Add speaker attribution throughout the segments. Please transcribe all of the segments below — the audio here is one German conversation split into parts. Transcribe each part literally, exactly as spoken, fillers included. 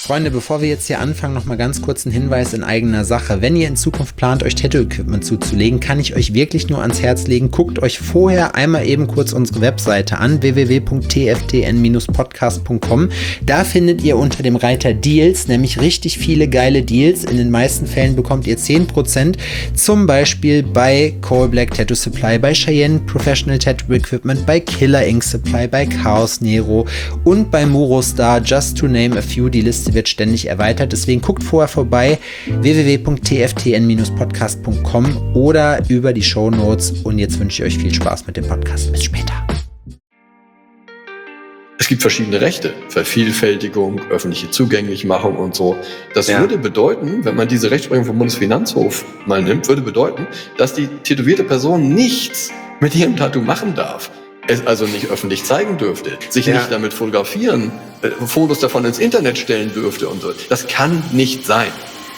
Speaker 1: Freunde, bevor wir jetzt hier anfangen, noch mal ganz kurz ein Hinweis in eigener Sache. Wenn ihr in Zukunft plant, euch Tattoo-Equipment zuzulegen, kann ich euch wirklich nur ans Herz legen. Guckt euch vorher einmal eben kurz unsere Webseite an, w w w punkt t f t n Bindestrich podcast punkt com. Da findet ihr unter dem Reiter Deals nämlich richtig viele geile Deals. In den meisten Fällen bekommt ihr zehn Prozent, zum Beispiel bei Coal Black Tattoo Supply, bei Cheyenne Professional Tattoo Equipment, bei Killer Ink Supply, bei Chaos Nero und bei Murostar, just to name a few. Die Liste wird ständig erweitert, deswegen guckt vorher vorbei, w w w punkt t f t n Bindestrich podcast punkt com oder über die Shownotes, und jetzt wünsche ich euch viel Spaß mit dem Podcast. Bis später.
Speaker 2: Es gibt verschiedene Rechte, Vervielfältigung, öffentliche Zugänglichmachung und so. Das ja. würde bedeuten, wenn man diese Rechtsprechung vom Bundesfinanzhof mal nimmt, würde bedeuten, dass die tätowierte Person nichts mit ihrem Tattoo machen darf. Es also nicht öffentlich zeigen dürfte, sich ja. nicht damit fotografieren, äh, Fotos davon ins Internet stellen dürfte und so. Das kann nicht sein.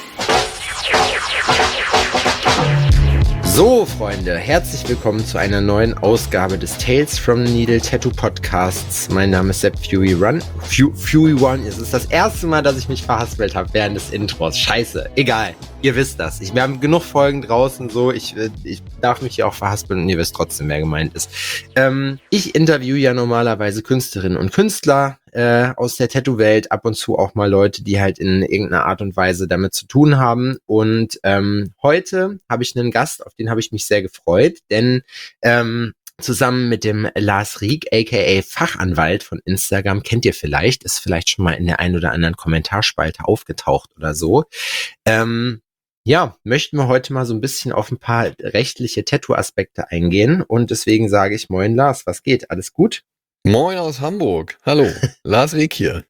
Speaker 1: So, Freunde, herzlich willkommen zu einer neuen Ausgabe des Tales from the Needle Tattoo Podcasts. Mein Name ist Sepp Fury One. Fu- Fury One. Es ist das erste Mal, dass ich mich verhaspelt habe während des Intros. Scheiße, egal. Ihr wisst das. Ich, wir haben genug Folgen draußen, so. Ich, ich darf mich hier auch verhaspeln und ihr wisst trotzdem, wer gemeint ist. Ähm, ich interview ja normalerweise Künstlerinnen und Künstler äh, aus der Tattoo-Welt, ab und zu auch mal Leute, die halt in irgendeiner Art und Weise damit zu tun haben. Und ähm, heute habe ich einen Gast, auf den habe ich mich sehr gefreut, denn ähm, zusammen mit dem Lars Rieck, aka Fachanwalt von Instagram, kennt ihr vielleicht, ist vielleicht schon mal in der ein oder anderen Kommentarspalte aufgetaucht oder so. Ähm, ja, möchten wir heute mal so ein bisschen auf ein paar rechtliche Tattoo-Aspekte eingehen, und deswegen sage ich moin Lars, was geht? Alles gut?
Speaker 2: Moin aus Hamburg. Hallo, Lars Rieck hier.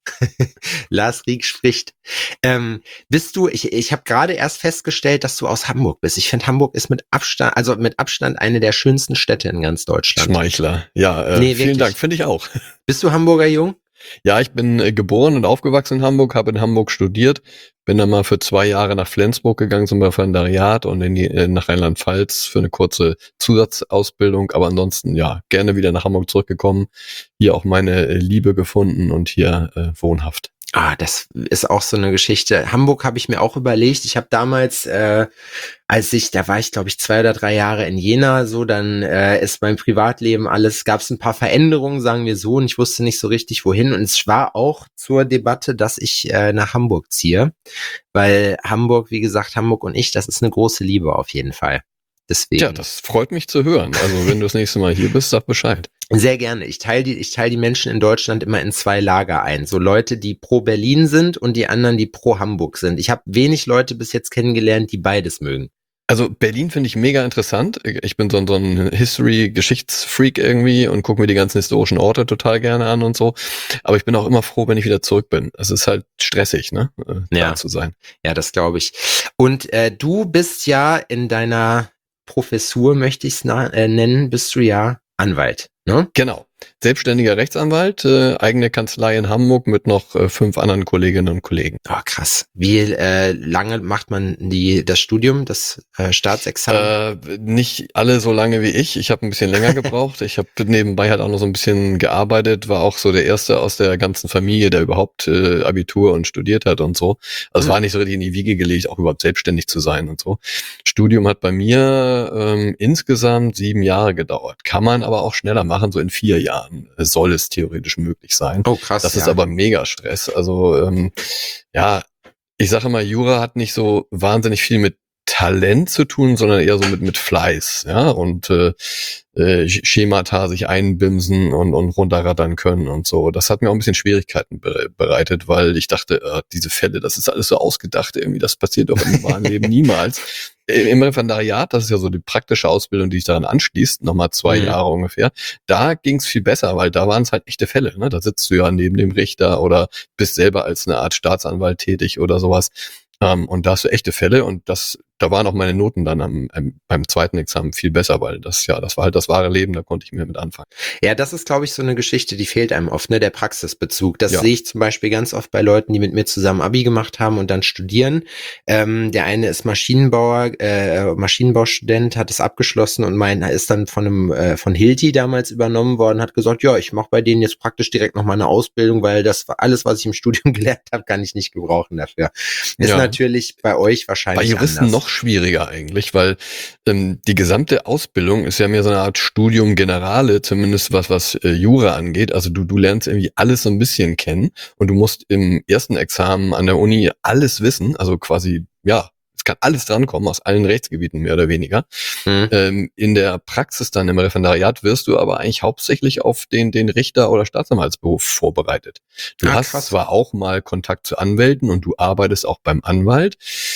Speaker 1: Lars Rieck spricht. Ähm, bist du, ich, ich habe gerade erst festgestellt, dass du aus Hamburg bist. Ich finde, Hamburg ist mit Abstand, also mit Abstand eine der schönsten Städte in ganz Deutschland.
Speaker 2: Schmeichler. Ja, äh,
Speaker 1: nee,
Speaker 2: vielen
Speaker 1: wirklich.
Speaker 2: Dank, finde ich auch.
Speaker 1: Bist du Hamburger Jung?
Speaker 2: Ja, ich bin äh, geboren und aufgewachsen in Hamburg, habe in Hamburg studiert, bin dann mal für zwei Jahre nach Flensburg gegangen zum Referendariat und in die, äh, nach Rheinland-Pfalz für eine kurze Zusatzausbildung, aber ansonsten ja, gerne wieder nach Hamburg zurückgekommen, hier auch meine äh, Liebe gefunden und hier äh, wohnhaft.
Speaker 1: Ah, das ist auch so eine Geschichte. Hamburg habe ich mir auch überlegt. Ich habe damals, äh, als ich, da war ich glaube ich zwei oder drei Jahre in Jena, so, dann äh, ist mein Privatleben alles, gab es ein paar Veränderungen, sagen wir so, und ich wusste nicht so richtig wohin, und es war auch zur Debatte, dass ich äh, nach Hamburg ziehe, weil Hamburg, wie gesagt, Hamburg und ich, das ist eine große Liebe auf jeden Fall. Deswegen.
Speaker 2: Ja, das freut mich zu hören. Also wenn du das nächste Mal hier bist, sag Bescheid.
Speaker 1: Sehr gerne. Ich teile die, ich teile die Menschen in Deutschland immer in zwei Lager ein. So Leute, die pro Berlin sind, und die anderen, die pro Hamburg sind. Ich habe wenig Leute bis jetzt kennengelernt, die beides mögen.
Speaker 2: Also Berlin finde ich mega interessant. Ich bin so ein, so ein History-Geschichtsfreak irgendwie und gucke mir die ganzen historischen Orte total gerne an und so. Aber ich bin auch immer froh, wenn ich wieder zurück bin. Es ist halt stressig, ne, äh,
Speaker 1: ja.
Speaker 2: da zu sein.
Speaker 1: Ja, das glaube ich. Und äh, du bist ja in deiner Professur, möchte ich es äh, nennen, bist du ja Anwalt, ne?
Speaker 2: Genau. Selbstständiger Rechtsanwalt, äh, eigene Kanzlei in Hamburg mit noch äh, fünf anderen Kolleginnen und Kollegen.
Speaker 1: Oh, krass. Wie äh, lange macht man die das Studium, das äh, Staatsexamen?
Speaker 2: Äh, nicht alle so lange wie ich. Ich habe ein bisschen länger gebraucht. Ich habe nebenbei halt auch noch so ein bisschen gearbeitet, war auch so der Erste aus der ganzen Familie, der überhaupt äh, Abitur und studiert hat und so. Also mhm. war nicht so richtig in die Wiege gelegt, auch überhaupt selbstständig zu sein und so. Studium hat bei mir ähm, insgesamt sieben Jahre gedauert. Kann man aber auch schneller machen, so in vier Jahren. Jahren soll es theoretisch möglich sein.
Speaker 1: Oh krass.
Speaker 2: Das
Speaker 1: ja.
Speaker 2: ist aber mega Stress. Also ähm, ja, ich sage immer, Jura hat nicht so wahnsinnig viel mit Talent zu tun, sondern eher so mit mit Fleiß, ja, und äh, äh, Schemata sich einbimsen und und runterrattern können und so. Das hat mir auch ein bisschen Schwierigkeiten be- bereitet, weil ich dachte, äh, diese Fälle, das ist alles so ausgedacht irgendwie, das passiert doch im wahren Leben niemals. Im Referendariat, das ist ja so die praktische Ausbildung, die sich daran anschließt, nochmal zwei mhm. Jahre ungefähr, da ging es viel besser, weil da waren es halt echte Fälle, ne? Da sitzt du ja neben dem Richter oder bist selber als eine Art Staatsanwalt tätig oder sowas. Um, und da hast du echte Fälle, und das da waren auch meine Noten dann am, am, beim zweiten Examen viel besser, weil das ja, das war halt das wahre Leben, da konnte ich mehr mit anfangen.
Speaker 1: Ja, das ist, glaube ich, so eine Geschichte, die fehlt einem oft, ne, der Praxisbezug. Das
Speaker 2: Ja.
Speaker 1: sehe ich zum Beispiel ganz oft bei Leuten, die mit mir zusammen Abi gemacht haben und dann studieren. Ähm, der eine ist Maschinenbauer, äh, Maschinenbaustudent, hat es abgeschlossen und mein ist dann von einem äh, von Hilti damals übernommen worden, hat gesagt, ja, ich mache bei denen jetzt praktisch direkt noch mal eine Ausbildung, weil das alles, was ich im Studium gelernt habe, kann ich nicht gebrauchen dafür. Ist
Speaker 2: Ja.
Speaker 1: natürlich bei euch wahrscheinlich
Speaker 2: Bei Juristen
Speaker 1: anders.
Speaker 2: noch schwieriger eigentlich, weil ähm, die gesamte Ausbildung ist ja mehr so eine Art Studium Generale, zumindest was was äh, Jura angeht. Also du du lernst irgendwie alles so ein bisschen kennen und du musst im ersten Examen an der Uni alles wissen, also quasi, ja, es kann alles drankommen aus allen Rechtsgebieten mehr oder weniger.
Speaker 1: Hm.
Speaker 2: Ähm, in der Praxis dann im Referendariat wirst du aber eigentlich hauptsächlich auf den den Richter- oder Staatsanwaltsberuf vorbereitet. Du
Speaker 1: Ah,
Speaker 2: hast
Speaker 1: krass.
Speaker 2: zwar auch mal Kontakt zu Anwälten und du arbeitest auch beim Anwalt,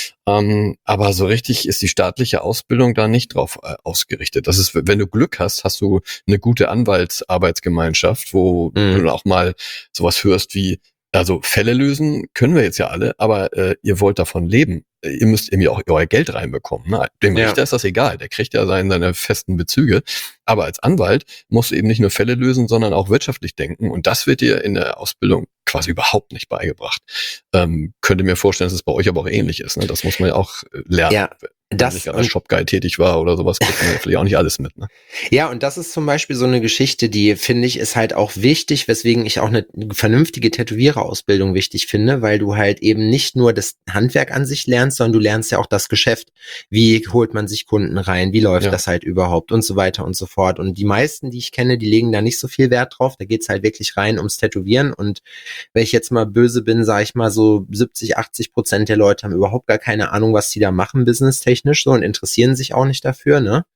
Speaker 2: ähm, aber so richtig ist die staatliche Ausbildung da nicht drauf äh, ausgerichtet. Das ist, wenn du Glück hast, hast du eine gute Anwaltsarbeitsgemeinschaft, wo
Speaker 1: Mhm.
Speaker 2: du auch mal sowas hörst wie, also Fälle lösen können wir jetzt ja alle, aber äh, ihr wollt davon leben. Ihr müsst irgendwie auch euer Geld reinbekommen. Ne? Dem
Speaker 1: Ja.
Speaker 2: Richter ist das egal, der kriegt ja seine, seine festen Bezüge. Aber als Anwalt musst du eben nicht nur Fälle lösen, sondern auch wirtschaftlich denken. Und das wird dir in der Ausbildung quasi überhaupt nicht beigebracht. Ähm, könnte mir vorstellen, dass es bei euch aber auch ähnlich ist. Ne? Das muss man ja auch äh, lernen.
Speaker 1: Ja,
Speaker 2: Wenn
Speaker 1: das
Speaker 2: man nicht als
Speaker 1: und
Speaker 2: Shopguy tätig war oder sowas, kriegt man ja vielleicht auch nicht alles mit. Ne?
Speaker 1: Ja, und das ist zum Beispiel so eine Geschichte, die finde ich ist halt auch wichtig, weswegen ich auch eine vernünftige Tätowiererausbildung wichtig finde, weil du halt eben nicht nur das Handwerk an sich lernst, sondern du lernst ja auch das Geschäft. Wie holt man sich Kunden rein? Wie läuft
Speaker 2: Ja.
Speaker 1: das halt überhaupt? Und so weiter und so fort. Und die meisten, die ich kenne, die legen da nicht so viel Wert drauf. Da geht's halt wirklich rein ums Tätowieren. Und wenn ich jetzt mal böse bin, sage ich mal so siebzig, achtzig Prozent der Leute haben überhaupt gar keine Ahnung, was die da machen, businesstechnisch so, und interessieren sich auch nicht dafür, ne?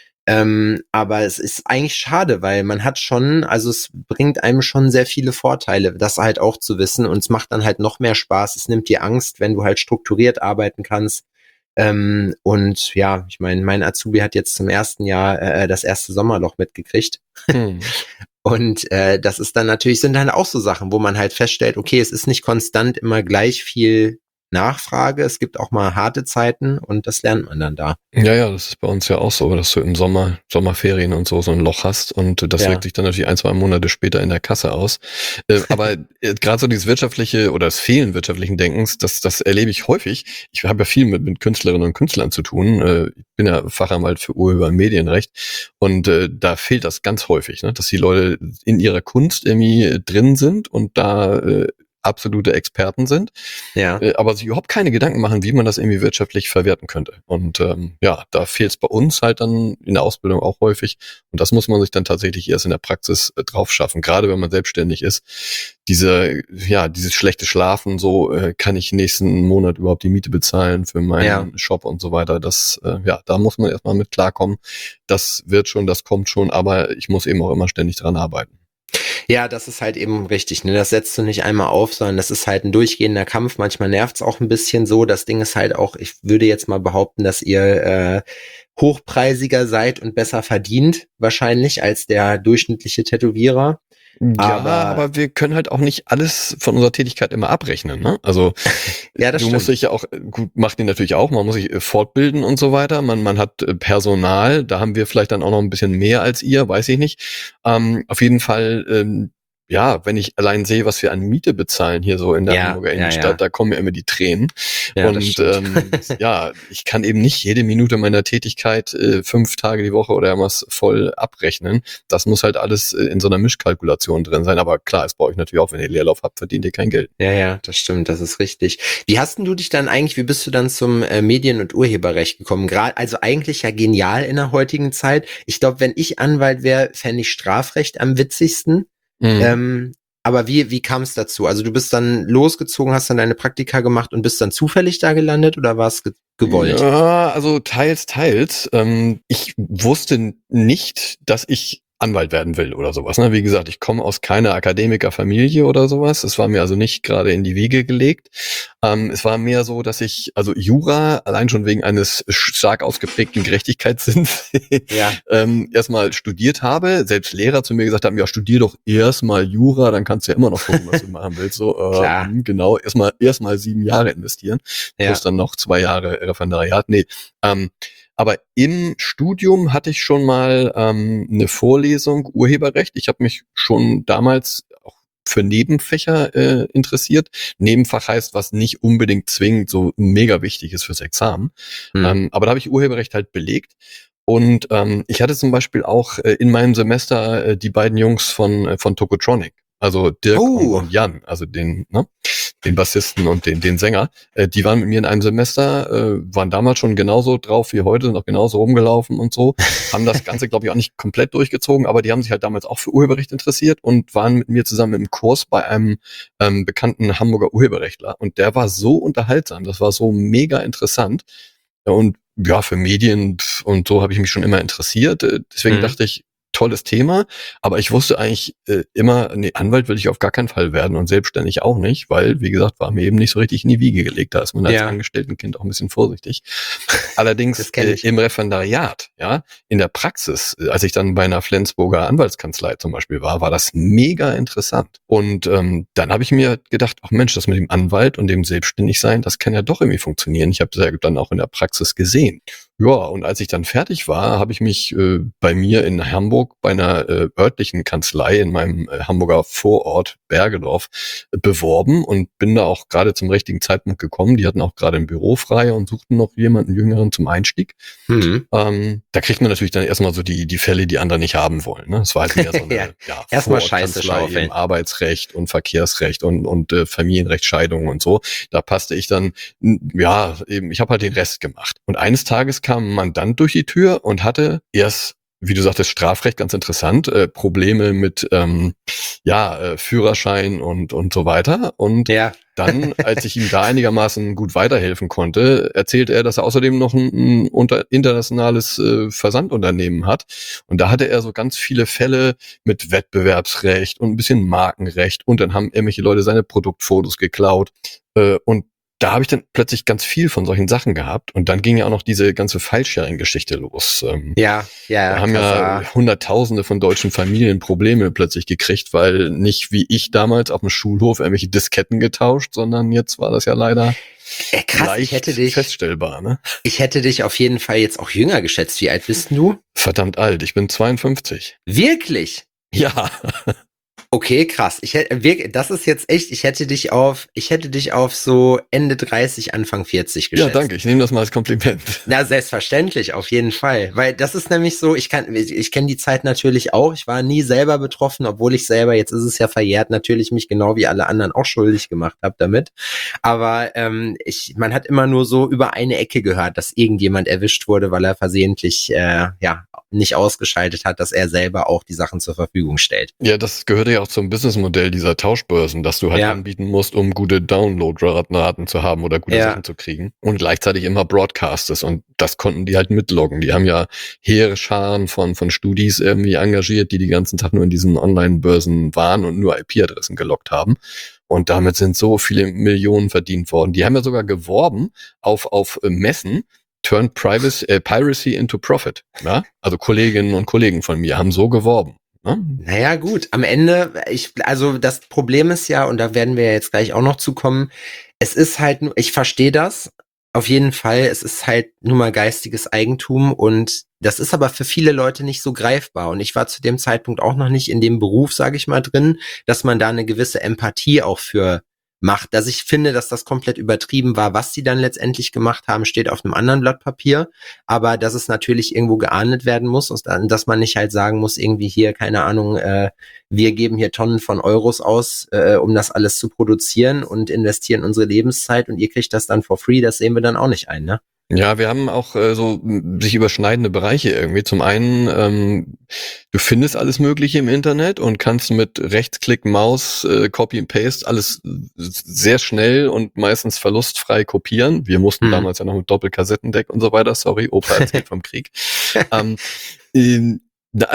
Speaker 1: Ähm, aber es ist eigentlich schade, weil man hat schon, also es bringt einem schon sehr viele Vorteile, das halt auch zu wissen, und es macht dann halt noch mehr Spaß. Es nimmt dir Angst, wenn du halt strukturiert arbeiten kannst. Ähm, und ja, ich meine, mein Azubi hat jetzt zum ersten Jahr äh, das erste Sommerloch mitgekriegt.
Speaker 2: Hm.
Speaker 1: Und äh, das ist dann natürlich, sind dann auch so Sachen, wo man halt feststellt, okay, es ist nicht konstant immer gleich viel Nachfrage, es gibt auch mal harte Zeiten und das lernt man dann da.
Speaker 2: Ja, ja, das ist bei uns ja auch so, dass du im Sommer, Sommerferien und so so ein Loch hast und das
Speaker 1: Ja.
Speaker 2: wirkt sich dann natürlich ein, zwei Monate später in der Kasse aus. Äh, aber äh, gerade so dieses wirtschaftliche oder das Fehlen wirtschaftlichen Denkens, das, das erlebe ich häufig. Ich habe ja viel mit, mit Künstlerinnen und Künstlern zu tun. Äh, ich bin ja Fachanwalt für Urheber- und Medienrecht und äh, da fehlt das ganz häufig, ne? Dass die Leute in ihrer Kunst irgendwie äh, drin sind und da äh, absolute Experten sind,
Speaker 1: Ja.
Speaker 2: äh, aber sich überhaupt keine Gedanken machen, wie man das irgendwie wirtschaftlich verwerten könnte. Und ähm, ja, da fehlt es bei uns halt dann in der Ausbildung auch häufig. Und das muss man sich dann tatsächlich erst in der Praxis äh, drauf schaffen, gerade wenn man selbstständig ist. Diese, ja, dieses schlechte Schlafen, so äh, kann ich nächsten Monat überhaupt die Miete bezahlen für meinen
Speaker 1: Ja.
Speaker 2: Shop und so weiter. Das, äh, ja, da muss man erstmal mit klarkommen. Das wird schon, das kommt schon, aber ich muss eben auch immer ständig dran arbeiten.
Speaker 1: Ja, das ist halt eben richtig, ne? Das setzt du nicht einmal auf, sondern das ist halt ein durchgehender Kampf. Manchmal nervt's auch ein bisschen so. Das Ding ist halt auch, ich würde jetzt mal behaupten, dass ihr äh, hochpreisiger seid und besser verdient, wahrscheinlich, als der durchschnittliche Tätowierer.
Speaker 2: Ja,
Speaker 1: Aber-
Speaker 2: aber wir können halt auch nicht alles von unserer Tätigkeit immer abrechnen, ne? Also
Speaker 1: Ja, das
Speaker 2: du
Speaker 1: stimmt.
Speaker 2: musst dich ja auch, gut, macht die natürlich auch, man muss sich äh, fortbilden und so weiter. Man, man hat äh, Personal, da haben wir vielleicht dann auch noch ein bisschen mehr als ihr, weiß ich nicht. Ähm, auf jeden Fall, ähm, ja, wenn ich allein sehe, was wir an Miete bezahlen hier so in der
Speaker 1: Ja,
Speaker 2: Hamburger
Speaker 1: ja,
Speaker 2: Innenstadt,
Speaker 1: ja.
Speaker 2: da kommen mir immer die Tränen.
Speaker 1: Ja, das
Speaker 2: und
Speaker 1: stimmt.
Speaker 2: ähm, ja, ich kann eben nicht jede Minute meiner Tätigkeit äh, fünf Tage die Woche oder irgendwas voll abrechnen. Das muss halt alles äh, in so einer Mischkalkulation drin sein. Aber klar, es brauche ich natürlich auch, wenn ihr Leerlauf habt, verdient ihr kein Geld.
Speaker 1: Ja, ja, das stimmt, das ist richtig. Wie hast denn du dich dann eigentlich, wie bist du dann zum äh, Medien- und Urheberrecht gekommen? Gerade, also eigentlich ja genial in der heutigen Zeit. Ich glaube, wenn ich Anwalt wäre, fände ich Strafrecht am witzigsten.
Speaker 2: Mhm.
Speaker 1: Ähm, aber wie, wie kam es dazu? Also du bist dann losgezogen, hast dann deine Praktika gemacht und bist dann zufällig da gelandet oder war es ge gewollt?
Speaker 2: Ja, also teils, teils. Ähm, ich wusste nicht, dass ich Anwalt werden will oder sowas. Ne? Wie gesagt, ich komme aus keiner Akademikerfamilie oder sowas. Es war mir also nicht gerade in die Wiege gelegt. Ähm, es war mehr so, dass ich, also Jura, allein schon wegen eines stark ausgeprägten Gerechtigkeitssinns,
Speaker 1: Ja.
Speaker 2: ähm, erstmal studiert habe. Selbst Lehrer zu mir gesagt haben, ja, studier doch erstmal Jura, dann kannst du ja immer noch gucken, was du machen willst. So, äh,
Speaker 1: Klar.
Speaker 2: genau, erstmal erstmal sieben Jahre investieren,
Speaker 1: Ja.
Speaker 2: plus dann noch zwei Jahre Referendariat. Nee, ähm, aber im Studium hatte ich schon mal ähm, eine Vorlesung Urheberrecht. Ich habe mich schon damals auch für Nebenfächer äh, interessiert. Nebenfach heißt, was nicht unbedingt zwingend so mega wichtig ist fürs Examen.
Speaker 1: Hm.
Speaker 2: Ähm, aber da habe ich Urheberrecht halt belegt. Und ähm, ich hatte zum Beispiel auch äh, in meinem Semester äh, die beiden Jungs von äh, von Tokotronic. Also Dirk
Speaker 1: Oh.
Speaker 2: und, und Jan, also den, ne, den Bassisten und den, den Sänger, äh, die waren mit mir in einem Semester, äh, waren damals schon genauso drauf wie heute, sind auch genauso rumgelaufen und so, haben das Ganze, glaube ich, auch nicht komplett durchgezogen, aber die haben sich halt damals auch für Urheberrecht interessiert und waren mit mir zusammen im Kurs bei einem ähm, bekannten Hamburger Urheberrechtler und der war so unterhaltsam, das war so mega interessant und ja, für Medien und so habe ich mich schon immer interessiert, äh, deswegen
Speaker 1: Mhm.
Speaker 2: dachte ich, tolles Thema, aber ich wusste eigentlich äh, immer, nee, Anwalt will ich auf gar keinen Fall werden und selbstständig auch nicht, weil, wie gesagt, war mir eben nicht so richtig in die Wiege gelegt. Da ist man als
Speaker 1: Ja.
Speaker 2: Angestelltenkind auch ein bisschen vorsichtig. Allerdings
Speaker 1: Das kenn
Speaker 2: äh,
Speaker 1: ich.
Speaker 2: im Referendariat, ja, in der Praxis, äh, als ich dann bei einer Flensburger Anwaltskanzlei zum Beispiel war, war das mega interessant. Und ähm, dann habe ich mir gedacht, ach Mensch, das mit dem Anwalt und dem Selbstständigsein, das kann ja doch irgendwie funktionieren. Ich habe das ja dann auch in der Praxis gesehen. Ja, und als ich dann fertig war, habe ich mich äh, bei mir in Hamburg bei einer äh, örtlichen Kanzlei in meinem äh, Hamburger Vorort Bergedorf äh, beworben und bin da auch gerade zum richtigen Zeitpunkt gekommen. Die hatten auch gerade ein Büro frei und suchten noch jemanden Jüngeren zum Einstieg.
Speaker 1: Mhm.
Speaker 2: Ähm, da kriegt man natürlich dann erstmal so die die Fälle, die andere nicht haben wollen. Ne? Das war halt mehr so eine
Speaker 1: Ja.
Speaker 2: ja,
Speaker 1: Erstmal Scheiße
Speaker 2: Vorortkanzlei
Speaker 1: schaufeln.
Speaker 2: im Arbeitsrecht und Verkehrsrecht und und äh, Familienrecht, Scheidungen und so. Da passte ich dann, n- ja, eben, ich habe halt den Rest gemacht. Und eines Tages kam ein Mandant durch die Tür und hatte erst, wie du sagtest, Strafrecht, ganz interessant, äh, Probleme mit ähm, ja äh, Führerschein und und so weiter. Und
Speaker 1: Ja.
Speaker 2: dann, als ich ihm da einigermaßen gut weiterhelfen konnte, erzählte er, dass er außerdem noch ein, ein unter, internationales äh, Versandunternehmen hat. Und da hatte er so ganz viele Fälle mit Wettbewerbsrecht und ein bisschen Markenrecht. Und dann haben irgendwelche Leute seine Produktfotos geklaut. Äh, und da habe ich dann plötzlich ganz viel von solchen Sachen gehabt. Und dann ging ja auch noch diese ganze File-Sharing-Geschichte los. Ähm,
Speaker 1: Ja, ja,
Speaker 2: da haben ja
Speaker 1: Kassa.
Speaker 2: Hunderttausende von deutschen Familien Probleme plötzlich gekriegt, weil nicht wie ich damals auf dem Schulhof irgendwelche Disketten getauscht, sondern jetzt war das ja leider
Speaker 1: Äh, krass,
Speaker 2: leicht
Speaker 1: ich hätte dich,
Speaker 2: feststellbar. Ne?
Speaker 1: ich hätte dich auf jeden Fall jetzt auch jünger geschätzt. Wie alt bist denn du?
Speaker 2: Verdammt alt, ich bin zweiundfünfzig.
Speaker 1: Wirklich?
Speaker 2: Ja,
Speaker 1: Okay, krass. Ich hätte, wir- das ist jetzt echt, ich hätte dich auf, ich hätte dich auf so Ende dreißig, Anfang vierzig
Speaker 2: ja,
Speaker 1: geschätzt.
Speaker 2: danke, ich nehme das mal als Kompliment.
Speaker 1: Na, selbstverständlich, auf jeden Fall. Weil das ist nämlich so, ich kann, ich kenne die Zeit natürlich auch. Ich war nie selber betroffen, obwohl ich selber, jetzt ist es ja verjährt, natürlich mich genau wie alle anderen auch schuldig gemacht habe damit. Aber ähm, ich, man hat immer nur so über eine Ecke gehört, dass irgendjemand erwischt wurde, weil er versehentlich äh, ja nicht ausgeschaltet hat, dass er selber auch die Sachen zur Verfügung stellt.
Speaker 2: Ja, das gehört ja auch zum Businessmodell dieser Tauschbörsen, dass du halt
Speaker 1: Ja.
Speaker 2: anbieten musst, um gute Downloadraten zu haben oder gute
Speaker 1: Ja.
Speaker 2: Sachen zu kriegen und gleichzeitig immer broadcastest und das konnten die halt mitloggen. Die haben ja hehre Scharen von von Studis irgendwie engagiert, die die ganzen Tag nur in diesen Online-Börsen waren und nur I P-Adressen gelockt haben. Und damit sind so viele Millionen verdient worden. Die haben ja sogar geworben auf auf äh, Messen, Turn Privacy, äh, Piracy into Profit. Ja? Also Kolleginnen und Kollegen von mir haben so geworben. Ne?
Speaker 1: Naja, gut, am Ende, ich, also das Problem ist ja, und da werden wir ja jetzt gleich auch noch zu kommen, es ist halt, nur- ich verstehe das, auf jeden Fall, es ist halt nun mal geistiges Eigentum und das ist aber für viele Leute nicht so greifbar und ich war zu dem Zeitpunkt auch noch nicht in dem Beruf, sage ich mal, drin, dass man da eine gewisse Empathie auch für macht, dass ich finde, dass das komplett übertrieben war. Was sie dann letztendlich gemacht haben, steht auf einem anderen Blatt Papier, aber dass es natürlich irgendwo geahndet werden muss und dann, dass man nicht halt sagen muss, irgendwie hier, keine Ahnung, äh, wir geben hier Tonnen von Euros aus, äh, um das alles zu produzieren und investieren unsere Lebenszeit und ihr kriegt das dann for free, das sehen wir dann auch nicht ein, ne?
Speaker 2: Ja, wir haben auch äh, so m, sich überschneidende Bereiche irgendwie. Zum einen, ähm, du findest alles Mögliche im Internet und kannst mit Rechtsklick, Maus, äh, Copy and Paste alles äh, sehr schnell und meistens verlustfrei kopieren. Wir mussten
Speaker 1: Hm.
Speaker 2: damals ja noch mit Doppelkassettendeck und so weiter. Sorry, Opa erzählt vom Krieg. ähm, ähm, da- also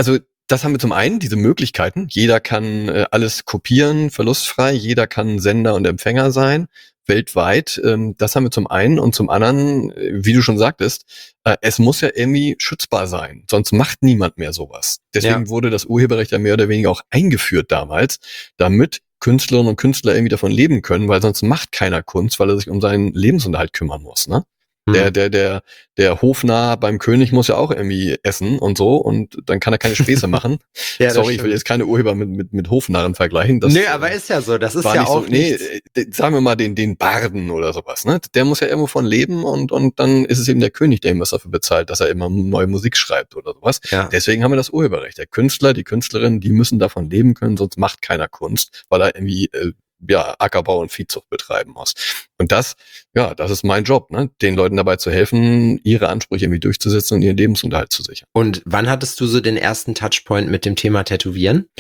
Speaker 2: das haben wir zum einen, diese Möglichkeiten. Jeder kann äh, alles kopieren, verlustfrei. Jeder kann Sender und Empfänger sein, weltweit. Ähm, das haben wir zum einen. Und zum anderen, äh, wie du schon sagtest, äh, es muss ja irgendwie schützbar sein. Sonst macht niemand mehr sowas. Deswegen
Speaker 1: Ja.
Speaker 2: wurde das Urheberrecht ja mehr oder weniger auch eingeführt damals, damit Künstlerinnen und Künstler irgendwie davon leben können, weil sonst macht keiner Kunst, weil er sich um seinen Lebensunterhalt kümmern muss, ne? Der, der, der, der Hofnarr beim König muss ja auch irgendwie essen und so und dann kann er keine Späße machen.
Speaker 1: Ja,
Speaker 2: Sorry, ich will jetzt keine Urheber mit, mit, mit Hofnarren vergleichen. Das,
Speaker 1: Nö, aber ist ja so, das ist
Speaker 2: war
Speaker 1: ja
Speaker 2: nicht
Speaker 1: auch
Speaker 2: so, nee,
Speaker 1: nichts.
Speaker 2: äh, sagen wir mal den, den Barden oder sowas, ne? Der muss ja irgendwo von leben und, und dann ist es eben der König, der ihm was dafür bezahlt, dass er immer neue Musik schreibt oder sowas.
Speaker 1: Ja.
Speaker 2: Deswegen haben wir das Urheberrecht. Der Künstler, die Künstlerin, die müssen davon leben können, sonst macht keiner Kunst, weil er irgendwie, äh, ja, Ackerbau und Viehzucht betreiben muss. Und das, ja, das ist mein Job, ne? Den Leuten dabei zu helfen, ihre Ansprüche irgendwie durchzusetzen und ihren Lebensunterhalt zu sichern.
Speaker 1: Und wann hattest du so den ersten Touchpoint mit dem Thema Tätowieren?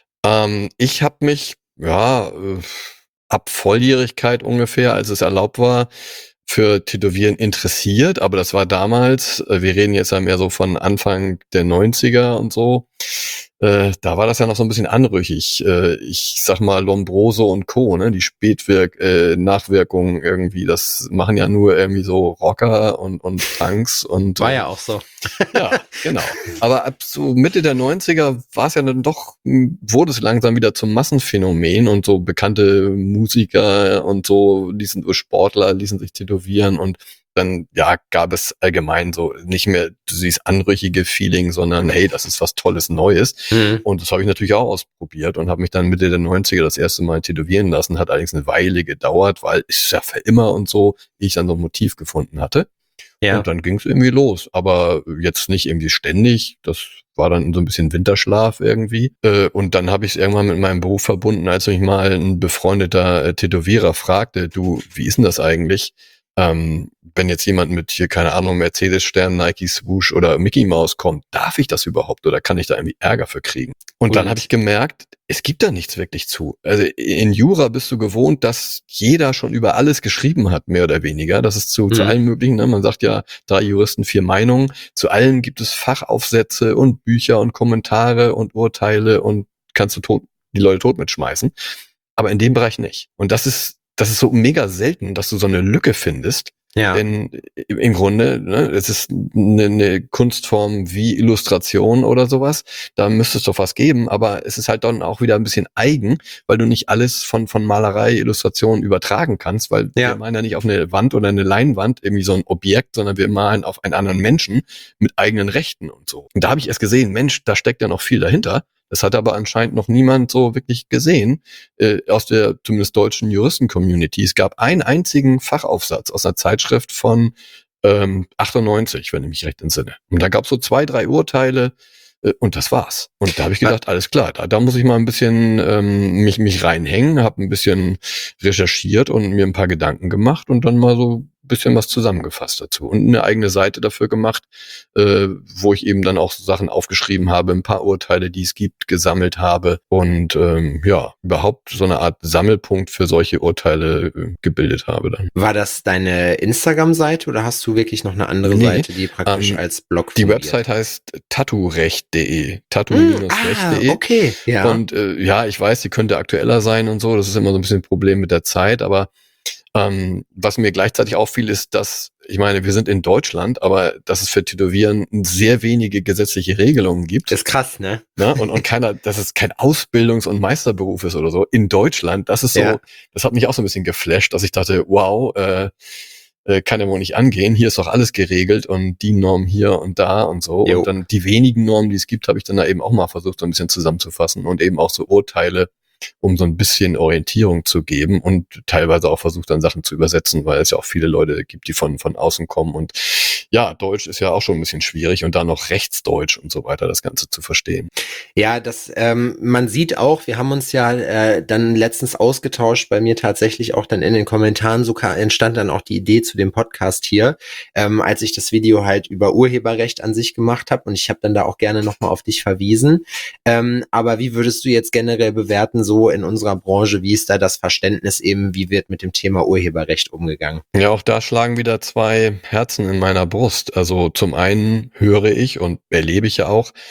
Speaker 2: Ähm, ich habe mich, ja, äh, ab Volljährigkeit ungefähr, als es erlaubt war, für Tätowieren interessiert, aber das war damals, äh, wir reden jetzt ja mehr so von Anfang der neunziger und so, äh, da war das ja noch so ein bisschen anrüchig. Äh, ich sag mal Lombroso und Co., ne, die Spätwirk, äh, Nachwirkungen irgendwie, das machen ja nur irgendwie so Rocker und, und Punks und.
Speaker 1: War ja auch so.
Speaker 2: Ja, genau. Aber ab so Mitte der neunziger war es ja dann doch, wurde es langsam wieder zum Massenphänomen und so bekannte Musiker und so, ließen so Sportler, ließen sich tätowieren und dann, ja, gab es allgemein so nicht mehr dieses anrüchige Feeling, sondern hey, das ist was Tolles Neues.
Speaker 1: Mhm.
Speaker 2: Und das habe ich natürlich auch ausprobiert und habe mich dann Mitte der neunziger das erste Mal tätowieren lassen. Hat allerdings eine Weile gedauert, weil ist ja für immer und so, wie ich dann so ein Motiv gefunden hatte.
Speaker 1: Ja.
Speaker 2: Und dann ging es irgendwie los, aber jetzt nicht irgendwie ständig. Das war dann so ein bisschen Winterschlaf irgendwie. Äh, und dann habe ich es irgendwann mit meinem Beruf verbunden, als mich mal ein befreundeter äh, Tätowierer fragte, du, wie ist denn das eigentlich? Ähm, wenn jetzt jemand mit hier, keine Ahnung, Mercedes-Stern, Nike Swoosh oder Mickey Mouse kommt, darf ich das überhaupt oder kann ich da irgendwie Ärger für kriegen? Und dann
Speaker 1: Und-
Speaker 2: habe ich gemerkt, es gibt da nichts wirklich zu. Also in Jura bist du gewohnt, dass jeder schon über alles geschrieben hat, mehr oder weniger. Das ist zu,
Speaker 1: Mhm.
Speaker 2: zu allen möglichen, ne? Man sagt ja, drei Juristen, vier Meinungen. Zu allen gibt es Fachaufsätze und Bücher und Kommentare und Urteile und kannst du tot, die Leute tot mitschmeißen. Aber in dem Bereich nicht. Und das ist, das ist so mega selten, dass du so eine Lücke findest.
Speaker 1: Ja.
Speaker 2: Denn im Grunde, ne, es ist eine, eine Kunstform wie Illustration oder sowas. Da müsste es doch was geben, aber es ist halt dann auch wieder ein bisschen eigen, weil du nicht alles von von Malerei, Illustration übertragen kannst, weil
Speaker 1: Ja.
Speaker 2: wir malen ja nicht auf eine Wand oder eine Leinwand irgendwie so ein Objekt, sondern wir malen auf einen anderen Menschen mit eigenen Rechten und so. Und da habe ich erst gesehen, Mensch, da steckt ja noch viel dahinter. Das hat aber anscheinend noch niemand so wirklich gesehen, äh, aus der zumindest deutschen Juristen-Community. Es gab einen einzigen Fachaufsatz aus einer Zeitschrift von ähm, achtundneunzig, wenn ich mich recht entsinne. Und da gab es so zwei, drei Urteile äh, und das war's. Und da habe ich gedacht, alles klar, da, da muss ich mal ein bisschen ähm, mich, mich reinhängen, habe ein bisschen recherchiert und mir ein paar Gedanken gemacht und dann mal so bisschen was zusammengefasst dazu und eine eigene Seite dafür gemacht, äh, wo ich eben dann auch Sachen aufgeschrieben habe, ein paar Urteile, die es gibt, gesammelt habe und ähm, ja, überhaupt so eine Art Sammelpunkt für solche Urteile äh, gebildet habe dann.
Speaker 1: War das deine Instagram-Seite oder hast du wirklich noch eine andere
Speaker 2: Nee,
Speaker 1: Seite, die praktisch
Speaker 2: ähm,
Speaker 1: als Blog
Speaker 2: Die
Speaker 1: fungiert?
Speaker 2: Website heißt tattoorecht punkt de, tattoo
Speaker 1: Hm,
Speaker 2: recht punkt
Speaker 1: ah,
Speaker 2: de.
Speaker 1: okay, ja.
Speaker 2: Und äh, ja, ich weiß, die könnte aktueller sein und so, das ist immer so ein bisschen ein Problem mit der Zeit, aber Ähm, was mir gleichzeitig auffiel, ist, dass, ich meine, wir sind in Deutschland, aber dass es für Tätowieren sehr wenige gesetzliche Regelungen gibt.
Speaker 1: Ist krass, ne?
Speaker 2: Ne? Und, und keiner, dass es kein Ausbildungs- und Meisterberuf ist oder so. In Deutschland, das ist so,
Speaker 1: Ja.
Speaker 2: das hat mich auch so ein bisschen geflasht, dass ich dachte, wow, äh, äh, kann ja wohl nicht angehen. Hier ist doch alles geregelt und die Norm hier und da und so.
Speaker 1: Jo.
Speaker 2: Und dann die wenigen Normen, die es gibt, habe ich dann da eben auch mal versucht, so ein bisschen zusammenzufassen und eben auch so Urteile, um so ein bisschen Orientierung zu geben und teilweise auch versucht dann Sachen zu übersetzen, weil es ja auch viele Leute gibt, die von von außen kommen und ja, Deutsch ist ja auch schon ein bisschen schwierig und dann noch Rechtsdeutsch und so weiter, das Ganze zu verstehen.
Speaker 1: Ja, das, ähm, man sieht auch, wir haben uns ja äh, dann letztens ausgetauscht, bei mir tatsächlich auch dann in den Kommentaren, so ka- entstand dann auch die Idee zu dem Podcast hier, ähm, als ich das Video halt über Urheberrecht an sich gemacht habe und ich habe dann da auch gerne nochmal auf dich verwiesen. Ähm, aber wie würdest du jetzt generell bewerten, so in unserer Branche, wie ist da das Verständnis eben, wie wird mit dem Thema Urheberrecht umgegangen?
Speaker 2: Ja, auch da schlagen wieder zwei Herzen in meiner Brust. Also zum einen höre ich und erlebe ich ja auch,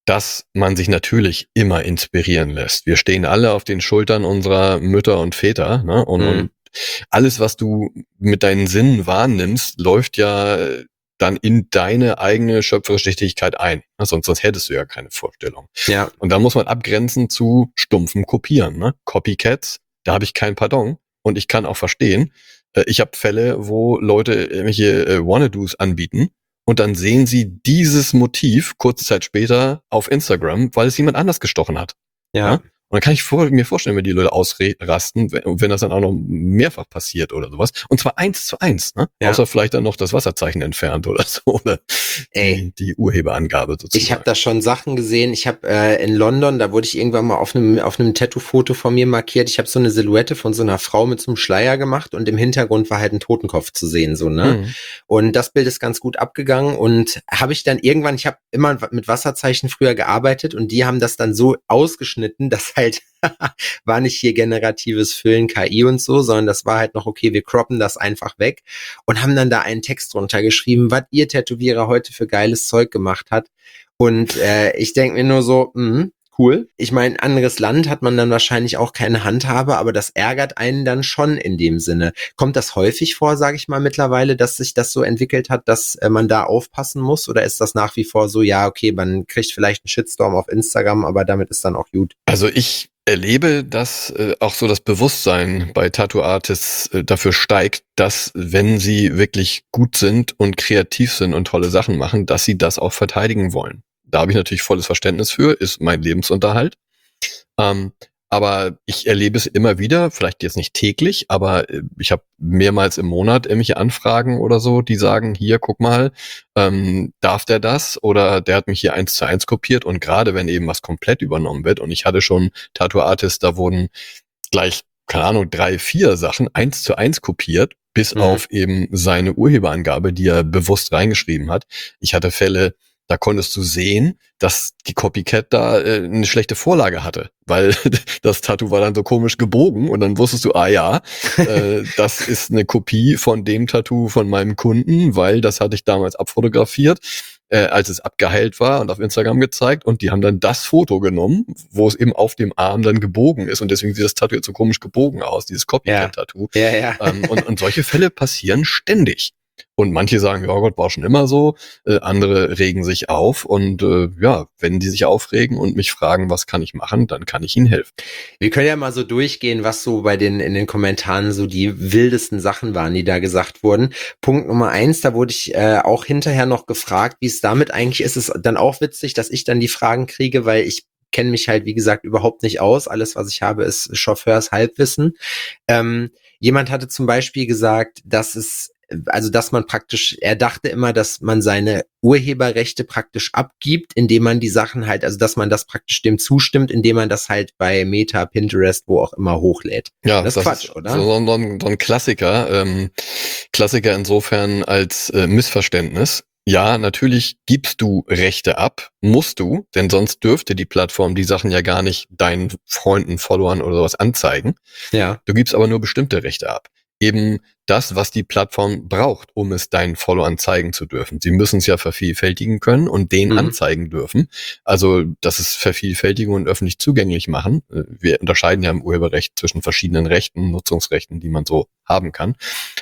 Speaker 2: dass man sich natürlich immer inspirieren lässt. Wir stehen alle auf den Schultern unserer Mütter und Väter, ne? Und, mhm. und alles, was du mit deinen Sinnen wahrnimmst, läuft ja dann in deine eigene schöpferische Tätigkeit ein. Sonst, sonst hättest du ja keine Vorstellung.
Speaker 1: Ja.
Speaker 2: Und da muss man abgrenzen zu stumpfem Kopieren. Ne? Copycats, da habe ich kein Pardon. Und ich kann auch verstehen, ich habe Fälle, wo Leute irgendwelche äh, Wannadoos anbieten und dann sehen sie dieses Motiv kurze Zeit später auf Instagram, weil es jemand anders gestochen hat.
Speaker 1: Ja.
Speaker 2: Ja? Und dann kann ich vor, mir vorstellen, wenn die Leute ausrasten, wenn, wenn das dann auch noch mehrfach passiert oder sowas. Und zwar eins zu eins, ne? Ja. Außer vielleicht dann noch das Wasserzeichen entfernt oder so. Oder
Speaker 1: Ey,
Speaker 2: die, die Urheberangabe sozusagen.
Speaker 1: Ich habe da schon Sachen gesehen. Ich habe äh, in London, da wurde ich irgendwann mal auf einem auf einem Tattoo-Foto von mir markiert. Ich habe so eine Silhouette von so einer Frau mit so einem Schleier gemacht und im Hintergrund war halt ein Totenkopf zu sehen, so, ne? Mhm. Und das Bild ist ganz gut abgegangen und habe ich dann irgendwann, ich habe immer mit Wasserzeichen früher gearbeitet und die haben das dann so ausgeschnitten, dass halt war nicht hier generatives Füllen, K I und so, sondern das war halt noch, okay, wir croppen das einfach weg und haben dann da einen Text drunter geschrieben, was ihr Tätowierer heute für geiles Zeug gemacht hat. Und äh, ich denke mir nur so, mh, cool. Ich meine, anderes Land hat man dann wahrscheinlich auch keine Handhabe, aber das ärgert einen dann schon in dem Sinne. Kommt das häufig vor, sage ich mal mittlerweile, dass sich das so entwickelt hat, dass äh, man da aufpassen muss? Oder ist das nach wie vor so, ja, okay, man kriegt vielleicht einen Shitstorm auf Instagram, aber damit ist dann auch gut?
Speaker 2: Also ich erlebe, dass äh, auch so das Bewusstsein bei Tattoo-Artists äh, dafür steigt, dass, wenn sie wirklich gut sind und kreativ sind und tolle Sachen machen, dass sie das auch verteidigen wollen. Da habe ich natürlich volles Verständnis für, ist mein Lebensunterhalt. Ähm, aber ich erlebe es immer wieder, vielleicht jetzt nicht täglich, aber äh, ich habe mehrmals im Monat irgendwelche Anfragen oder so, die sagen, hier, guck mal, ähm, darf der das? Oder der hat mich hier eins zu eins kopiert. Und gerade wenn eben was komplett übernommen wird, und ich hatte schon Tattoo-Artists, da wurden gleich, keine Ahnung, drei, vier Sachen eins zu eins kopiert, bis mhm. auf eben seine Urheberangabe, die er bewusst reingeschrieben hat. Ich hatte Fälle, da konntest du sehen, dass die Copycat da äh, eine schlechte Vorlage hatte, weil das Tattoo war dann so komisch gebogen und dann wusstest du, ah ja, äh, das ist eine Kopie von dem Tattoo von meinem Kunden, weil das hatte ich damals abfotografiert, äh, als es abgeheilt war und auf Instagram gezeigt und die haben dann das Foto genommen, wo es eben auf dem Arm dann gebogen ist und deswegen sieht das Tattoo jetzt so komisch gebogen aus, dieses Copycat-Tattoo.
Speaker 1: Ja, ja, ja.
Speaker 2: Ähm, und, und solche Fälle passieren ständig. Und manche sagen, ja Gott, war schon immer so, äh, andere regen sich auf und äh, ja, wenn die sich aufregen und mich fragen, was kann ich machen, dann kann ich ihnen helfen.
Speaker 1: Wir können ja mal so durchgehen, was so bei den in den Kommentaren so die wildesten Sachen waren, die da gesagt wurden. Punkt Nummer eins, da wurde ich äh, auch hinterher noch gefragt, wie es damit eigentlich ist. Es ist dann auch witzig, dass ich dann die Fragen kriege, weil ich kenne mich halt, wie gesagt, überhaupt nicht aus. Alles, was ich habe, ist Chauffeurs-Halbwissen. Ähm, jemand hatte zum Beispiel gesagt, dass es also dass man praktisch, er dachte immer, dass man seine Urheberrechte praktisch abgibt, indem man die Sachen halt, also dass man das praktisch dem zustimmt, indem man das halt bei Meta, Pinterest, wo auch immer hochlädt.
Speaker 2: Ja,
Speaker 1: das ist
Speaker 2: das
Speaker 1: Quatsch,
Speaker 2: ist
Speaker 1: oder?
Speaker 2: So, so, ein, so ein Klassiker, ähm, Klassiker insofern als äh, Missverständnis. Ja, natürlich gibst du Rechte ab, musst du, denn sonst dürfte die Plattform die Sachen ja gar nicht deinen Freunden, Followern oder sowas anzeigen.
Speaker 1: Ja.
Speaker 2: Du gibst aber nur bestimmte Rechte ab. Eben das, was die Plattform braucht, um es deinen Followern zeigen zu dürfen. Sie müssen es ja vervielfältigen können und denen mhm. anzeigen dürfen. Also das ist Vervielfältigung und öffentlich zugänglich machen. Wir unterscheiden ja im Urheberrecht zwischen verschiedenen Rechten, Nutzungsrechten, die man so haben kann.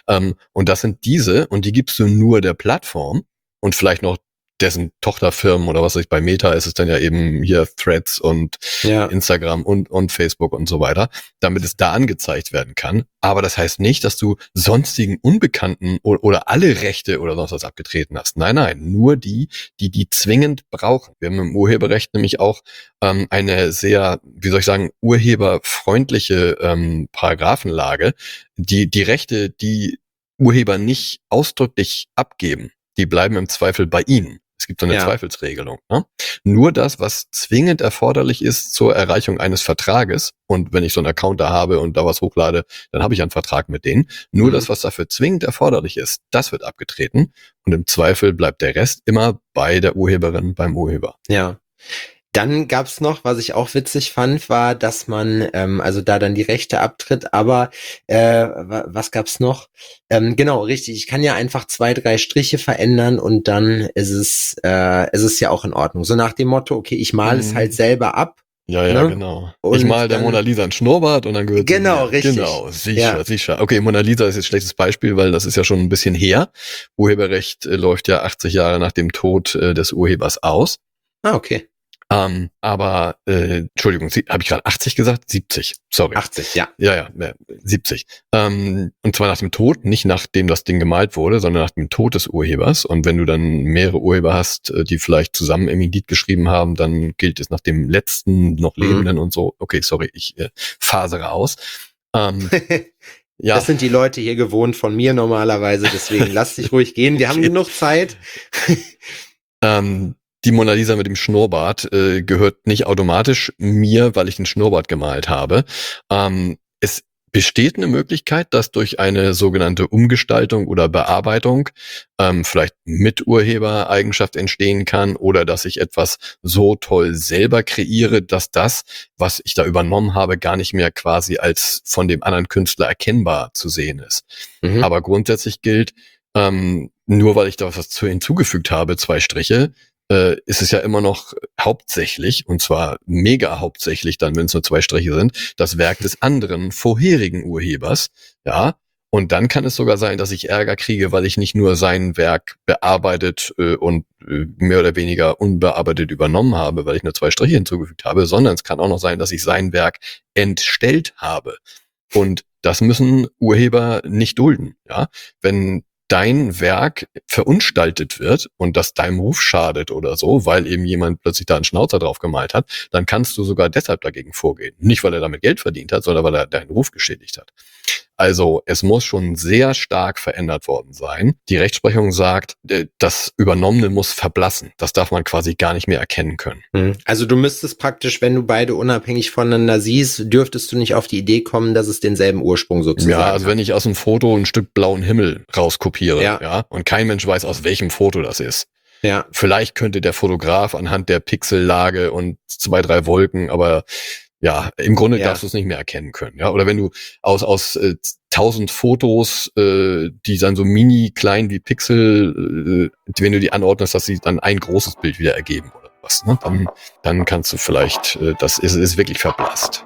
Speaker 2: Und das sind diese, und die gibst du nur der Plattform und vielleicht noch dessen Tochterfirmen oder was weiß ich, bei Meta ist es dann ja eben hier Threads und ja. Instagram und, und Facebook und so weiter, damit es da angezeigt werden kann. Aber das heißt nicht, dass du sonstigen Unbekannten oder, oder alle Rechte oder sonst was abgetreten hast. Nein, nein, nur die, die die zwingend brauchen. Wir haben im Urheberrecht nämlich auch ähm, eine sehr, wie soll ich sagen, urheberfreundliche ähm, Paragraphenlage, die die Rechte, die Urheber nicht ausdrücklich abgeben, die bleiben im Zweifel bei ihnen. Es gibt so eine ja. Zweifelsregelung. Ne? Nur das, was zwingend erforderlich ist zur Erreichung eines Vertrages, und wenn ich so einen Account da habe und da was hochlade, dann habe ich einen Vertrag mit denen. Nur mhm. das, was dafür zwingend erforderlich ist, das wird abgetreten und im Zweifel bleibt der Rest immer bei der Urheberin, beim Urheber.
Speaker 1: Ja. Dann gab's noch, was ich auch witzig fand, war, dass man, ähm, also da dann die Rechte abtritt, aber äh, was gab's noch? Ähm, genau, richtig, ich kann ja einfach zwei, drei Striche verändern und dann ist es, äh, ist es ja auch in Ordnung. So nach dem Motto, okay, ich male
Speaker 2: Mhm.
Speaker 1: es halt selber ab.
Speaker 2: Ja, ja,
Speaker 1: Ne?
Speaker 2: genau.
Speaker 1: Und
Speaker 2: ich mal der
Speaker 1: dann-
Speaker 2: Mona Lisa ein Schnurrbart und dann gehört sie
Speaker 1: Genau,
Speaker 2: mir.
Speaker 1: richtig.
Speaker 2: Genau, sicher,
Speaker 1: Ja.
Speaker 2: sicher. Okay, Mona Lisa ist jetzt ein schlechtes Beispiel, weil das ist ja schon ein bisschen her. Urheberrecht äh, läuft ja achtzig Jahre nach dem Tod äh, des Urhebers aus.
Speaker 1: Ah, okay.
Speaker 2: Ähm, aber, äh, Entschuldigung, habe ich gerade achtzig gesagt? siebzig, sorry.
Speaker 1: achtzig, ja.
Speaker 2: Ja, ja, ja, siebzig. Ähm, und zwar nach dem Tod, nicht nachdem das Ding gemalt wurde, sondern nach dem Tod des Urhebers. Und wenn du dann mehrere Urheber hast, die vielleicht zusammen im Lied geschrieben haben, dann gilt es nach dem letzten noch Lebenden mhm. und so. Okay, sorry, ich äh, fasere aus. Ähm, ja.
Speaker 1: Das sind die Leute hier gewohnt von mir normalerweise, deswegen lass dich ruhig gehen. Wir haben genug Zeit.
Speaker 2: ähm, Die Mona Lisa mit dem Schnurrbart äh, gehört nicht automatisch mir, weil ich den Schnurrbart gemalt habe. Ähm, es besteht eine Möglichkeit, dass durch eine sogenannte Umgestaltung oder Bearbeitung ähm, vielleicht mit Urhebereigenschaft entstehen kann oder dass ich etwas so toll selber kreiere, dass das, was ich da übernommen habe, gar nicht mehr quasi als von dem anderen Künstler erkennbar zu sehen ist. Mhm. Aber grundsätzlich gilt, ähm, nur weil ich da was zu hinzugefügt habe, zwei Striche, ist es ja immer noch hauptsächlich, und zwar mega hauptsächlich dann, wenn es nur zwei Striche sind, das Werk des anderen vorherigen Urhebers, ja, und dann kann es sogar sein, dass ich Ärger kriege, weil ich nicht nur sein Werk bearbeitet äh, und äh, mehr oder weniger unbearbeitet übernommen habe, weil ich nur zwei Striche hinzugefügt habe, sondern es kann auch noch sein, dass ich sein Werk entstellt habe. Und das müssen Urheber nicht dulden, ja, wenn dein Werk verunstaltet wird und das deinem Ruf schadet oder so, weil eben jemand plötzlich da einen Schnauzer drauf gemalt hat, dann kannst du sogar deshalb dagegen vorgehen. Nicht, weil er damit Geld verdient hat, sondern weil er deinen Ruf geschädigt hat. Also es muss schon sehr stark verändert worden sein. Die Rechtsprechung sagt, das Übernommene muss verblassen. Das darf man quasi gar nicht mehr erkennen können.
Speaker 1: Also du müsstest praktisch, wenn du beide unabhängig voneinander siehst, dürftest du nicht auf die Idee kommen, dass es denselben Ursprung sozusagen
Speaker 2: Ja, also
Speaker 1: hat.
Speaker 2: wenn ich aus dem Foto ein Stück blauen Himmel rauskopiere, ja. ja, und kein Mensch weiß, aus welchem Foto das ist.
Speaker 1: Ja.
Speaker 2: Vielleicht könnte der Fotograf anhand der Pixellage und zwei, drei Wolken, aber ja, im Grunde ja. darfst du es nicht mehr erkennen können. Ja, oder wenn du aus aus äh, tausend Fotos, äh, die dann so mini klein wie Pixel, äh, wenn du die anordnest, dass sie dann ein großes Bild wieder ergeben oder was, ne? Dann dann kannst du vielleicht, äh, das ist ist wirklich verblasst.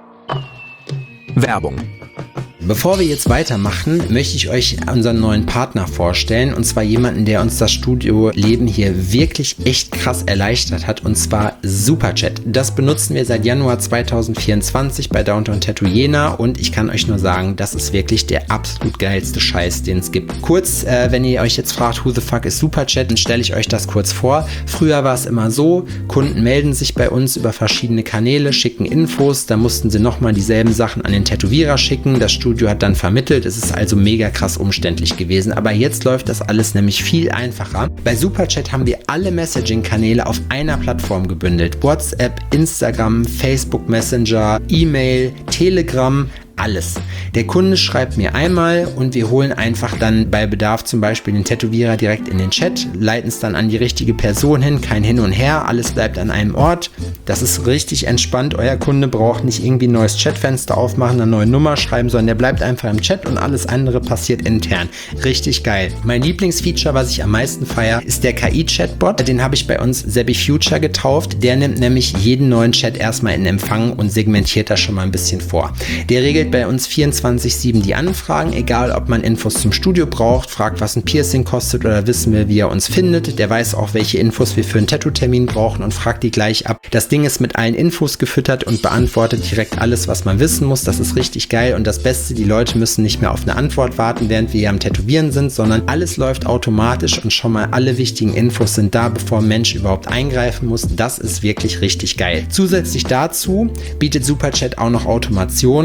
Speaker 3: Werbung. Bevor wir jetzt weitermachen, möchte ich euch unseren neuen Partner vorstellen, und zwar jemanden, der uns das Studioleben hier wirklich echt krass erleichtert hat, und zwar Superchat. Das benutzen wir seit Januar zweitausendvierundzwanzig bei Downtown Tattoo Jena und ich kann euch nur sagen, das ist wirklich der absolut geilste Scheiß, den es gibt. Kurz, äh, wenn ihr euch jetzt fragt, who the fuck ist Superchat, dann stelle ich euch das kurz vor. Früher war es immer so, Kunden melden sich bei uns über verschiedene Kanäle, schicken Infos, da mussten sie nochmal dieselben Sachen an den Tätowierer schicken, das Studio hat dann vermittelt, es ist also mega krass umständlich gewesen, aber jetzt läuft das alles nämlich viel einfacher. Bei Superchat haben wir alle Messaging-Kanäle auf einer Plattform gebündelt. WhatsApp, Instagram, Facebook Messenger, E-Mail, Telegram, alles. Der Kunde schreibt mir einmal und wir holen einfach dann bei Bedarf zum Beispiel den Tätowierer direkt in den Chat, leiten es dann an die richtige Person hin, kein Hin und Her, alles bleibt an einem Ort. Das ist richtig entspannt. Euer Kunde braucht nicht irgendwie ein neues Chatfenster aufmachen, eine neue Nummer schreiben, sondern der bleibt einfach im Chat und alles andere passiert intern. Richtig geil. Mein Lieblingsfeature, was ich am meisten feiere, ist der K I-Chatbot. Den habe ich bei uns Sebi Future getauft. Der nimmt nämlich jeden neuen Chat erstmal in Empfang und segmentiert das schon mal ein bisschen vor. Der regelt bei uns vierundzwanzig sieben die Anfragen, egal ob man Infos zum Studio braucht, fragt, was ein Piercing kostet oder wissen will, wie er uns findet. Der weiß auch, welche Infos wir für einen Tattoo-Termin brauchen und fragt die gleich ab. Das Ding ist mit allen Infos gefüttert und beantwortet direkt alles, was man wissen muss. Das ist richtig geil und das Beste, die Leute müssen nicht mehr auf eine Antwort warten, während wir hier am Tätowieren sind, sondern alles läuft automatisch und schon mal alle wichtigen Infos sind da, bevor ein Mensch überhaupt eingreifen muss. Das ist wirklich richtig geil. Zusätzlich dazu bietet Superchat auch noch Automationen. Zum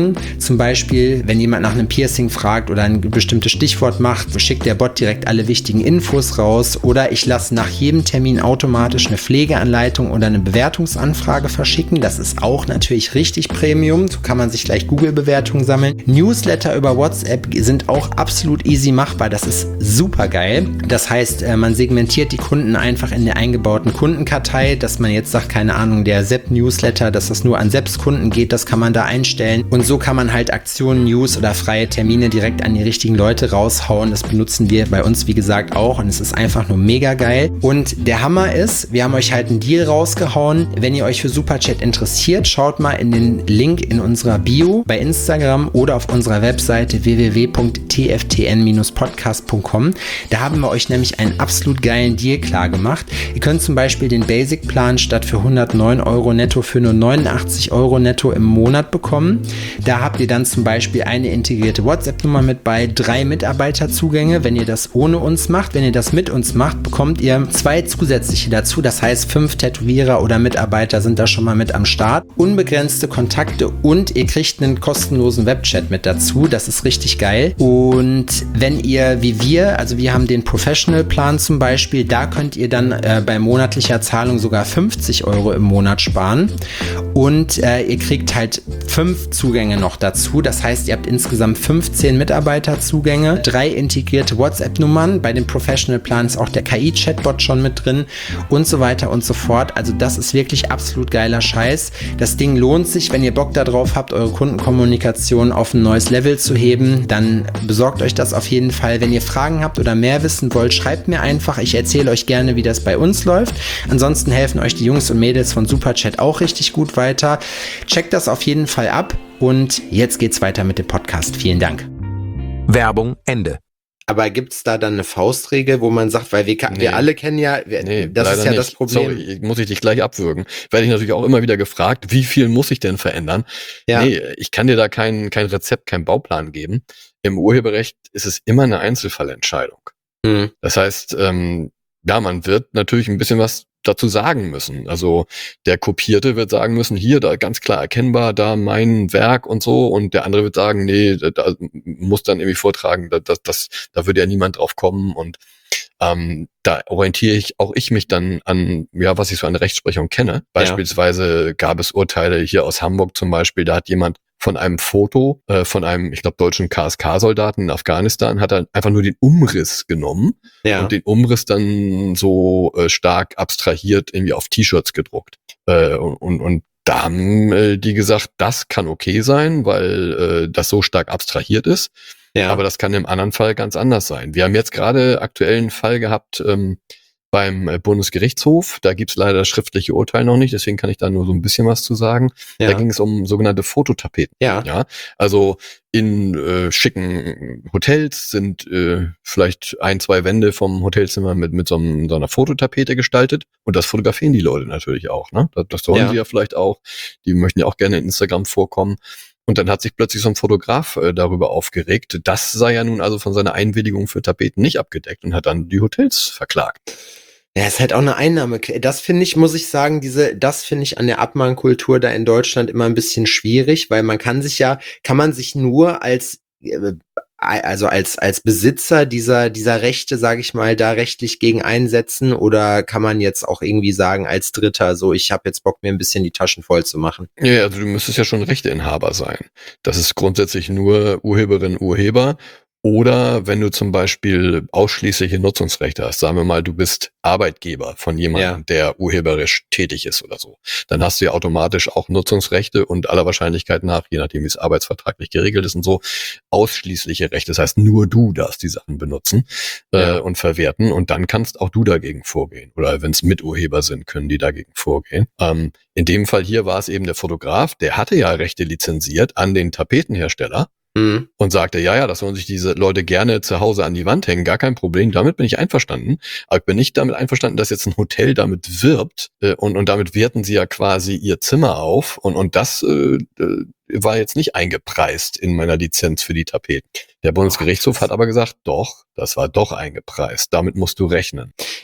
Speaker 3: zum Beispiel, wenn jemand nach einem Piercing fragt oder ein bestimmtes Stichwort macht, schickt der Bot direkt alle wichtigen Infos raus. Oder ich lasse nach jedem Termin automatisch eine Pflegeanleitung oder eine Bewertungsanfrage verschicken. Das ist auch natürlich richtig Premium. So kann man sich gleich Google-Bewertungen sammeln. Newsletter über WhatsApp sind auch absolut easy machbar. Das ist super geil. Das heißt, man segmentiert die Kunden einfach in der eingebauten Kundenkartei, dass man jetzt sagt, keine Ahnung, der Sepp-Newsletter, dass das nur an Sepps Kunden geht, das kann man da einstellen. Und so kann man halt Aktionen, News oder freie Termine direkt an die richtigen Leute raushauen. Das benutzen wir bei uns, wie gesagt, auch. Und es ist einfach nur mega geil. Und der Hammer ist, wir haben euch halt einen Deal rausgehauen. Wenn ihr euch für Superchat interessiert, schaut mal in den Link in unserer Bio bei Instagram oder auf unserer Webseite w w w punkt t f t n dash podcast punkt com. Da haben wir euch nämlich einen absolut geilen Deal klar gemacht. Ihr könnt zum Beispiel den Basic-Plan statt für hundertneun Euro netto für nur neunundachtzig Euro netto im Monat bekommen. Da habt ihr dann zum Beispiel eine integrierte WhatsApp-Nummer mit bei, drei Mitarbeiterzugänge, wenn ihr das ohne uns macht. Wenn ihr das mit uns macht, bekommt ihr zwei zusätzliche dazu. Das heißt, fünf Tätowierer oder Mitarbeiter sind da schon mal mit am Start. Unbegrenzte Kontakte und ihr kriegt einen kostenlosen Webchat mit dazu. Das ist richtig geil. Und wenn ihr, wie wir, also wir haben den Professional-Plan zum Beispiel, da könnt ihr dann äh, bei monatlicher Zahlung sogar fünfzig Euro im Monat sparen. Und äh, ihr kriegt halt fünf Zugänge noch dazu. Das heißt, ihr habt insgesamt fünfzehn Mitarbeiterzugänge, drei integrierte WhatsApp-Nummern. Bei dem Professional-Plan ist auch der K I-Chatbot schon mit drin und so weiter und so fort. Also das ist wirklich absolut geiler Scheiß. Das Ding lohnt sich, wenn ihr Bock darauf habt, eure Kundenkommunikation auf ein neues Level zu heben, dann besorgt euch das auf jeden Fall. Wenn ihr Fragen habt oder mehr wissen wollt, schreibt mir einfach. Ich erzähle euch gerne, wie das bei uns läuft. Ansonsten helfen euch die Jungs und Mädels von Superchat auch richtig gut weiter. Checkt das auf jeden Fall ab und jetzt geht's weiter mit dem Podcast. Vielen Dank.
Speaker 4: Werbung Ende.
Speaker 1: Aber gibt es da dann eine Faustregel, wo man sagt, weil wir, nee. wir alle kennen ja, wir,
Speaker 2: nee,
Speaker 1: das ist ja
Speaker 2: nicht.
Speaker 1: das Problem.
Speaker 2: Sorry, muss ich dich gleich abwürgen. Werde ich natürlich auch immer wieder gefragt, wie viel muss ich denn verändern? Ja. Nee, ich kann dir da kein, kein Rezept, kein Bauplan geben. Im Urheberrecht ist es immer eine Einzelfallentscheidung. Hm. Das heißt, ähm, ja, man wird natürlich ein bisschen was dazu sagen müssen. Also der Kopierte wird sagen müssen, hier, da ganz klar erkennbar, da mein Werk und so, und der andere wird sagen, nee, da, da muss dann irgendwie vortragen, da, das, das, da würde ja niemand drauf kommen, und ähm, da orientiere ich auch ich mich dann an, ja, was ich so an der Rechtsprechung kenne. Beispielsweise ja. gab es Urteile hier aus Hamburg zum Beispiel, da hat jemand von einem Foto äh, von einem, ich glaube, deutschen K S K-Soldaten in Afghanistan, hat er einfach nur den Umriss genommen ja. und den Umriss dann so äh, stark abstrahiert irgendwie auf T-Shirts gedruckt. Äh, und, und da haben äh, die gesagt, das kann okay sein, weil äh, das so stark abstrahiert ist. Ja. Aber das kann im anderen Fall ganz anders sein. Wir haben jetzt gerade aktuell einen Fall gehabt, ähm, beim Bundesgerichtshof. Da gibt's leider das schriftliche Urteil noch nicht, deswegen kann ich da nur so ein bisschen was zu sagen. Ja. Da ging es um sogenannte Fototapeten. Ja. ja also in äh, schicken Hotels sind äh, vielleicht ein, zwei Wände vom Hotelzimmer mit mit so, einem, so einer Fototapete gestaltet, und das fotografieren die Leute natürlich auch. Ne? Das, das sollen ja. sie ja vielleicht auch. Die möchten ja auch gerne in Instagram vorkommen. Und dann hat sich plötzlich so ein Fotograf äh, darüber aufgeregt. Das sei ja nun also von seiner Einwilligung für Tapeten nicht abgedeckt, und hat dann die Hotels verklagt.
Speaker 1: Ja, ist halt auch eine Einnahme. Das finde ich, muss ich sagen, diese, das finde ich an der Abmahnkultur da in Deutschland immer ein bisschen schwierig, weil man kann sich ja, kann man sich nur als, äh, also als, als Besitzer dieser, dieser Rechte, sage ich mal, da rechtlich gegen einsetzen, oder kann man jetzt auch irgendwie sagen, als Dritter, so, ich habe jetzt Bock, mir ein bisschen die Taschen voll zu machen?
Speaker 2: Ja, also du müsstest ja schon Rechteinhaber sein. Das ist grundsätzlich nur Urheberin, Urheber. Oder wenn du zum Beispiel ausschließliche Nutzungsrechte hast, sagen wir mal, du bist Arbeitgeber von jemandem, ja. der urheberisch tätig ist oder so, dann hast du ja automatisch auch Nutzungsrechte und aller Wahrscheinlichkeit nach, je nachdem wie es arbeitsvertraglich geregelt ist und so, ausschließliche Rechte. Das heißt, nur du darfst die Sachen benutzen ja. äh, und verwerten, und dann kannst auch du dagegen vorgehen. Oder wenn es Miturheber sind, können die dagegen vorgehen. Ähm, in dem Fall hier war es eben der Fotograf, der hatte ja Rechte lizenziert an den Tapetenhersteller. Mhm. Und sagte, ja, ja, das sollen sich diese Leute gerne zu Hause an die Wand hängen, gar kein Problem, damit bin ich einverstanden. Aber ich bin nicht damit einverstanden, dass jetzt ein Hotel damit wirbt, äh, und, und damit werten sie ja quasi ihr Zimmer auf, und, und das äh, war jetzt nicht eingepreist in meiner Lizenz für die Tapeten. Der Bundesgerichtshof hat aber gesagt, doch, das war doch eingepreist, damit musst du rechnen.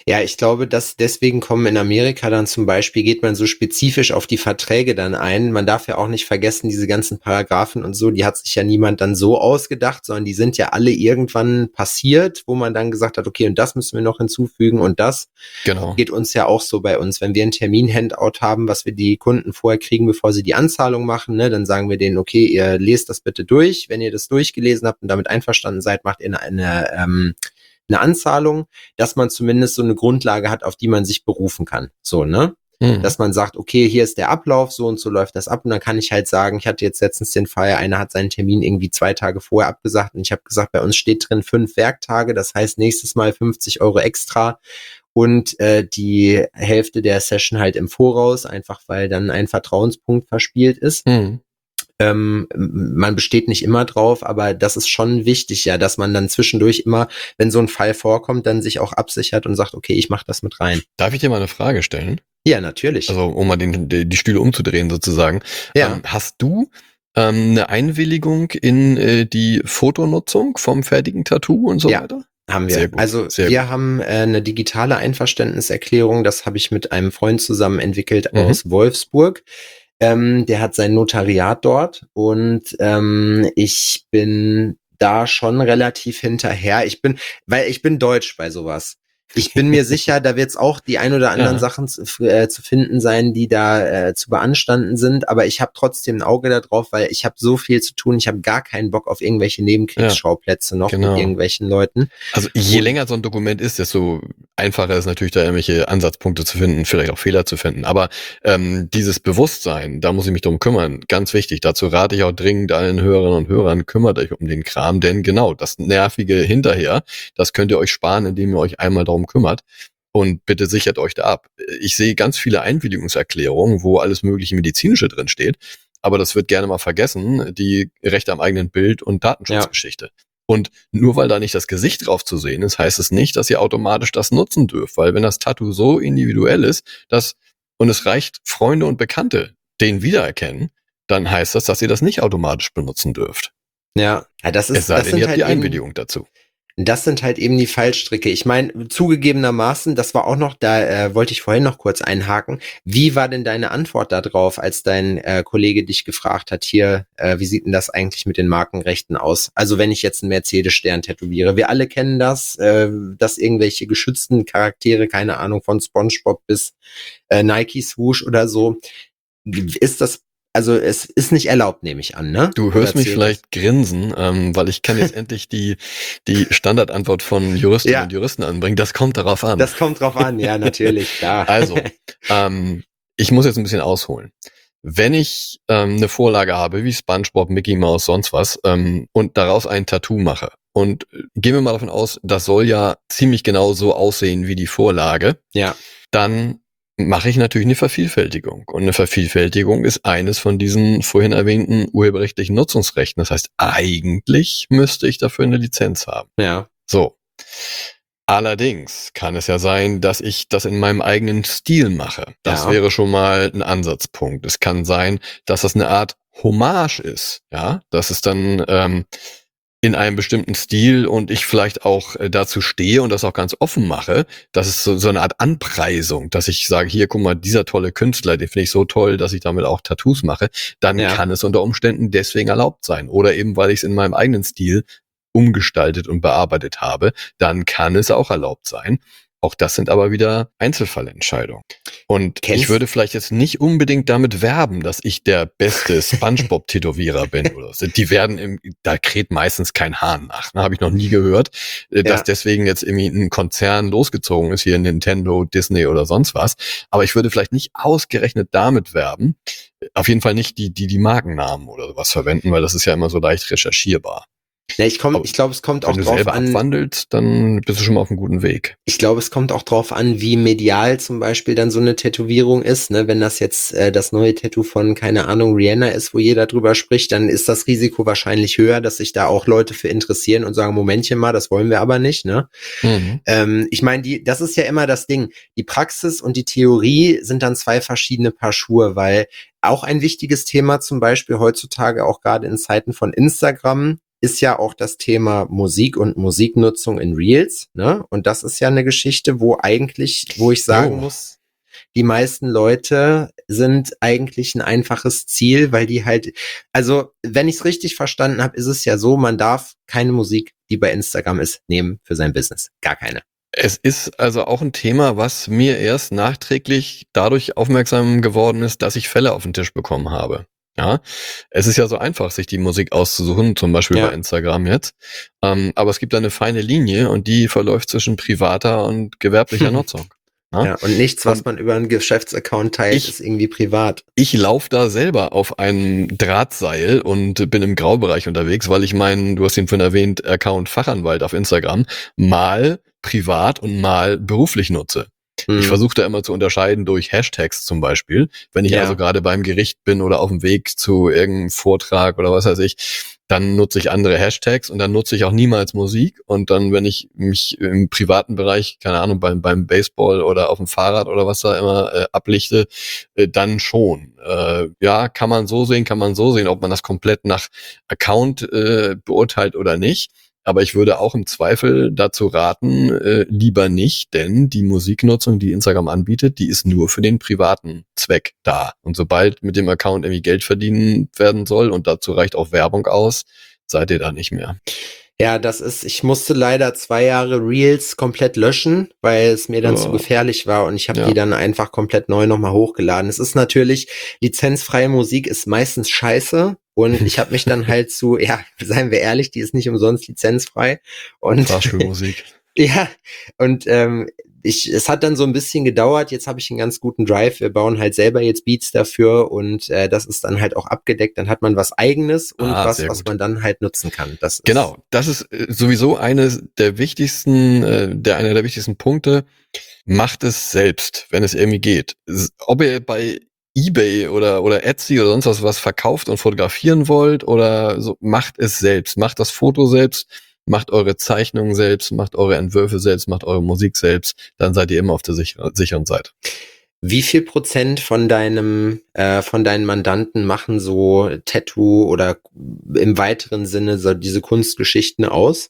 Speaker 1: Ja, ich glaube, dass deswegen kommen in Amerika dann zum Beispiel, geht man so spezifisch auf die Verträge dann ein. Man darf ja auch nicht vergessen, diese ganzen Paragraphen und so, die hat sich ja niemand dann so ausgedacht, sondern die sind ja alle irgendwann passiert, wo man dann gesagt hat, okay, und das müssen wir noch hinzufügen und das
Speaker 2: Genau.
Speaker 1: geht uns ja auch so bei uns. Wenn wir ein Termin-Handout haben, was wir die Kunden vorher kriegen, bevor sie die Anzahlung machen, ne, dann sagen wir denen, okay, ihr lest das bitte durch. Wenn ihr das durchgelesen habt und damit einverstanden seid, macht ihr eine, eine ähm, eine Anzahlung, dass man zumindest so eine Grundlage hat, auf die man sich berufen kann. So, ne? Mhm. Dass man sagt, okay, hier ist der Ablauf, so und so läuft das ab. Und dann kann ich halt sagen, ich hatte jetzt letztens den Fall, einer hat seinen Termin irgendwie zwei Tage vorher abgesagt und ich habe gesagt, bei uns steht drin fünf Werktage, das heißt nächstes Mal fünfzig Euro extra und äh, die Hälfte der Session halt im Voraus, einfach weil dann ein Vertrauenspunkt verspielt ist. Mhm. Ähm, man besteht nicht immer drauf, aber das ist schon wichtig, ja, dass man dann zwischendurch immer, wenn so ein Fall vorkommt, dann sich auch absichert und sagt, okay, ich mache das mit rein.
Speaker 2: Darf ich dir mal eine Frage stellen?
Speaker 1: Ja, natürlich.
Speaker 2: Also um mal den, die, die Stühle umzudrehen sozusagen.
Speaker 1: Ja.
Speaker 2: Ähm, hast du ähm, eine Einwilligung in äh, die Fotonutzung vom fertigen Tattoo und so
Speaker 1: ja.
Speaker 2: weiter?
Speaker 1: Haben wir.
Speaker 2: Sehr gut,
Speaker 1: also
Speaker 2: sehr
Speaker 1: wir
Speaker 2: gut.
Speaker 1: haben äh, eine digitale Einverständniserklärung, das habe ich mit einem Freund zusammen entwickelt
Speaker 2: Mhm.
Speaker 1: aus Wolfsburg. Ähm, der hat sein Notariat dort und ähm, ich bin da schon relativ hinterher. Ich bin, weil ich bin deutsch bei sowas. Ich bin mir sicher, da wird es auch die ein oder anderen ja. Sachen zu, äh, zu finden sein, die da äh, zu beanstanden sind, aber ich habe trotzdem ein Auge da drauf, weil ich habe so viel zu tun, ich habe gar keinen Bock auf irgendwelche Nebenkriegsschauplätze ja, noch genau. mit irgendwelchen Leuten.
Speaker 2: Also je Und, länger so ein Dokument ist, desto einfacher ist natürlich da irgendwelche Ansatzpunkte zu finden, vielleicht auch Fehler zu finden, aber ähm, dieses Bewusstsein, da muss ich mich drum kümmern, ganz wichtig, dazu rate ich auch dringend allen Hörerinnen und Hörern, kümmert euch um den Kram, denn genau, das Nervige hinterher, das könnt ihr euch sparen, indem ihr euch einmal darum kümmert und bitte sichert euch da ab. Ich sehe ganz viele Einwilligungserklärungen, wo alles mögliche Medizinische drin steht, aber das wird gerne mal vergessen, die Rechte am eigenen Bild und Datenschutzgeschichte. Ja. Und nur weil da nicht das Gesicht drauf zu sehen ist, heißt es nicht, dass ihr automatisch das nutzen dürft, weil wenn das Tattoo so individuell ist, dass und es reicht, Freunde und Bekannte den wiedererkennen, dann heißt das, dass ihr das nicht automatisch benutzen dürft.
Speaker 1: Ja, ja das ist
Speaker 2: es sei
Speaker 1: das
Speaker 2: denn,
Speaker 1: sind
Speaker 2: ihr habt
Speaker 1: halt
Speaker 2: die Einwilligung dazu.
Speaker 1: Das sind halt eben die Fallstricke. Ich meine, zugegebenermaßen, das war auch noch, da äh, wollte ich vorhin noch kurz einhaken. Wie war denn deine Antwort da drauf, als dein äh, Kollege dich gefragt hat, hier, äh, wie sieht denn das eigentlich mit den Markenrechten aus? Also wenn ich jetzt einen Mercedes-Stern tätowiere. Wir alle kennen das, äh, dass irgendwelche geschützten Charaktere, keine Ahnung, von SpongeBob bis äh, Nike Swoosh oder so, ist das Also es ist nicht erlaubt, nehme ich an, ne?
Speaker 2: Du hörst mich vielleicht grinsen, ähm, weil ich kann jetzt endlich die die Standardantwort von Juristinnen ja. und Juristen anbringen. Das kommt darauf an.
Speaker 1: Das kommt drauf an, ja, natürlich, klar.
Speaker 2: Also, ähm, ich muss jetzt ein bisschen ausholen. Wenn ich ähm, eine Vorlage habe, wie SpongeBob, Mickey Mouse, sonst was, ähm, und daraus ein Tattoo mache, und gehen wir mal davon aus, das soll ja ziemlich genau so aussehen wie die Vorlage,
Speaker 1: ja,
Speaker 2: dann mache ich natürlich eine Vervielfältigung. Und eine Vervielfältigung ist eines von diesen vorhin erwähnten urheberrechtlichen Nutzungsrechten. Das heißt, eigentlich müsste ich dafür eine Lizenz haben.
Speaker 1: Ja.
Speaker 2: So. Allerdings kann es ja sein, dass ich das in meinem eigenen Stil mache. Das ja. wäre schon mal ein Ansatzpunkt. Es kann sein, dass das eine Art Hommage ist. Ja, das ist dann ähm, in einem bestimmten Stil und ich vielleicht auch äh, dazu stehe und das auch ganz offen mache, das ist so, so eine Art Anpreisung, dass ich sage, hier, guck mal, dieser tolle Künstler, den finde ich so toll, dass ich damit auch Tattoos mache, dann ja. kann es unter Umständen deswegen erlaubt sein. Oder eben, weil ich es in meinem eigenen Stil umgestaltet und bearbeitet habe, dann kann es auch erlaubt sein. Auch das sind aber wieder Einzelfallentscheidungen. Und Kennst? ich würde vielleicht jetzt nicht unbedingt damit werben, dass ich der beste SpongeBob-Tätowierer bin oder so. Die werden, im, da kräht meistens kein Hahn nach. Ne? Habe ich noch nie gehört, dass ja. deswegen jetzt irgendwie ein Konzern losgezogen ist, hier Nintendo, Disney oder sonst was. Aber ich würde vielleicht nicht ausgerechnet damit werben. Auf jeden Fall nicht die, die, die Markennamen oder sowas verwenden, weil das ist ja immer so leicht recherchierbar.
Speaker 1: Ja, ich komm, ich glaube, es kommt auch
Speaker 2: drauf an. Wenn du selber
Speaker 1: an,
Speaker 2: abwandelst, dann bist du schon mal auf einem guten Weg.
Speaker 1: Ich glaube, es kommt auch drauf an, wie medial zum Beispiel dann so eine Tätowierung ist. Ne? Wenn das jetzt äh, das neue Tattoo von, keine Ahnung, Rihanna ist, wo jeder drüber spricht, dann ist das Risiko wahrscheinlich höher, dass sich da auch Leute für interessieren und sagen, Momentchen mal, das wollen wir aber nicht. Ne? Mhm. Ähm, ich meine, die, das ist ja immer das Ding. Die Praxis und die Theorie sind dann zwei verschiedene Paar Schuhe, weil auch ein wichtiges Thema zum Beispiel heutzutage auch gerade in Zeiten von Instagram ist ja auch das Thema Musik und Musiknutzung in Reels, ne? Und das ist ja eine Geschichte, wo eigentlich, wo ich sagen
Speaker 2: Oh.
Speaker 1: muss, die meisten Leute sind eigentlich ein einfaches Ziel, weil die halt, also wenn ich es richtig verstanden habe, ist es ja so, man darf keine Musik, die bei Instagram ist, nehmen für sein Business. Gar keine.
Speaker 2: Es ist also auch ein Thema, was mir erst nachträglich dadurch aufmerksam geworden ist, dass ich Fälle auf den Tisch bekommen habe. Ja, es ist ja so einfach, sich die Musik auszusuchen, zum Beispiel
Speaker 1: Ja.
Speaker 2: bei Instagram jetzt. Ähm, aber es gibt da eine feine Linie und die verläuft zwischen privater und gewerblicher
Speaker 1: Hm.
Speaker 2: Nutzung. Ja?
Speaker 1: Ja, und nichts, was
Speaker 2: Und
Speaker 1: man über einen Geschäftsaccount teilt,
Speaker 2: ich-
Speaker 1: ist irgendwie privat.
Speaker 2: Ich laufe da selber auf einem Drahtseil und bin im Graubereich unterwegs, weil ich meinen, du hast ihn vorhin erwähnt, Account Fachanwalt auf Instagram mal privat und mal beruflich nutze.
Speaker 1: Hm.
Speaker 2: Ich versuche da immer zu unterscheiden durch Hashtags zum Beispiel. Wenn ich
Speaker 1: Ja.
Speaker 2: also gerade beim Gericht bin oder auf dem Weg zu irgendeinem Vortrag oder was weiß ich, dann nutze ich andere Hashtags und dann nutze ich auch niemals Musik. Und dann, wenn ich mich im privaten Bereich, keine Ahnung, beim, beim Baseball oder auf dem Fahrrad oder was da immer äh, ablichte, äh, dann schon. Äh, ja, kann man so sehen, kann man so sehen, ob man das komplett nach Account äh, beurteilt oder nicht. Aber ich würde auch im Zweifel dazu raten, äh, lieber nicht, denn die Musiknutzung, die Instagram anbietet, die ist nur für den privaten Zweck da. Und sobald mit dem Account irgendwie Geld verdienen werden soll und dazu reicht auch Werbung aus, seid ihr da nicht mehr.
Speaker 1: Ja, das ist, ich musste leider zwei Jahre Reels komplett löschen, weil es mir dann
Speaker 2: Oh.
Speaker 1: zu gefährlich war und ich habe
Speaker 2: Ja.
Speaker 1: die dann einfach komplett neu nochmal hochgeladen. Es ist natürlich, lizenzfreie Musik ist meistens scheiße und ich habe mich dann halt zu, ja, seien wir ehrlich, die ist nicht umsonst lizenzfrei und
Speaker 2: Fahrstuhlmusik.
Speaker 1: ja, und ähm, ich, es hat dann so ein bisschen gedauert, jetzt habe ich einen ganz guten Drive, wir bauen halt selber jetzt Beats dafür und äh, das ist dann halt auch abgedeckt, dann hat man was Eigenes und
Speaker 2: Ah,
Speaker 1: was,
Speaker 2: sehr
Speaker 1: was
Speaker 2: gut.
Speaker 1: man dann halt nutzen kann. Das ist,
Speaker 2: Genau, das ist äh, sowieso eines der wichtigsten, äh, der einer der wichtigsten Punkte. Macht es selbst, wenn es irgendwie geht. S- Ob ihr bei eBay oder oder Etsy oder sonst was was verkauft und fotografieren wollt oder so, macht es selbst. Macht das Foto selbst, macht eure Zeichnungen selbst, macht eure Entwürfe selbst, macht eure Musik selbst. Dann seid ihr immer auf der sicher sicheren Seite.
Speaker 1: Wie viel Prozent von deinem, äh, von deinen Mandanten machen so Tattoo oder im weiteren Sinne so diese Kunstgeschichten aus?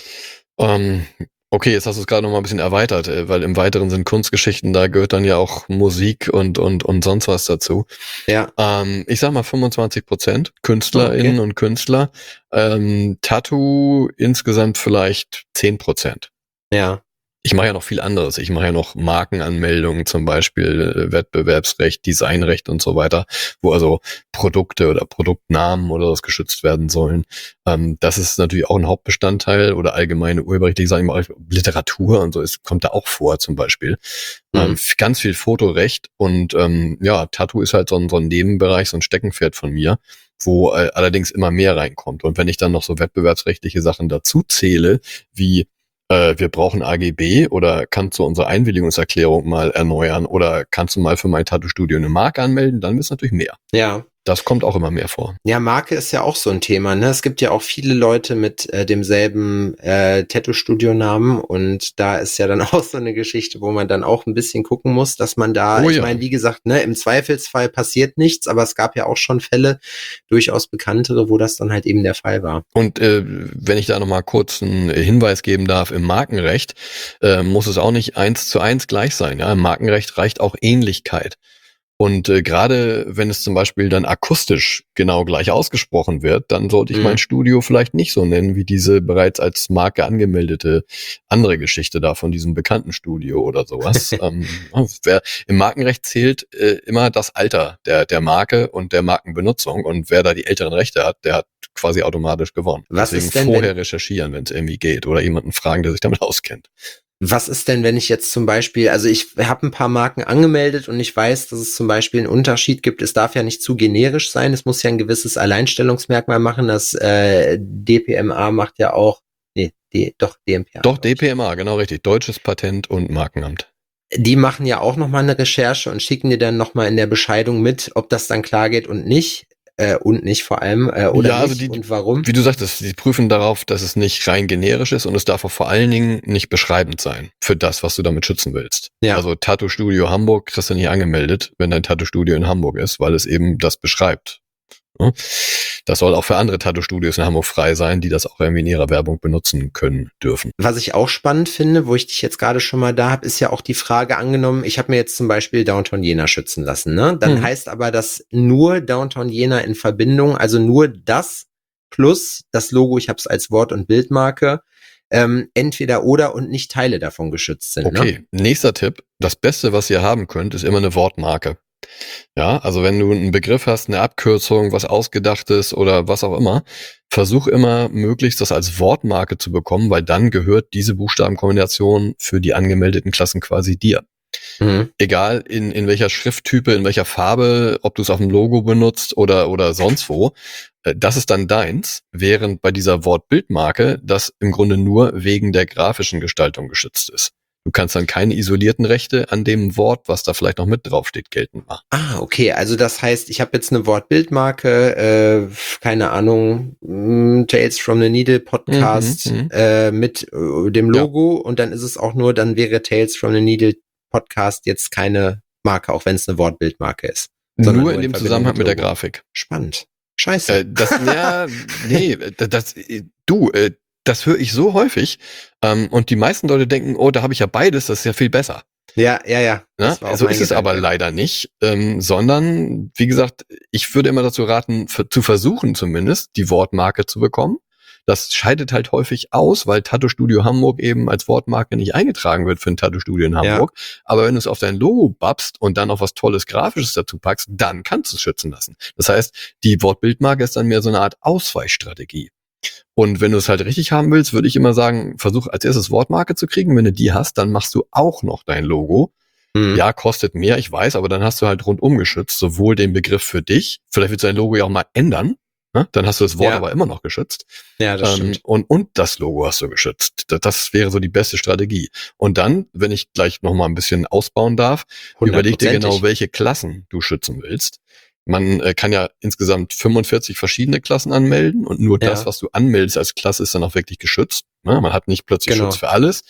Speaker 2: Ähm, okay, jetzt hast du es gerade noch mal ein bisschen erweitert, äh, weil im weiteren Sinn Kunstgeschichten, da gehört dann ja auch Musik und und und sonst was dazu.
Speaker 1: Ja,
Speaker 2: Ähm, ich sag mal fünfundzwanzig Prozent KünstlerInnen
Speaker 1: Okay.
Speaker 2: und Künstler. Ähm, Tattoo insgesamt vielleicht zehn Prozent.
Speaker 1: ja.
Speaker 2: Ich mache ja noch viel anderes. Ich mache ja noch Markenanmeldungen, zum Beispiel äh, Wettbewerbsrecht, Designrecht und so weiter, wo also Produkte oder Produktnamen oder was geschützt werden sollen. Ähm, das ist natürlich auch ein Hauptbestandteil oder allgemeine urheberrechtliche Sachen, auch Literatur und so, es kommt da auch vor zum Beispiel.
Speaker 1: Mhm.
Speaker 2: Ähm, f- ganz viel Fotorecht und ähm, ja, Tattoo ist halt so ein, so ein Nebenbereich, so ein Steckenpferd von mir, wo äh, allerdings immer mehr reinkommt. Und wenn ich dann noch so wettbewerbsrechtliche Sachen dazu zähle, wie äh, wir brauchen A G B oder kannst du unsere Einwilligungserklärung mal erneuern oder kannst du mal für mein Tattoo-Studio eine Marke anmelden, dann wird es natürlich mehr.
Speaker 1: Ja.
Speaker 2: Das kommt auch immer mehr vor.
Speaker 1: Ja, Marke ist ja auch so ein Thema, ne? Es gibt ja auch viele Leute mit äh, demselben äh, Tattoo-Studio-Namen und da ist ja dann auch so eine Geschichte, wo man dann auch ein bisschen gucken muss, dass man da,
Speaker 2: Oh
Speaker 1: ich
Speaker 2: ja.
Speaker 1: meine, wie gesagt, ne, im Zweifelsfall passiert nichts, aber es gab ja auch schon Fälle, durchaus bekanntere, wo das dann halt eben der Fall war.
Speaker 2: Und äh, wenn ich da nochmal kurz einen Hinweis geben darf, im Markenrecht äh, muss es auch nicht eins zu eins gleich sein. Ja? Im Markenrecht reicht auch Ähnlichkeit. Und äh, gerade wenn es zum Beispiel dann akustisch genau gleich ausgesprochen wird, dann sollte ich
Speaker 1: Mhm.
Speaker 2: mein Studio vielleicht nicht so nennen wie diese bereits als Marke angemeldete andere Geschichte da von diesem bekannten Studio oder sowas. ähm, wer, Im Markenrecht zählt äh, immer das Alter der, der Marke und der Markenbenutzung und wer da die älteren Rechte hat, der hat quasi automatisch gewonnen.
Speaker 1: Was
Speaker 2: Deswegen
Speaker 1: ist denn,
Speaker 2: vorher
Speaker 1: wenn-
Speaker 2: recherchieren, wenn es irgendwie geht oder jemanden fragen, der sich damit auskennt.
Speaker 1: Was ist denn, wenn ich jetzt zum Beispiel, also ich habe ein paar Marken angemeldet und ich weiß, dass es zum Beispiel einen Unterschied gibt. Es darf ja nicht zu generisch sein. Es muss ja ein gewisses Alleinstellungsmerkmal machen. Das äh, D P M A macht ja auch, nee, D, doch D M P A.
Speaker 2: Doch, D P M A, genau richtig. Deutsches Patent- und Markenamt.
Speaker 1: Die machen ja auch nochmal eine Recherche und schicken dir dann nochmal in der Bescheidung mit, ob das dann klar geht und nicht. Äh, und nicht vor allem, äh, oder
Speaker 2: Ja, also
Speaker 1: nicht
Speaker 2: die-
Speaker 1: und warum.
Speaker 2: Wie du sagtest, sie prüfen darauf, dass es nicht rein generisch ist und es darf auch vor allen Dingen nicht beschreibend sein für das, was du damit schützen willst.
Speaker 1: Ja.
Speaker 2: Also Tattoo-Studio Hamburg kriegst du nicht angemeldet, wenn dein Tattoo-Studio in Hamburg ist, weil es eben das beschreibt. Ne? Das soll auch für andere Tattoo-Studios in Hamburg frei sein, die das auch irgendwie in ihrer Werbung benutzen können dürfen.
Speaker 1: Was ich auch spannend finde, wo ich dich jetzt gerade schon mal da habe, ist ja auch die Frage angenommen, ich habe mir jetzt zum Beispiel Downtown Jena schützen lassen. Ne? Dann hm. heißt aber, dass nur Downtown Jena in Verbindung, also nur das plus das Logo, ich habe es als Wort- und Bildmarke, ähm, entweder oder und nicht Teile davon geschützt sind.
Speaker 2: Okay,
Speaker 1: ne?
Speaker 2: Nächster Tipp. Das Beste, was ihr haben könnt, ist immer eine Wortmarke. Ja, also wenn du einen Begriff hast, eine Abkürzung, was Ausgedachtes oder was auch immer, versuch immer möglichst das als Wortmarke zu bekommen, weil dann gehört diese Buchstabenkombination für die angemeldeten Klassen quasi dir. Mhm. Egal in, in welcher Schrifttype, in welcher Farbe, ob du es auf dem Logo benutzt oder, oder sonst wo, das ist dann deins, während bei dieser Wortbildmarke das im Grunde nur wegen der grafischen Gestaltung geschützt ist. Du kannst dann keine isolierten Rechte an dem Wort, was da vielleicht noch mit draufsteht, geltend machen.
Speaker 1: Ah, okay. Also das heißt, ich habe jetzt eine Wortbildmarke, äh, keine Ahnung, mh, Tales from the Needle Podcast
Speaker 2: mhm,
Speaker 1: äh, mit äh, dem Logo ja. Und dann ist es auch nur, dann wäre Tales from the Needle Podcast jetzt keine Marke, auch wenn es eine Wortbildmarke ist.
Speaker 2: Nur, nur in dem Zusammenhang mit, mit der Grafik.
Speaker 1: Spannend. Scheiße.
Speaker 2: Äh, das, ja, nee, das, das du, äh, das höre ich so häufig ähm, und die meisten Leute denken, oh, da habe ich ja beides, das ist ja viel besser.
Speaker 1: Ja, ja, ja.
Speaker 2: Ne? So ist es aber leider nicht, ähm, sondern, wie gesagt, ich würde immer dazu raten, für, zu versuchen zumindest, die Wortmarke zu bekommen. Das scheidet halt häufig aus, weil Tattoo-Studio Hamburg eben als Wortmarke nicht eingetragen wird für ein Tattoo-Studio in Hamburg. Ja. Aber wenn du es auf dein Logo babst und dann noch was Tolles Grafisches dazu packst, dann kannst du es schützen lassen. Das heißt, die Wortbildmarke ist dann mehr so eine Art Ausweichstrategie. Und wenn du es halt richtig haben willst, würde ich immer sagen, versuch als erstes Wortmarke zu kriegen. Wenn du die hast, dann machst du auch noch dein Logo. Mhm. Ja, kostet mehr, ich weiß, aber dann hast du halt rundum geschützt, sowohl den Begriff für dich, vielleicht willst du dein Logo ja auch mal ändern, ne? Dann hast du das Wort ja. aber immer noch geschützt.
Speaker 1: Ja, das ähm,
Speaker 2: stimmt. Und, und das Logo hast du geschützt. Das, das wäre so die beste Strategie. Und dann, wenn ich gleich noch mal ein bisschen ausbauen darf, überleg dir genau, welche Klassen du schützen willst. Man äh, kann ja insgesamt fünfundvierzig verschiedene Klassen anmelden und nur ja. das, was du anmeldest als Klasse, ist dann auch wirklich geschützt. Ne? Man hat nicht plötzlich genau. Schutz für alles,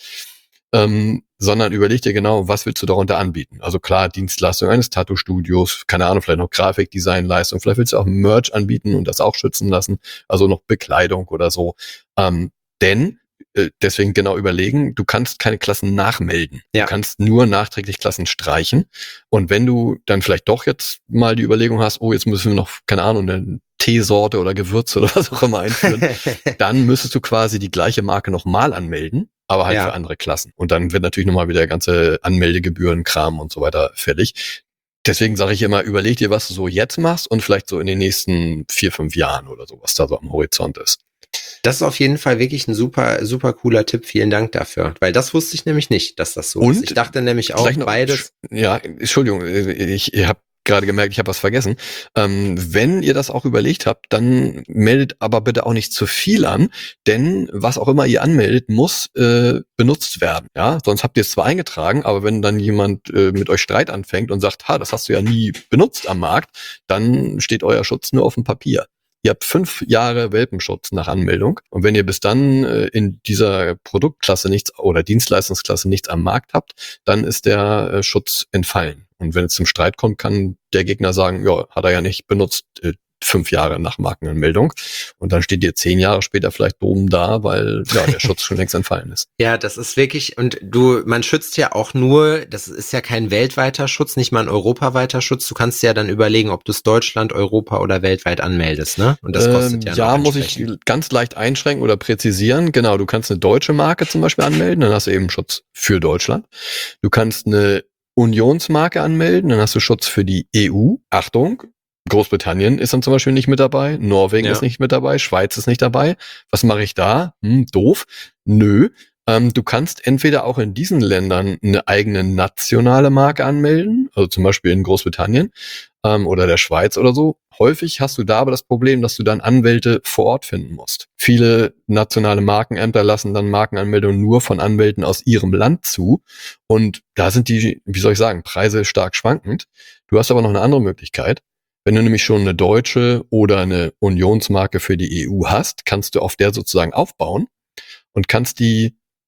Speaker 2: ähm, sondern überleg dir genau, was willst du darunter anbieten. Also klar, Dienstleistung eines Tattoo-Studios, keine Ahnung, vielleicht noch Grafikdesignleistung, vielleicht willst du auch Merch anbieten und das auch schützen lassen, also noch Bekleidung oder so. Ähm, denn deswegen genau überlegen, du kannst keine Klassen nachmelden. Ja. Du kannst nur nachträglich Klassen streichen. Und wenn du dann vielleicht doch jetzt mal die Überlegung hast, oh, jetzt müssen wir noch, keine Ahnung, eine Teesorte oder Gewürze oder was auch immer einführen, dann müsstest du quasi die gleiche Marke nochmal anmelden, aber halt ja. für andere Klassen. Und dann wird natürlich nochmal wieder der ganze Anmeldegebühren, Kram und so weiter fällig. Deswegen sage ich immer, überleg dir, was du so jetzt machst und vielleicht so in den nächsten vier, fünf Jahren oder so, was da so am Horizont ist.
Speaker 1: Das ist auf jeden Fall wirklich ein super, super cooler Tipp. Vielen Dank dafür. Weil das wusste ich nämlich nicht, dass das so
Speaker 2: und
Speaker 1: ist. Ich dachte nämlich auch
Speaker 2: noch,
Speaker 1: beides.
Speaker 2: Ja, Entschuldigung, ich, ich habe gerade gemerkt, ich habe was vergessen. Ähm, wenn ihr das auch überlegt habt, dann meldet aber bitte auch nicht zu viel an, denn was auch immer ihr anmeldet, muss äh, benutzt werden. Ja, sonst habt ihr es zwar eingetragen, aber wenn dann jemand äh, mit euch Streit anfängt und sagt, ha, das hast du ja nie benutzt am Markt, dann steht euer Schutz nur auf dem Papier. Ihr habt fünf Jahre Welpenschutz nach Anmeldung und wenn ihr bis dann äh, in dieser Produktklasse nichts oder Dienstleistungsklasse nichts am Markt habt, dann ist der äh, Schutz entfallen. Und wenn es zum Streit kommt, kann der Gegner sagen, ja, hat er ja nicht benutzt, äh, fünf Jahre nach Markenanmeldung. Und dann steht ihr zehn Jahre später vielleicht oben da, weil ja der Schutz schon längst entfallen ist.
Speaker 1: Ja, das ist wirklich, und du, man schützt ja auch nur, das ist ja kein weltweiter Schutz, nicht mal ein europaweiter Schutz. Du kannst ja dann überlegen, ob du es Deutschland, Europa oder weltweit anmeldest, ne? Und das kostet
Speaker 2: ähm,
Speaker 1: ja
Speaker 2: Ja, muss ich ganz leicht einschränken oder präzisieren. Genau, du kannst eine deutsche Marke zum Beispiel anmelden, dann hast du eben Schutz für Deutschland. Du kannst eine Unionsmarke anmelden, dann hast du Schutz für die E U. Achtung, Großbritannien ist dann zum Beispiel nicht mit dabei, Norwegen ja. ist nicht mit dabei, Schweiz ist nicht dabei. Was mache ich da? Hm, doof. Nö. Ähm, du kannst entweder auch in diesen Ländern eine eigene nationale Marke anmelden, also zum Beispiel in Großbritannien ähm, oder der Schweiz oder so. Häufig hast du da aber das Problem, dass du dann Anwälte vor Ort finden musst. Viele nationale Markenämter lassen dann Markenanmeldungen nur von Anwälten aus ihrem Land zu. Und da sind die, wie soll ich sagen, Preise stark schwankend. Du hast aber noch eine andere Möglichkeit. Wenn du nämlich schon eine deutsche oder eine Unionsmarke für die E U hast, kannst du auf der sozusagen aufbauen und kannst die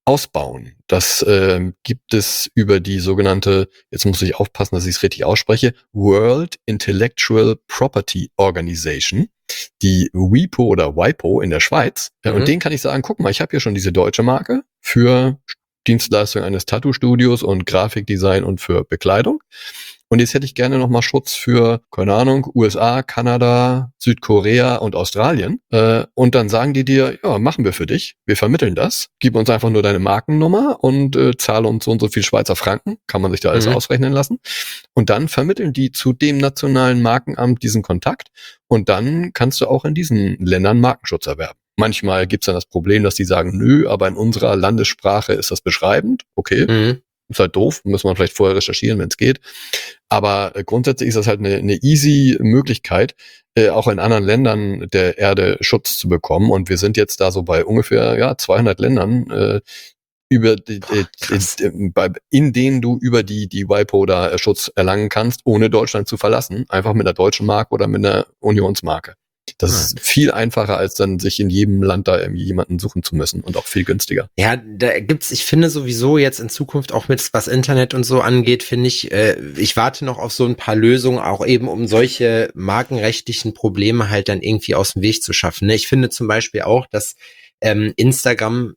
Speaker 2: ausbauen. Das äh, gibt es über die sogenannte, jetzt muss ich aufpassen, dass ich es richtig ausspreche, World Intellectual Property Organization, die WIPO oder WIPO in der Schweiz. Mhm. Und denen kann ich sagen, guck mal, ich habe hier schon diese deutsche Marke für Dienstleistung eines Tattoo-Studios und Grafikdesign und für Bekleidung. Und jetzt hätte ich gerne nochmal Schutz für, keine Ahnung, U S A, Kanada, Südkorea und Australien. Äh, und dann sagen die dir, ja, machen wir für dich. Wir vermitteln das. Gib uns einfach nur deine Markennummer und äh, zahle uns so und so viel Schweizer Franken. Kann man sich da alles mhm. ausrechnen lassen. Und dann vermitteln die zu dem nationalen Markenamt diesen Kontakt. Und dann kannst du auch in diesen Ländern Markenschutz erwerben. Manchmal gibt's dann das Problem, dass die sagen, nö, aber in unserer Landessprache ist das beschreibend. Okay. Mhm. Ist halt doof, muss man vielleicht vorher recherchieren, wenn es geht. Aber äh, grundsätzlich ist das halt eine, eine easy Möglichkeit, äh, auch in anderen Ländern der Erde Schutz zu bekommen. Und wir sind jetzt da so bei ungefähr ja zweihundert Ländern, äh, über die, Boah, äh, in, in denen du über die die WIPO da äh, Schutz erlangen kannst, ohne Deutschland zu verlassen. Einfach mit einer deutschen Marke oder mit einer Unionsmarke. Das ist viel einfacher, als dann sich in jedem Land da irgendwie jemanden suchen zu müssen und auch viel günstiger.
Speaker 3: Ja, da gibt's, ich finde sowieso jetzt in Zukunft auch mit, was Internet und so angeht, finde ich, äh, ich warte noch auf so ein paar Lösungen, auch eben um solche markenrechtlichen Probleme halt dann irgendwie aus dem Weg zu schaffen. Ne? Ich finde zum Beispiel auch, dass ähm, Instagram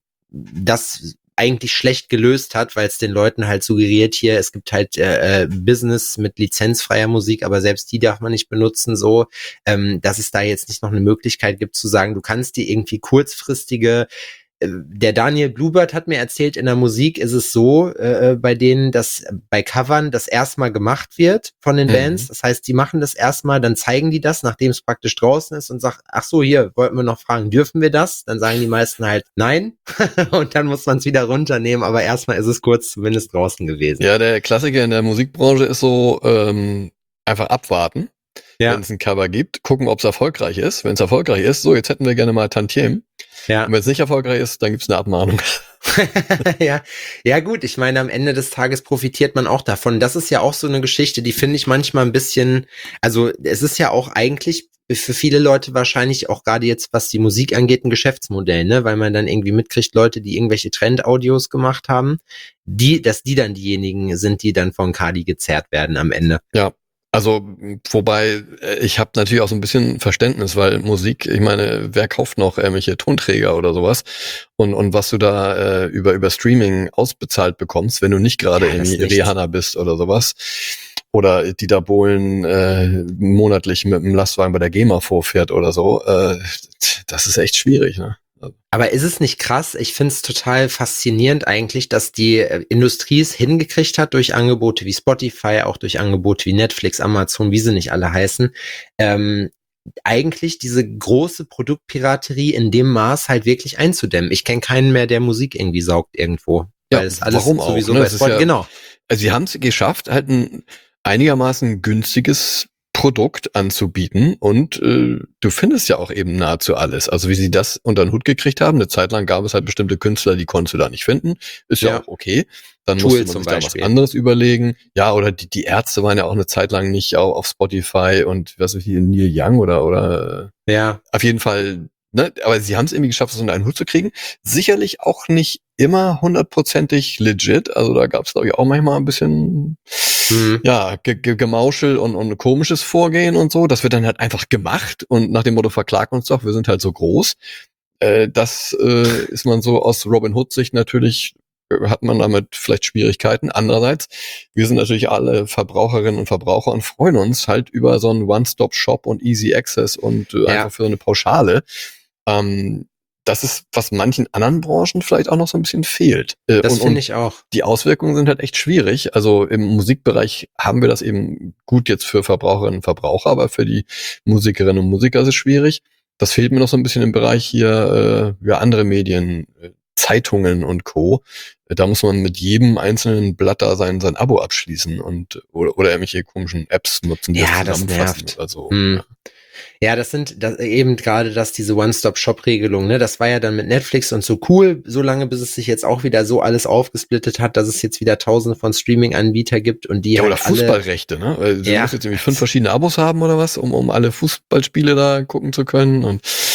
Speaker 3: das eigentlich schlecht gelöst hat, weil es den Leuten halt suggeriert hier, es gibt halt äh, Business mit lizenzfreier Musik, aber selbst die darf man nicht benutzen, so, ähm, dass es da jetzt nicht noch eine Möglichkeit gibt zu sagen, du kannst dir irgendwie kurzfristige, äh, der Daniel Bluebird hat mir erzählt, in der Musik ist es so, äh, bei denen, dass bei Covern das erstmal gemacht wird von den mhm. Bands, das heißt, die machen das erstmal, dann zeigen die das, nachdem es praktisch draußen ist und sagen, ach so, hier, wollten wir noch fragen, dürfen wir das? Dann sagen die meisten halt, nein, und dann muss man es wieder runternehmen, aber erstmal ist es kurz zumindest draußen gewesen.
Speaker 2: Ja, der Klassiker in der Musikbranche ist so, ähm, einfach abwarten, ja. wenn es ein Cover gibt, gucken, ob es erfolgreich ist. Wenn es erfolgreich ist, so, jetzt hätten wir gerne mal Tantiem. Ja. Und wenn es nicht erfolgreich ist, dann gibt's eine Abmahnung.
Speaker 3: ja, ja gut, ich meine, am Ende des Tages profitiert man auch davon. Das ist ja auch so eine Geschichte, die finde ich manchmal ein bisschen, also es ist ja auch eigentlich für viele Leute wahrscheinlich auch gerade jetzt, was die Musik angeht, ein Geschäftsmodell, ne, weil man dann irgendwie mitkriegt, Leute, die irgendwelche Trend-Audios gemacht haben, die, dass die dann diejenigen sind, die dann von Kadi gezerrt werden am Ende.
Speaker 2: Ja. Also, wobei, ich habe natürlich auch so ein bisschen Verständnis, weil Musik, ich meine, wer kauft noch irgendwelche Tonträger oder sowas? Und und was du da äh, über über Streaming ausbezahlt bekommst, wenn du nicht gerade ja, irgendwie Rihanna bist oder sowas. Oder Dieter Bohlen äh, monatlich mit einem Lastwagen bei der GEMA vorfährt oder so. Äh, das ist echt schwierig, ne?
Speaker 3: Aber ist es nicht krass? Ich finde es total faszinierend eigentlich, dass die Industrie es hingekriegt hat, durch Angebote wie Spotify, auch durch Angebote wie Netflix, Amazon, wie sie nicht alle heißen, ähm, eigentlich diese große Produktpiraterie in dem Maß halt wirklich einzudämmen. Ich kenne keinen mehr, der Musik irgendwie saugt irgendwo.
Speaker 2: Ja, weil es alles warum sowieso auch, ne? bei Spotify, ja, genau. Also sie haben es geschafft, halt ein einigermaßen günstiges Produkt anzubieten und äh, du findest ja auch eben nahezu alles. Also wie sie das unter den Hut gekriegt haben, eine Zeit lang gab es halt bestimmte Künstler, die konntest du da nicht finden. Ist ja, ja auch okay. Dann musste man sich da was anderes überlegen. Ja, oder die, die Ärzte waren ja auch eine Zeit lang nicht auf, auf Spotify und was ist hier, Neil Young oder oder
Speaker 3: ja.
Speaker 2: Auf jeden Fall, ne, aber sie haben es irgendwie geschafft, das unter einen Hut zu kriegen. Sicherlich auch nicht immer hundertprozentig legit. Also da gab es, glaube ich, auch manchmal ein bisschen mhm. ja, ge- ge- Gemauschel und, und komisches Vorgehen und so. Das wird dann halt einfach gemacht und nach dem Motto, verklagt uns doch, wir sind halt so groß. Äh, das äh, ist man so aus Robin Hood Sicht natürlich, äh, hat man damit vielleicht Schwierigkeiten. Andererseits, wir sind natürlich alle Verbraucherinnen und Verbraucher und freuen uns halt über so einen One-Stop-Shop und Easy Access und äh, ja. einfach für eine Pauschale. Ähm, Das ist, was manchen anderen Branchen vielleicht auch noch so ein bisschen fehlt.
Speaker 3: Äh, das finde ich auch.
Speaker 2: Die Auswirkungen sind halt echt schwierig. Also im Musikbereich haben wir das eben gut jetzt für Verbraucherinnen und Verbraucher, aber für die Musikerinnen und Musiker ist es schwierig. Das fehlt mir noch so ein bisschen im Bereich hier, äh, ja, andere Medien, äh, Zeitungen und Co. Da muss man mit jedem einzelnen Blatt da sein, sein Abo abschließen und oder, oder irgendwelche komischen Apps nutzen, die
Speaker 3: ja,
Speaker 2: das
Speaker 3: zusammenfassen
Speaker 2: das nervt. Oder so.
Speaker 3: Hm. Ja. Ja, das sind das, eben gerade das, diese One-Stop-Shop-Regelung, ne? Das war ja dann mit Netflix und so cool, solange bis es sich jetzt auch wieder so alles aufgesplittet hat, dass es jetzt wieder tausende von Streaming-Anbieter gibt und die
Speaker 2: ja,
Speaker 3: halt
Speaker 2: oder Fußballrechte, ne? Weil du
Speaker 3: ja.
Speaker 2: musst jetzt irgendwie fünf verschiedene Abos haben oder was, um um alle Fußballspiele da gucken zu können und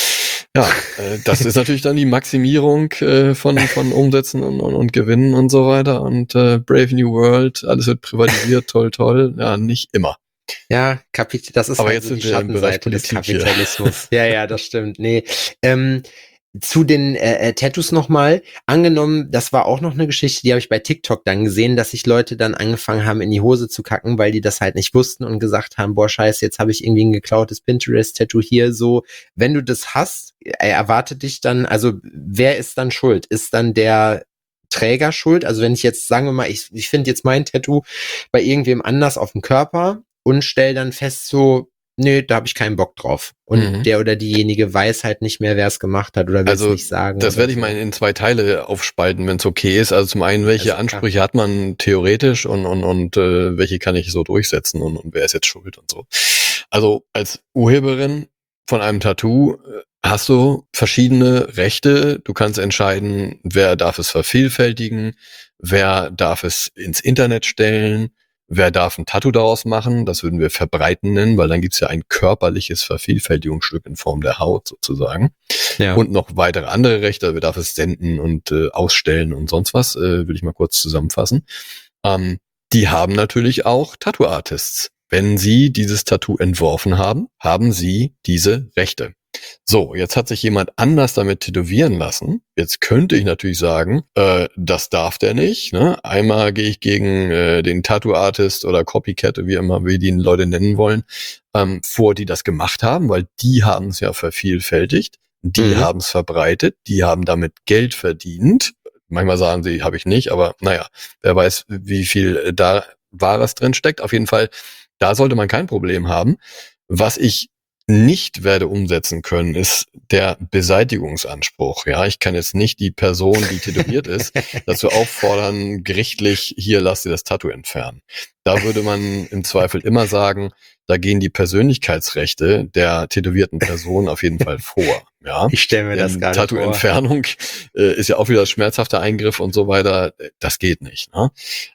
Speaker 2: Ja, äh, das ist natürlich dann die Maximierung äh, von von Umsätzen und, und, und Gewinnen und so weiter. Und äh, Brave New World, alles wird privatisiert, toll, toll. Ja, nicht immer.
Speaker 3: Ja, Kapit das ist
Speaker 2: Aber
Speaker 3: halt
Speaker 2: jetzt
Speaker 3: so die
Speaker 2: sind wir im Bereich
Speaker 3: Schattenseite des
Speaker 2: Politik hier.
Speaker 3: Kapitalismus. Ja, ja, das stimmt. Nee. Ähm, zu den äh, äh, Tattoos nochmal. Angenommen, das war auch noch eine Geschichte, die habe ich bei TikTok dann gesehen, dass sich Leute dann angefangen haben, in die Hose zu kacken, weil die das halt nicht wussten und gesagt haben, boah, scheiße, jetzt habe ich irgendwie ein geklautes Pinterest-Tattoo hier. So, wenn du das hast, äh, erwartet dich dann, also wer ist dann schuld? Ist dann der Träger schuld? Also wenn ich jetzt, sagen wir mal, ich, ich finde jetzt mein Tattoo bei irgendwem anders auf dem Körper und stell dann fest so, nö, da habe ich keinen Bock drauf. Und
Speaker 2: Mhm.
Speaker 3: der oder diejenige weiß halt nicht mehr, wer es gemacht hat oder will es
Speaker 2: Also,
Speaker 3: nicht sagen.
Speaker 2: das
Speaker 3: oder
Speaker 2: werde ich
Speaker 3: so.
Speaker 2: mal in zwei Teile aufspalten, wenn es okay ist. Also zum einen, welche
Speaker 3: Also, klar.
Speaker 2: Ansprüche hat man theoretisch und, und, und äh, welche kann ich so durchsetzen und, und wer ist jetzt schuld und so. Also als Urheberin von einem Tattoo äh, hast du verschiedene Rechte. Du kannst entscheiden, wer darf es vervielfältigen, wer darf es ins Internet stellen, wer darf ein Tattoo daraus machen. Das würden wir verbreiten nennen, weil dann gibt's ja ein körperliches Vervielfältigungsstück in Form der Haut sozusagen.
Speaker 3: Ja.
Speaker 2: Und noch weitere andere Rechte, wer darf es senden und äh, ausstellen und sonst was, äh, will ich mal kurz zusammenfassen. Ähm, die haben natürlich auch Tattoo-Artists. Wenn sie dieses Tattoo entworfen haben, haben sie diese Rechte. So, jetzt hat sich jemand anders damit tätowieren lassen. Jetzt könnte ich natürlich sagen, äh, das darf der nicht. Ne? Einmal gehe ich gegen äh, den Tattoo-Artist oder Copycat, wie immer wir die Leute nennen wollen, ähm, vor, die das gemacht haben, weil die haben es ja vervielfältigt. Die
Speaker 3: Mhm.
Speaker 2: haben es verbreitet, die haben damit Geld verdient. Manchmal sagen sie, habe ich nicht, aber naja, wer weiß, wie viel da Wahres drin steckt. Auf jeden Fall, da sollte man kein Problem haben. Was ich nicht werde umsetzen können, ist der Beseitigungsanspruch. Ja, ich kann jetzt nicht die Person, die tätowiert ist, dazu auffordern, gerichtlich, hier, lass dir das Tattoo entfernen. Da würde man im Zweifel immer sagen, da gehen die Persönlichkeitsrechte der tätowierten Person auf jeden Fall vor. Ja,
Speaker 3: Ich stelle mir das
Speaker 2: denn
Speaker 3: gerade vor.
Speaker 2: Tattoo-Entfernung äh, ist ja auch wieder schmerzhafter Eingriff und so weiter. Das geht nicht. Ne?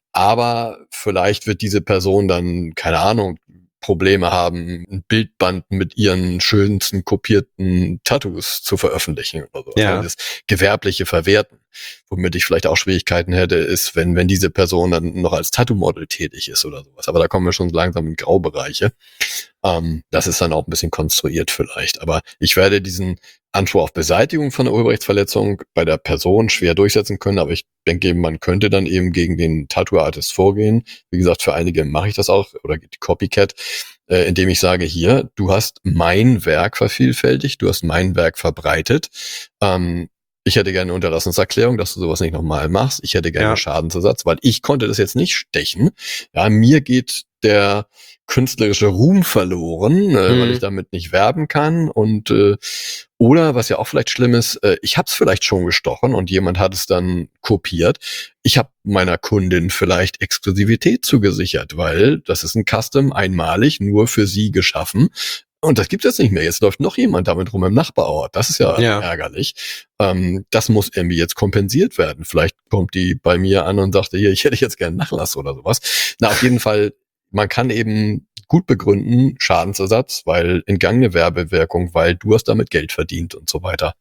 Speaker 2: Aber vielleicht wird diese Person dann, keine Ahnung, Probleme haben, ein Bildband mit ihren schönsten kopierten Tattoos zu veröffentlichen oder so.
Speaker 3: Ja.
Speaker 2: Also das gewerbliche Verwerten. Womit ich vielleicht auch Schwierigkeiten hätte, ist, wenn, wenn diese Person dann noch als Tattoo-Model tätig ist oder sowas. Aber da kommen wir schon langsam in Graubereiche. Ähm, das ist dann auch ein bisschen konstruiert vielleicht. Aber ich werde diesen Anspruch auf Beseitigung von der Urheberrechtsverletzung bei der Person schwer durchsetzen können. Aber ich denke, man könnte dann eben gegen den Tattoo-Artist vorgehen. Wie gesagt, für einige mache ich das auch, oder die Copycat, äh, indem ich sage, hier, du hast mein Werk vervielfältigt, du hast mein Werk verbreitet. Ähm, Ich hätte gerne eine Unterlassungserklärung, dass du sowas nicht nochmal machst. Ich hätte gerne
Speaker 3: Ja.
Speaker 2: Schadensersatz, weil ich konnte das jetzt nicht stechen. Ja, mir geht der künstlerische Ruhm verloren, äh,
Speaker 3: Mhm.
Speaker 2: weil ich damit nicht werben kann. Und äh, oder, was ja auch vielleicht schlimm ist, äh, ich habe es vielleicht schon gestochen und jemand hat es dann kopiert. Ich habe meiner Kundin vielleicht Exklusivität zugesichert, weil das ist ein Custom, einmalig, nur für sie geschaffen. Und das gibt es jetzt nicht mehr. Jetzt läuft noch jemand damit rum im Nachbarort. Das ist ja,
Speaker 3: Ja.
Speaker 2: ärgerlich. Ähm, das muss irgendwie jetzt kompensiert werden. Vielleicht kommt die bei mir an und sagt, hier, ich hätte jetzt gerne Nachlass oder sowas. Na, auf jeden Fall, man kann eben gut begründen, Schadensersatz, weil entgangene Werbewirkung, weil du hast damit Geld verdient und so weiter.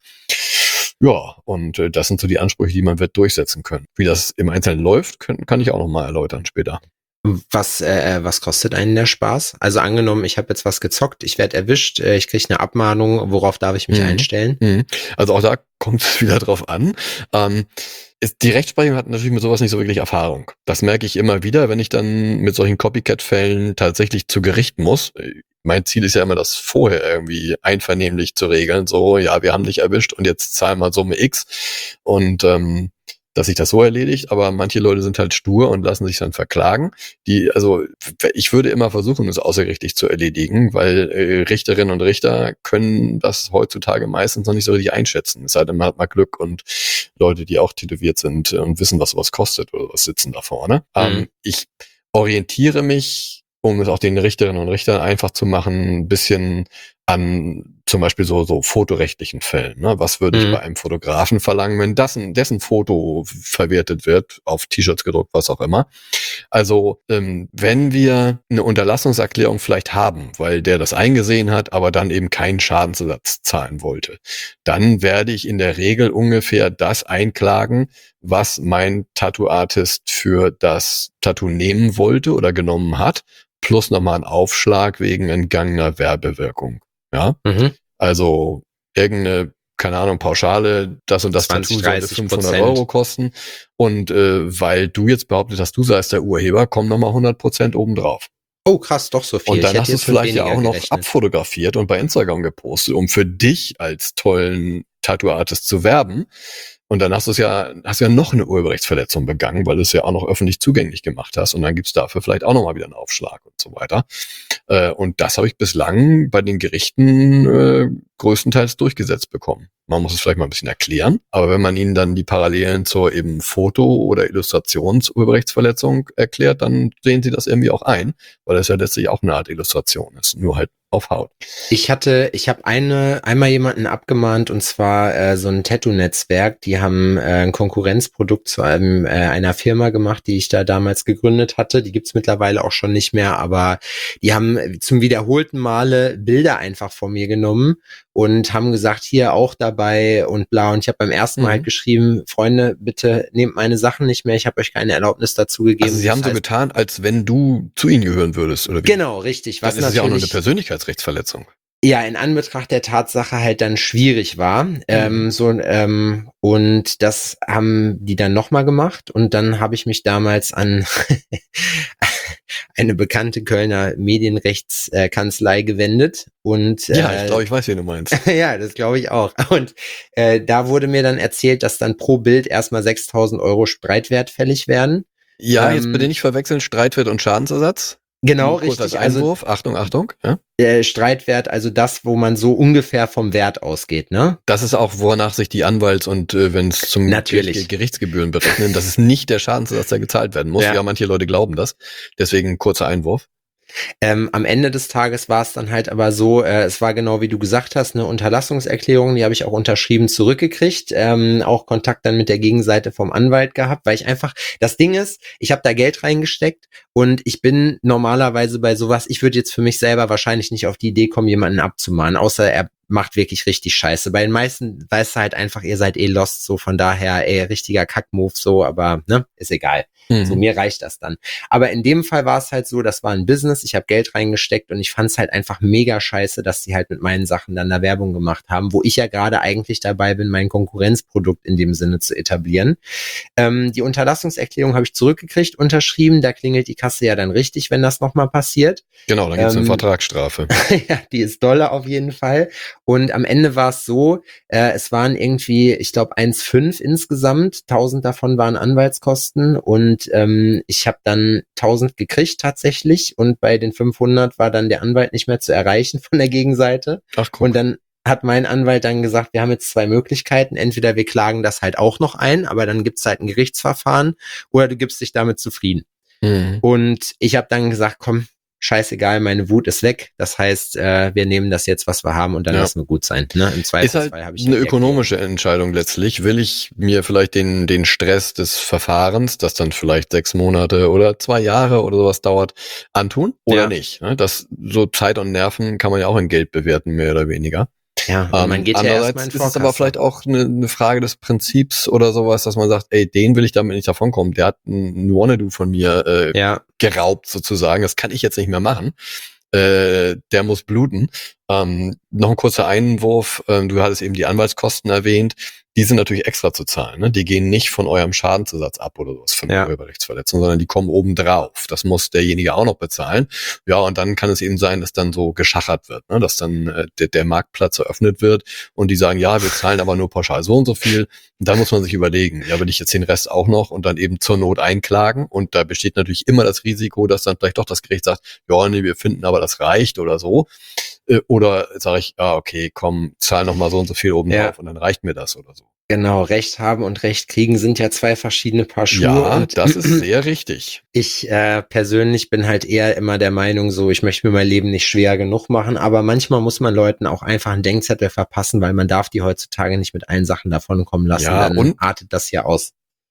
Speaker 2: Ja, und äh, das sind so die Ansprüche, die man wird durchsetzen können. Wie das im Einzelnen läuft, können, kann ich auch noch mal erläutern später.
Speaker 3: Was, äh, was kostet einen der Spaß? Also angenommen, ich habe jetzt was gezockt, ich werde erwischt, äh, ich kriege eine Abmahnung, worauf darf ich mich
Speaker 2: Mhm.
Speaker 3: einstellen?
Speaker 2: Mhm. Also auch da kommt es wieder drauf an. Ähm, ist, die Rechtsprechung hat natürlich mit sowas nicht so wirklich Erfahrung. Das merke ich immer wieder, wenn ich dann mit solchen Copycat-Fällen tatsächlich zu Gericht muss. Mein Ziel ist ja immer, das vorher irgendwie einvernehmlich zu regeln. So, ja, wir haben dich erwischt und jetzt zahlen wir Summe X. Und ähm, dass sich das so erledigt, aber manche Leute sind halt stur und lassen sich dann verklagen. Die, also ich würde immer versuchen, es außergerichtlich zu erledigen, weil äh, Richterinnen und Richter können das heutzutage meistens noch nicht so richtig einschätzen. Es sei denn, man hat mal Glück und Leute, die auch tätowiert sind und wissen, was sowas kostet oder was, sitzen da vorne.
Speaker 3: Mhm.
Speaker 2: Ähm, ich orientiere mich, um es auch den Richterinnen und Richtern einfach zu machen, ein bisschen an zum Beispiel so, so fotorechtlichen Fällen. Ne? Was würde ich
Speaker 3: Mhm.
Speaker 2: bei einem Fotografen verlangen, wenn dessen, dessen Foto verwertet wird, auf T-Shirts gedruckt, was auch immer. Also ähm, wenn wir eine Unterlassungserklärung vielleicht haben, weil der das eingesehen hat, aber dann eben keinen Schadensersatz zahlen wollte, dann werde ich in der Regel ungefähr das einklagen, was mein Tattoo-Artist für das Tattoo nehmen wollte oder genommen hat, plus nochmal einen Aufschlag wegen entgangener Werbewirkung. Ja,
Speaker 3: Mhm.
Speaker 2: also irgendeine, keine Ahnung, Pauschale, das und das
Speaker 3: zwanzig,
Speaker 2: Tattoo sollte
Speaker 3: dreißig
Speaker 2: fünfhundert
Speaker 3: Prozent.
Speaker 2: Euro kosten. Und äh, weil du jetzt behauptet hast, du seist der Urheber, kommen nochmal hundert Prozent obendrauf.
Speaker 3: Oh krass, doch so viel.
Speaker 2: Und
Speaker 3: Ich
Speaker 2: dann
Speaker 3: hätte
Speaker 2: hast du es
Speaker 3: jetzt mit
Speaker 2: vielleicht ja
Speaker 3: weniger
Speaker 2: auch noch
Speaker 3: gerechnet.
Speaker 2: abfotografiert und bei Instagram gepostet, um für dich als tollen Tattoo-Artist zu werben. Und dann hast du es ja, hast du ja noch eine Urheberrechtsverletzung begangen, weil du es ja auch noch öffentlich zugänglich gemacht hast. Und dann gibt's dafür vielleicht auch nochmal wieder einen Aufschlag und so weiter. Äh, und das habe ich bislang bei den Gerichten äh, größtenteils durchgesetzt bekommen. Man muss es vielleicht mal ein bisschen erklären, aber wenn man ihnen dann die Parallelen zur eben Foto- oder Illustrationsurheberrechtsverletzung erklärt, dann sehen sie das irgendwie auch ein, weil das ja letztlich auch eine Art Illustration ist, nur halt auf Haut.
Speaker 3: Ich hatte, ich habe eine einmal jemanden abgemahnt und zwar äh, so ein Tattoo-Netzwerk. Die haben äh, ein Konkurrenzprodukt zu einem äh, einer Firma gemacht, die ich da damals gegründet hatte. Die gibt's mittlerweile auch schon nicht mehr, aber die haben zum wiederholten Male Bilder einfach von mir genommen und haben gesagt, hier auch dabei und bla. Und ich habe beim ersten Mal
Speaker 2: Mhm.
Speaker 3: halt geschrieben, Freunde, bitte nehmt meine Sachen nicht mehr. Ich habe euch keine Erlaubnis dazu gegeben.
Speaker 2: Also sie haben
Speaker 3: Das
Speaker 2: so
Speaker 3: heißt,
Speaker 2: getan, als wenn du zu ihnen gehören würdest, oder wie?
Speaker 3: genau, richtig.
Speaker 2: Dann
Speaker 3: Was
Speaker 2: ist es ja auch nur eine
Speaker 3: natürlich
Speaker 2: Persönlichkeitsrechtsverletzung.
Speaker 3: ja in Anbetracht der Tatsache halt dann schwierig war. Ähm, so ähm, und das haben die dann nochmal gemacht und dann habe ich mich damals an eine bekannte Kölner Medienrechtskanzlei gewendet und
Speaker 2: Ja,
Speaker 3: äh,
Speaker 2: ich glaube, ich weiß, wen du meinst.
Speaker 3: ja, das glaube ich auch. Und äh, da wurde mir dann erzählt, dass dann pro Bild erstmal sechstausend Euro Streitwert fällig werden.
Speaker 2: Ja,
Speaker 3: Ähm,
Speaker 2: jetzt bitte nicht verwechseln, Streitwert und Schadensersatz.
Speaker 3: Genau,
Speaker 2: Nur kurz
Speaker 3: richtig.
Speaker 2: als
Speaker 3: Also
Speaker 2: Einwurf. Achtung, Achtung. Ja.
Speaker 3: der Streitwert, also das, wo man so ungefähr vom Wert ausgeht, ne?
Speaker 2: Das ist auch, wonach sich die Anwalts- und äh, wenn es zum
Speaker 3: Natürlich.
Speaker 2: Gericht, Gerichtsgebühren berechnen, das ist nicht der Schadensersatz, der gezahlt werden muss.
Speaker 3: Ja.
Speaker 2: Ja, manche Leute glauben das. Deswegen kurzer Einwurf.
Speaker 3: Ähm, am Ende des Tages war es dann halt aber so, äh, es war genau wie du gesagt hast, eine Unterlassungserklärung, die habe ich auch unterschrieben zurückgekriegt, ähm, auch Kontakt dann mit der Gegenseite vom Anwalt gehabt, weil ich einfach, das Ding ist, ich habe da Geld reingesteckt und ich bin normalerweise bei sowas, ich würde jetzt für mich selber wahrscheinlich nicht auf die Idee kommen, jemanden abzumahnen, außer er macht wirklich richtig scheiße. Bei den meisten weißt du halt einfach, ihr seid eh lost, so von daher, ey, richtiger Kackmove so, aber ne, ist egal.
Speaker 2: Mhm.
Speaker 3: So, mir reicht das dann. Aber in dem Fall war es halt so, das war ein Business, ich habe Geld reingesteckt und ich fand es halt einfach mega scheiße, dass die halt mit meinen Sachen dann da Werbung gemacht haben, wo ich ja gerade eigentlich dabei bin, mein Konkurrenzprodukt in dem Sinne zu etablieren. Ähm, die Unterlassungserklärung habe ich zurückgekriegt, unterschrieben, da klingelt die Kasse ja dann richtig, wenn das nochmal passiert.
Speaker 2: Genau, dann gibt es
Speaker 3: Ähm,
Speaker 2: eine Vertragsstrafe.
Speaker 3: Ja, die ist dolle auf jeden Fall. Und am Ende war es so, äh, es waren irgendwie, ich glaube, eins Komma fünf insgesamt. tausend davon waren Anwaltskosten und ähm, ich habe dann tausend gekriegt tatsächlich und bei den fünfhundert war dann der Anwalt nicht mehr zu erreichen von der Gegenseite.
Speaker 2: Ach, guck.
Speaker 3: Und dann hat mein Anwalt dann gesagt, wir haben jetzt zwei Möglichkeiten. Entweder wir klagen das halt auch noch ein, aber dann gibt's halt ein Gerichtsverfahren oder du gibst dich damit zufrieden.
Speaker 2: Mhm.
Speaker 3: Und ich habe dann gesagt, komm, scheißegal, meine Wut ist weg. Das heißt, äh, wir nehmen das jetzt, was wir haben und dann
Speaker 2: Ja.
Speaker 3: lassen wir gut sein. Ne? Im
Speaker 2: Ist
Speaker 3: Zweifelsfall
Speaker 2: halt
Speaker 3: habe ich
Speaker 2: eine
Speaker 3: ja die
Speaker 2: ökonomische Entscheidung letztlich. Will ich mir vielleicht den, den Stress des Verfahrens, das dann vielleicht sechs Monate oder zwei Jahre oder sowas dauert, antun oder
Speaker 3: Ja.
Speaker 2: nicht? ne? Das, so Zeit und Nerven kann man ja auch in Geld bewerten, mehr oder weniger.
Speaker 3: Ja, und man
Speaker 2: Ähm,
Speaker 3: geht ja
Speaker 2: andererseits
Speaker 3: erstmal in
Speaker 2: ist es aber
Speaker 3: Vorkasse.
Speaker 2: vielleicht auch eine, eine Frage des Prinzips oder sowas, dass man sagt, ey, den will ich damit nicht davonkommen. Der hat ein Wannabe von mir äh,
Speaker 3: Ja,
Speaker 2: geraubt sozusagen. Das kann ich jetzt nicht mehr machen. Äh, der muss bluten. Ähm, noch ein kurzer Einwurf. Ähm, du hattest eben die Anwaltskosten erwähnt. Die sind natürlich extra zu zahlen. Ne? Die gehen nicht von eurem Schadensersatz ab oder sowas von der
Speaker 3: Ja.
Speaker 2: Urheberrechtsverletzung, sondern die kommen oben drauf. Das muss derjenige auch noch bezahlen. Ja, und dann kann es eben sein, dass dann so geschachert wird, ne? Dass dann äh, der, der Marktplatz eröffnet wird und die sagen, ja, wir zahlen aber nur pauschal so und so viel. Und da muss man sich überlegen, ja, will ich jetzt den Rest auch noch und dann eben zur Not einklagen? Und da besteht natürlich immer das Risiko, dass dann vielleicht doch das Gericht sagt, ja, nee, wir finden aber, das reicht oder so. Äh, Oder sage ich, ah, okay, komm, zahl noch mal so und so viel oben
Speaker 3: Ja.
Speaker 2: drauf und dann reicht mir das oder so.
Speaker 3: genau. Recht haben und Recht kriegen sind ja zwei verschiedene Paar Schuhe.
Speaker 2: Ja,
Speaker 3: und
Speaker 2: das ist sehr richtig.
Speaker 3: ich äh, persönlich bin halt eher immer der Meinung, so ich möchte mir mein Leben nicht schwer genug machen, aber manchmal muss man Leuten auch einfach einen Denkzettel verpassen, weil man darf die heutzutage nicht mit allen Sachen davonkommen lassen.
Speaker 2: Ja,
Speaker 3: Dann
Speaker 2: und-
Speaker 3: artet das ja aus.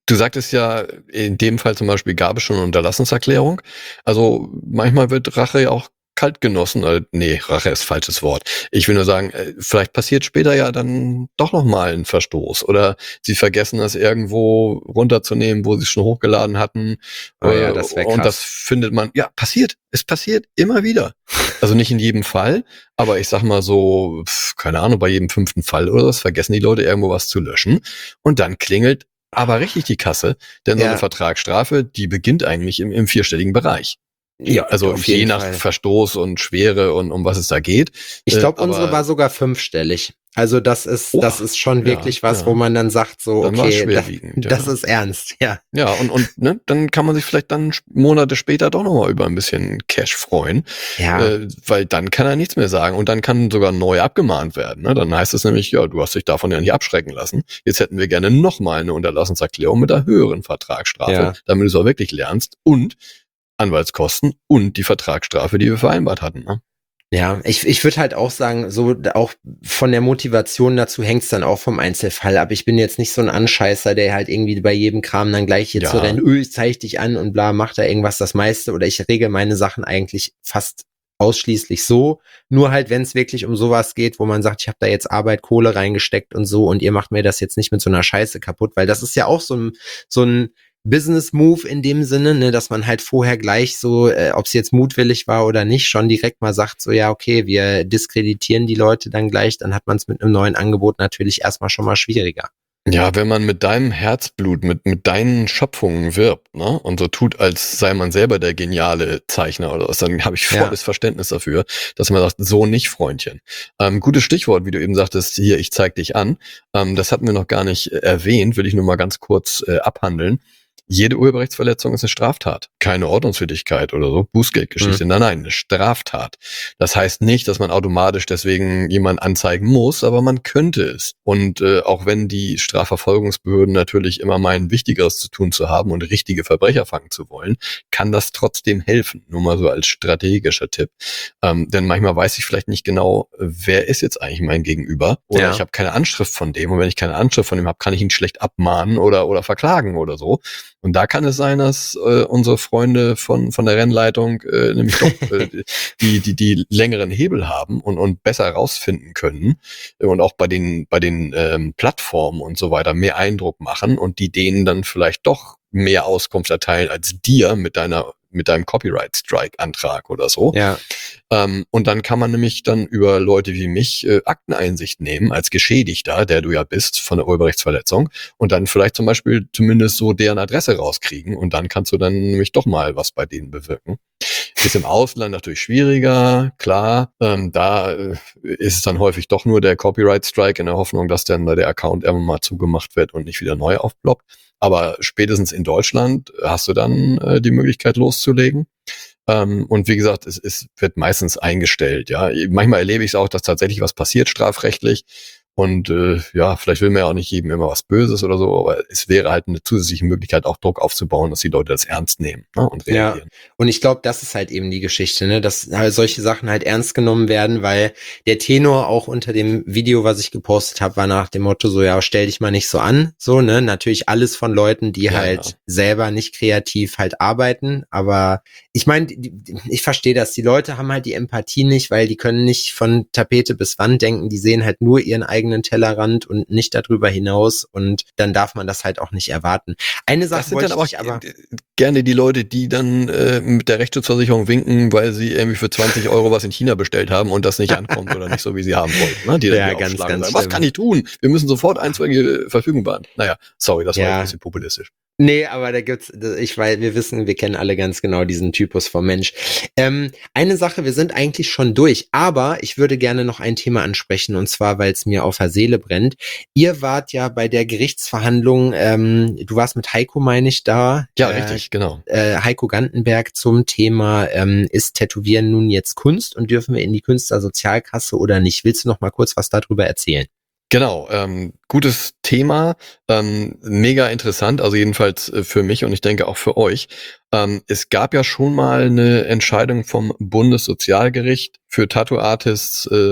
Speaker 2: Du sagtest ja, in dem Fall zum Beispiel gab es schon eine Unterlassenserklärung. Also manchmal wird Rache ja auch kalt genossen. Äh, nee, Rache ist falsches Wort. Ich will nur sagen, äh, vielleicht passiert später ja dann doch nochmal ein Verstoß. Oder sie vergessen das irgendwo runterzunehmen, wo sie es schon hochgeladen hatten.
Speaker 1: Oh ja,
Speaker 2: Äh,
Speaker 1: das wär
Speaker 2: und
Speaker 1: krass.
Speaker 2: das findet man, ja, passiert. Es passiert immer wieder. Also nicht in jedem Fall, aber ich sag mal so, pf, keine Ahnung, bei jedem fünften Fall oder was vergessen die Leute irgendwo was zu löschen. Und dann klingelt aber richtig die Kasse, denn so
Speaker 1: Ja.
Speaker 2: eine Vertragsstrafe, die beginnt eigentlich im, im vierstelligen Bereich.
Speaker 1: Ja,
Speaker 2: Also
Speaker 1: auf
Speaker 2: je
Speaker 1: jeden
Speaker 2: nach
Speaker 1: Fall.
Speaker 2: Verstoß und Schwere und um was es da geht.
Speaker 1: Ich
Speaker 2: Äh,
Speaker 1: glaube,
Speaker 2: aber
Speaker 1: unsere war sogar fünfstellig. Also das ist,
Speaker 2: Oha,
Speaker 1: das ist schon
Speaker 2: ja,
Speaker 1: wirklich was,
Speaker 2: ja.
Speaker 1: wo man dann sagt, so,
Speaker 2: Dann war's
Speaker 1: okay, das,
Speaker 2: schwerwiegend,
Speaker 1: das
Speaker 2: ja.
Speaker 1: ist ernst, ja.
Speaker 2: Ja, und, und ne, dann kann man sich vielleicht dann Monate später doch nochmal über ein bisschen Cash freuen,
Speaker 1: Ja,
Speaker 2: äh, weil dann kann er nichts mehr sagen und dann kann sogar neu abgemahnt werden. Ne? Dann heißt es nämlich, ja, du hast dich davon ja nicht abschrecken lassen. Jetzt hätten wir gerne nochmal eine Unterlassenserklärung mit einer höheren Vertragsstrafe,
Speaker 1: Ja.
Speaker 2: damit du es auch wirklich lernst und Anwaltskosten und die Vertragsstrafe, die wir vereinbart hatten. Ne?
Speaker 1: ja, ich, ich würde halt auch sagen, so auch von der Motivation dazu hängt's dann auch vom Einzelfall ab. Ich bin jetzt nicht so ein Anscheißer, der halt irgendwie bei jedem Kram dann gleich hier
Speaker 2: Ja.
Speaker 1: zu rennen, öh, ich zeig dich an und bla, macht da irgendwas das meiste. Oder ich regel meine Sachen eigentlich fast ausschließlich so. Nur halt, wenn es wirklich um sowas geht, wo man sagt, ich habe da jetzt Arbeit, Kohle reingesteckt und so und ihr macht mir das jetzt nicht mit so einer Scheiße kaputt, weil das ist ja auch so ein, so ein Business-Move in dem Sinne, ne, dass man halt vorher gleich so, äh, ob es jetzt mutwillig war oder nicht, schon direkt mal sagt, so ja, okay, wir diskreditieren die Leute dann gleich, dann hat man es mit einem neuen Angebot natürlich erstmal schon mal schwieriger.
Speaker 2: Ja, wenn man mit deinem Herzblut, mit, mit deinen Schöpfungen wirbt, ne, und so tut, als sei man selber der geniale Zeichner oder was, dann habe ich
Speaker 1: Ja.
Speaker 2: volles Verständnis dafür, dass man sagt, so nicht, Freundchen. Ähm, gutes Stichwort, wie du eben sagtest, hier, ich zeig dich an. Ähm, das hatten wir noch gar nicht äh, erwähnt, will ich nur mal ganz kurz äh, abhandeln. Jede Urheberrechtsverletzung ist eine Straftat. Keine Ordnungswidrigkeit oder so, Bußgeldgeschichte.
Speaker 1: Mhm.
Speaker 2: Nein, nein, eine Straftat. Das heißt nicht, dass man automatisch deswegen jemanden anzeigen muss, aber man könnte es. Und äh, auch wenn die Strafverfolgungsbehörden natürlich immer meinen, Wichtigeres zu tun zu haben und richtige Verbrecher fangen zu wollen, kann das trotzdem helfen. Nur mal so als strategischer Tipp. Ähm, denn manchmal weiß ich vielleicht nicht genau, wer ist jetzt eigentlich mein Gegenüber. Oder
Speaker 1: Ja.
Speaker 2: ich habe keine Anschrift von dem. Und wenn ich keine Anschrift von dem habe, kann ich ihn schlecht abmahnen oder, oder verklagen oder so. Und da kann es sein, dass äh, unsere Freunde von von der Rennleitung äh, nämlich doch äh, die die die längeren Hebel haben und und besser rausfinden können und auch bei den bei den ähm, Plattformen und so weiter mehr Eindruck machen und die denen dann vielleicht doch mehr Auskunft erteilen als dir mit deiner mit deinem Copyright-Strike-Antrag oder so.
Speaker 1: Ja,
Speaker 2: Ähm, und dann kann man nämlich dann über Leute wie mich äh, Akteneinsicht nehmen als Geschädigter, der du ja bist von der Urheberrechtsverletzung und dann vielleicht zum Beispiel zumindest so deren Adresse rauskriegen und dann kannst du dann nämlich doch mal was bei denen bewirken. Ist im Ausland natürlich schwieriger, klar. Ähm, da äh, ist es dann häufig doch nur der Copyright-Strike in der Hoffnung, dass dann der Account irgendwann mal zugemacht wird und nicht wieder neu aufploppt. Aber spätestens in Deutschland hast du dann äh, die Möglichkeit loszulegen. Ähm, und wie gesagt, es, es wird meistens eingestellt. Ja, manchmal erlebe ich es auch, dass tatsächlich was passiert strafrechtlich. Und äh, ja, vielleicht will man ja auch nicht jedem immer was Böses oder so, aber es wäre halt eine zusätzliche Möglichkeit, auch Druck aufzubauen, dass die Leute das ernst nehmen, ne, und reagieren.
Speaker 1: Ja. Und ich glaube, das ist halt eben die Geschichte, ne, dass halt solche Sachen halt ernst genommen werden, weil der Tenor auch unter dem Video, was ich gepostet habe, war nach dem Motto so, ja, stell dich mal nicht so an, so, ne, natürlich alles von Leuten, die
Speaker 2: Ja,
Speaker 1: halt
Speaker 2: ja.
Speaker 1: selber nicht kreativ halt arbeiten, aber ich meine, ich verstehe das, die Leute haben halt die Empathie nicht, weil die können nicht von Tapete bis Wand denken, die sehen halt nur ihren eigenen Tellerrand und nicht darüber hinaus und dann darf man das halt auch nicht erwarten. Eine Sache
Speaker 2: Das sind
Speaker 1: wollte
Speaker 2: dann
Speaker 1: ich
Speaker 2: aber,
Speaker 1: dich aber
Speaker 2: gerne die Leute, die dann äh, mit der Rechtsschutzversicherung winken, weil sie irgendwie für zwanzig Euro was in China bestellt haben und das nicht ankommt oder nicht so, wie sie haben wollten. Ne? Die dann
Speaker 1: Ja,
Speaker 2: hier
Speaker 1: ganz,
Speaker 2: aufschlagen
Speaker 1: ganz
Speaker 2: und sagen, was
Speaker 1: schlimm.
Speaker 2: kann ich tun? Wir müssen sofort einstweilige Verfügung beantragen. Naja, sorry, das war
Speaker 1: Ja.
Speaker 2: jetzt ein bisschen populistisch.
Speaker 1: Nee, aber da gibt's, ich weiß, wir wissen, wir kennen alle ganz genau diesen Typus vom Mensch. Ähm, eine Sache, wir sind eigentlich schon durch, aber ich würde gerne noch ein Thema ansprechen und zwar, weil es mir auf der Seele brennt. Ihr wart ja bei der Gerichtsverhandlung, ähm, du warst mit Heiko, meine ich, da.
Speaker 2: Ja,
Speaker 1: äh,
Speaker 2: richtig, genau.
Speaker 1: Äh, Heiko Gantenberg zum Thema, ähm, ist Tätowieren nun jetzt Kunst und dürfen wir in die Künstlersozialkasse oder nicht? Willst du noch mal kurz was darüber erzählen?
Speaker 2: Genau, ähm, gutes Thema, ähm, mega interessant, also jedenfalls äh, für mich und ich denke auch für euch. Ähm, es gab ja schon mal eine Entscheidung vom Bundessozialgericht für Tattoo-Artists, ähm,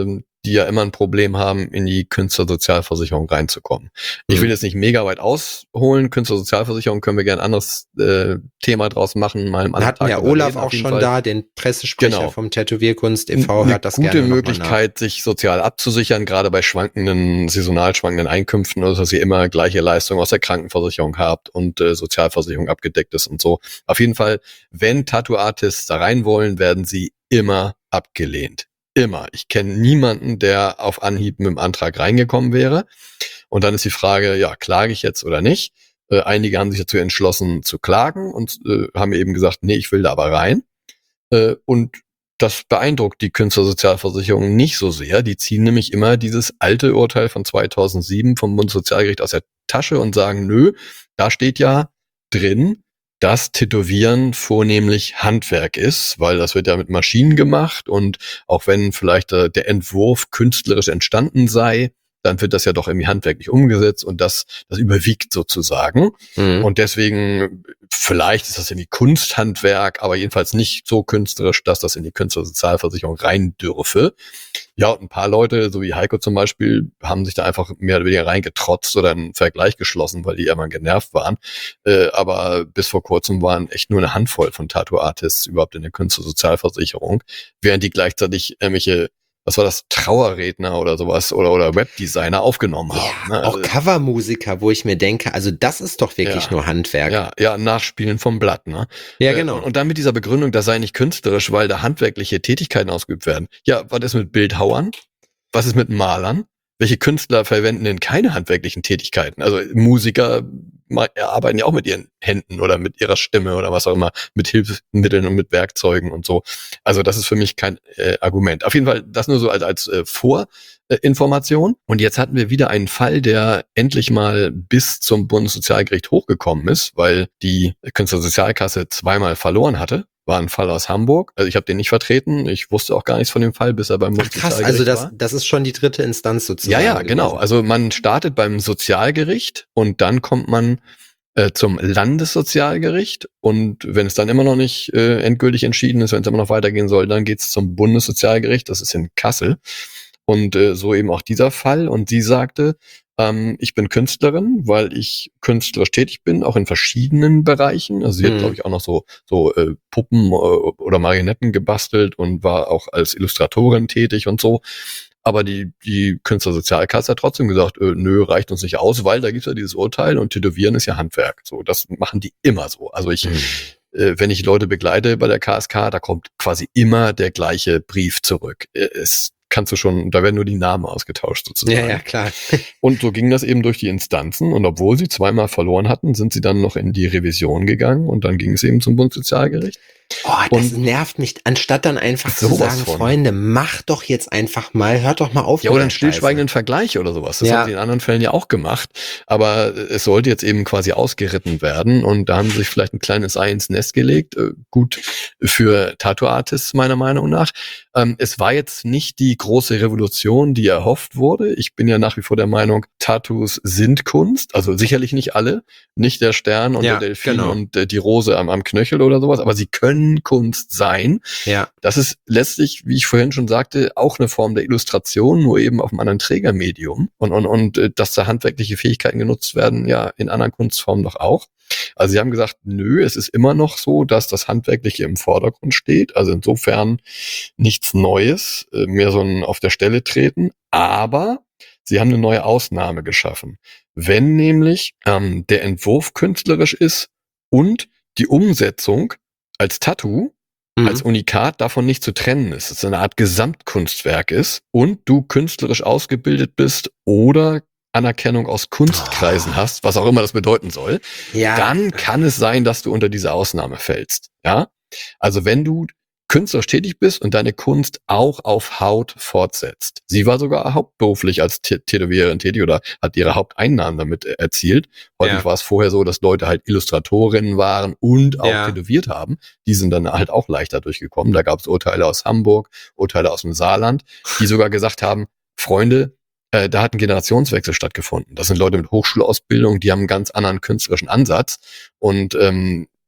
Speaker 2: die ja immer ein Problem haben, in die Künstlersozialversicherung reinzukommen. Ich will jetzt nicht mega weit ausholen. Künstlersozialversicherung können wir gerne ein anderes äh, Thema draus machen. Mal im
Speaker 3: Wir hatten ja Olaf auch schon da, den Pressesprecher
Speaker 2: genau.
Speaker 3: vom Tätowierkunst e V.
Speaker 2: Eine
Speaker 3: Hört das
Speaker 2: gute
Speaker 3: gerne
Speaker 2: Möglichkeit, sich sozial abzusichern, gerade bei schwankenden, saisonal schwankenden Einkünften, also dass ihr immer gleiche Leistungen aus der Krankenversicherung habt und äh, Sozialversicherung abgedeckt ist und so. Auf jeden Fall, wenn Tattoo-Artists da rein wollen, werden sie immer abgelehnt. Immer. Ich kenne niemanden, der auf Anhieb mit dem Antrag reingekommen wäre. Und dann ist die Frage, ja, klage ich jetzt oder nicht? Äh, einige haben sich dazu entschlossen zu klagen und äh, haben eben gesagt, nee, ich will da aber rein. Äh, und das beeindruckt die Künstlersozialversicherung nicht so sehr. Die ziehen nämlich immer dieses alte Urteil von zweitausendsieben vom Bundessozialgericht aus der Tasche und sagen, nö, da steht ja drin, dass Tätowieren vornehmlich Handwerk ist, weil das wird ja mit Maschinen gemacht und auch wenn vielleicht äh, der Entwurf künstlerisch entstanden sei, dann wird das ja doch irgendwie handwerklich umgesetzt und das das überwiegt sozusagen. Mhm. Und deswegen, vielleicht ist das irgendwie Kunsthandwerk, aber jedenfalls nicht so künstlerisch, dass das in die Künstlersozialversicherung rein dürfe. Ja, und ein paar Leute, so wie Heiko zum Beispiel, haben sich da einfach mehr oder weniger reingetrotzt oder einen Vergleich geschlossen, weil die immer genervt waren. Äh, aber bis vor kurzem waren echt nur eine Handvoll von Tattoo-Artists überhaupt in der Künstlersozialversicherung, während die gleichzeitig irgendwelche, was war das, Trauerredner oder sowas oder oder Webdesigner aufgenommen
Speaker 3: ja,
Speaker 2: haben. Ne?
Speaker 3: Auch
Speaker 2: also,
Speaker 3: Covermusiker, wo ich mir denke, also das ist doch wirklich
Speaker 2: ja,
Speaker 3: nur Handwerk.
Speaker 2: Ja, ja, Nachspielen vom Blatt, ne?
Speaker 3: Ja, genau.
Speaker 2: Äh, und dann mit dieser Begründung, das sei nicht künstlerisch, weil da handwerkliche Tätigkeiten ausgeübt werden. Ja, was ist mit Bildhauern? Was ist mit Malern? Welche Künstler verwenden denn keine handwerklichen Tätigkeiten? Also Musiker arbeiten ja auch mit ihren Händen oder mit ihrer Stimme oder was auch immer, mit Hilfsmitteln und mit Werkzeugen und so. Also das ist für mich kein äh, Argument. Auf jeden Fall das nur so als, als äh, Vorinformation. Und jetzt hatten wir wieder einen Fall, der endlich mal bis zum Bundessozialgericht hochgekommen ist, weil die Künstlersozialkasse zweimal verloren hatte. War ein Fall aus Hamburg. Also ich habe den nicht vertreten. Ich wusste auch gar nichts von dem Fall, bis er beim Bundessozialgericht war.
Speaker 3: Krass, also das, das ist schon die dritte Instanz sozusagen.
Speaker 2: Ja, ja, genau. Also man startet beim Sozialgericht und dann kommt man äh, zum Landessozialgericht und wenn es dann immer noch nicht äh, endgültig entschieden ist, wenn es immer noch weitergehen soll, dann geht's zum Bundessozialgericht. Das ist in Kassel. Und äh, so eben auch dieser Fall. Und sie sagte, ähm, ich bin Künstlerin, weil ich künstlerisch tätig bin, auch in verschiedenen Bereichen. Also sie hat,
Speaker 3: Mhm.
Speaker 2: glaube ich, auch noch so so äh, Puppen äh, oder Marionetten gebastelt und war auch als Illustratorin tätig und so. Aber die die Künstlersozialkasse hat trotzdem gesagt, äh, nö, reicht uns nicht aus, weil da gibt's ja dieses Urteil und Tätowieren ist ja Handwerk. So, das machen die immer so. Also ich
Speaker 3: Mhm.
Speaker 2: äh, wenn ich Leute begleite bei der K S K, da kommt quasi immer der gleiche Brief zurück. Äh, Es kannst du schon, da werden nur die Namen ausgetauscht sozusagen.
Speaker 3: Ja, ja, klar.
Speaker 2: Und so ging das eben durch die Instanzen und obwohl sie zweimal verloren hatten, sind sie dann noch in die Revision gegangen und dann ging es eben zum Bundessozialgericht.
Speaker 3: Oh, das
Speaker 2: Und
Speaker 3: nervt mich, anstatt dann einfach zu
Speaker 2: sowas
Speaker 3: sagen,
Speaker 2: von.
Speaker 3: Freunde, macht doch jetzt einfach mal, hört doch mal auf.
Speaker 2: Ja,
Speaker 3: mit
Speaker 2: oder
Speaker 3: der
Speaker 2: einen stillschweigenden Vergleich oder sowas. Das
Speaker 3: Ja.
Speaker 2: haben sie in anderen Fällen ja auch gemacht. Aber es sollte jetzt eben quasi ausgeritten werden. Und da haben sie sich vielleicht ein kleines Ei ins Nest gelegt. Äh, Gut für Tattoo-Artists meiner Meinung nach. Ähm, Es war jetzt nicht die große Revolution, die erhofft wurde. Ich bin ja nach wie vor der Meinung, Tattoos sind Kunst. Also sicherlich nicht alle. Nicht der Stern und
Speaker 3: Ja,
Speaker 2: der Delfin
Speaker 3: genau.
Speaker 2: und äh, die Rose am, am Knöchel oder sowas. Aber sie können Kunst sein.
Speaker 3: Ja,
Speaker 2: Das ist letztlich, wie ich vorhin schon sagte, auch eine Form der Illustration, nur eben auf einem anderen Trägermedium. Und, und, und äh, dass da handwerkliche Fähigkeiten genutzt werden, ja, in anderen Kunstformen doch auch. Also sie haben gesagt, nö, es ist immer noch so, dass das Handwerkliche im Vordergrund steht. Also insofern nichts Neues, äh, mehr so ein auf der Stelle treten. Aber sie haben eine neue Ausnahme geschaffen. Wenn nämlich ähm, der Entwurf künstlerisch ist und die Umsetzung als Tattoo
Speaker 3: Mhm.
Speaker 2: als Unikat davon nicht zu trennen ist, dass es eine Art Gesamtkunstwerk ist und du künstlerisch ausgebildet bist oder Anerkennung aus Kunstkreisen
Speaker 3: Oh.
Speaker 2: hast, was auch immer das bedeuten soll,
Speaker 3: ja.
Speaker 2: dann kann es sein, dass du unter diese Ausnahme fällst. Ja, also wenn du künstlerisch tätig bist und deine Kunst auch auf Haut fortsetzt. Sie war sogar hauptberuflich als Tä- Tätowiererin tätig oder hat ihre Haupteinnahmen damit äh, erzielt. Häufig
Speaker 3: Ja.
Speaker 2: war es vorher so, dass Leute halt Illustratorinnen waren und auch
Speaker 3: Ja.
Speaker 2: tätowiert haben. Die sind dann halt auch leichter durchgekommen. Da gab es Urteile aus Hamburg, Urteile aus dem Saarland, die sogar gesagt haben, Freunde, äh, da hat ein Generationswechsel stattgefunden. Das sind Leute mit Hochschulausbildung, die haben einen ganz anderen künstlerischen Ansatz und ähm,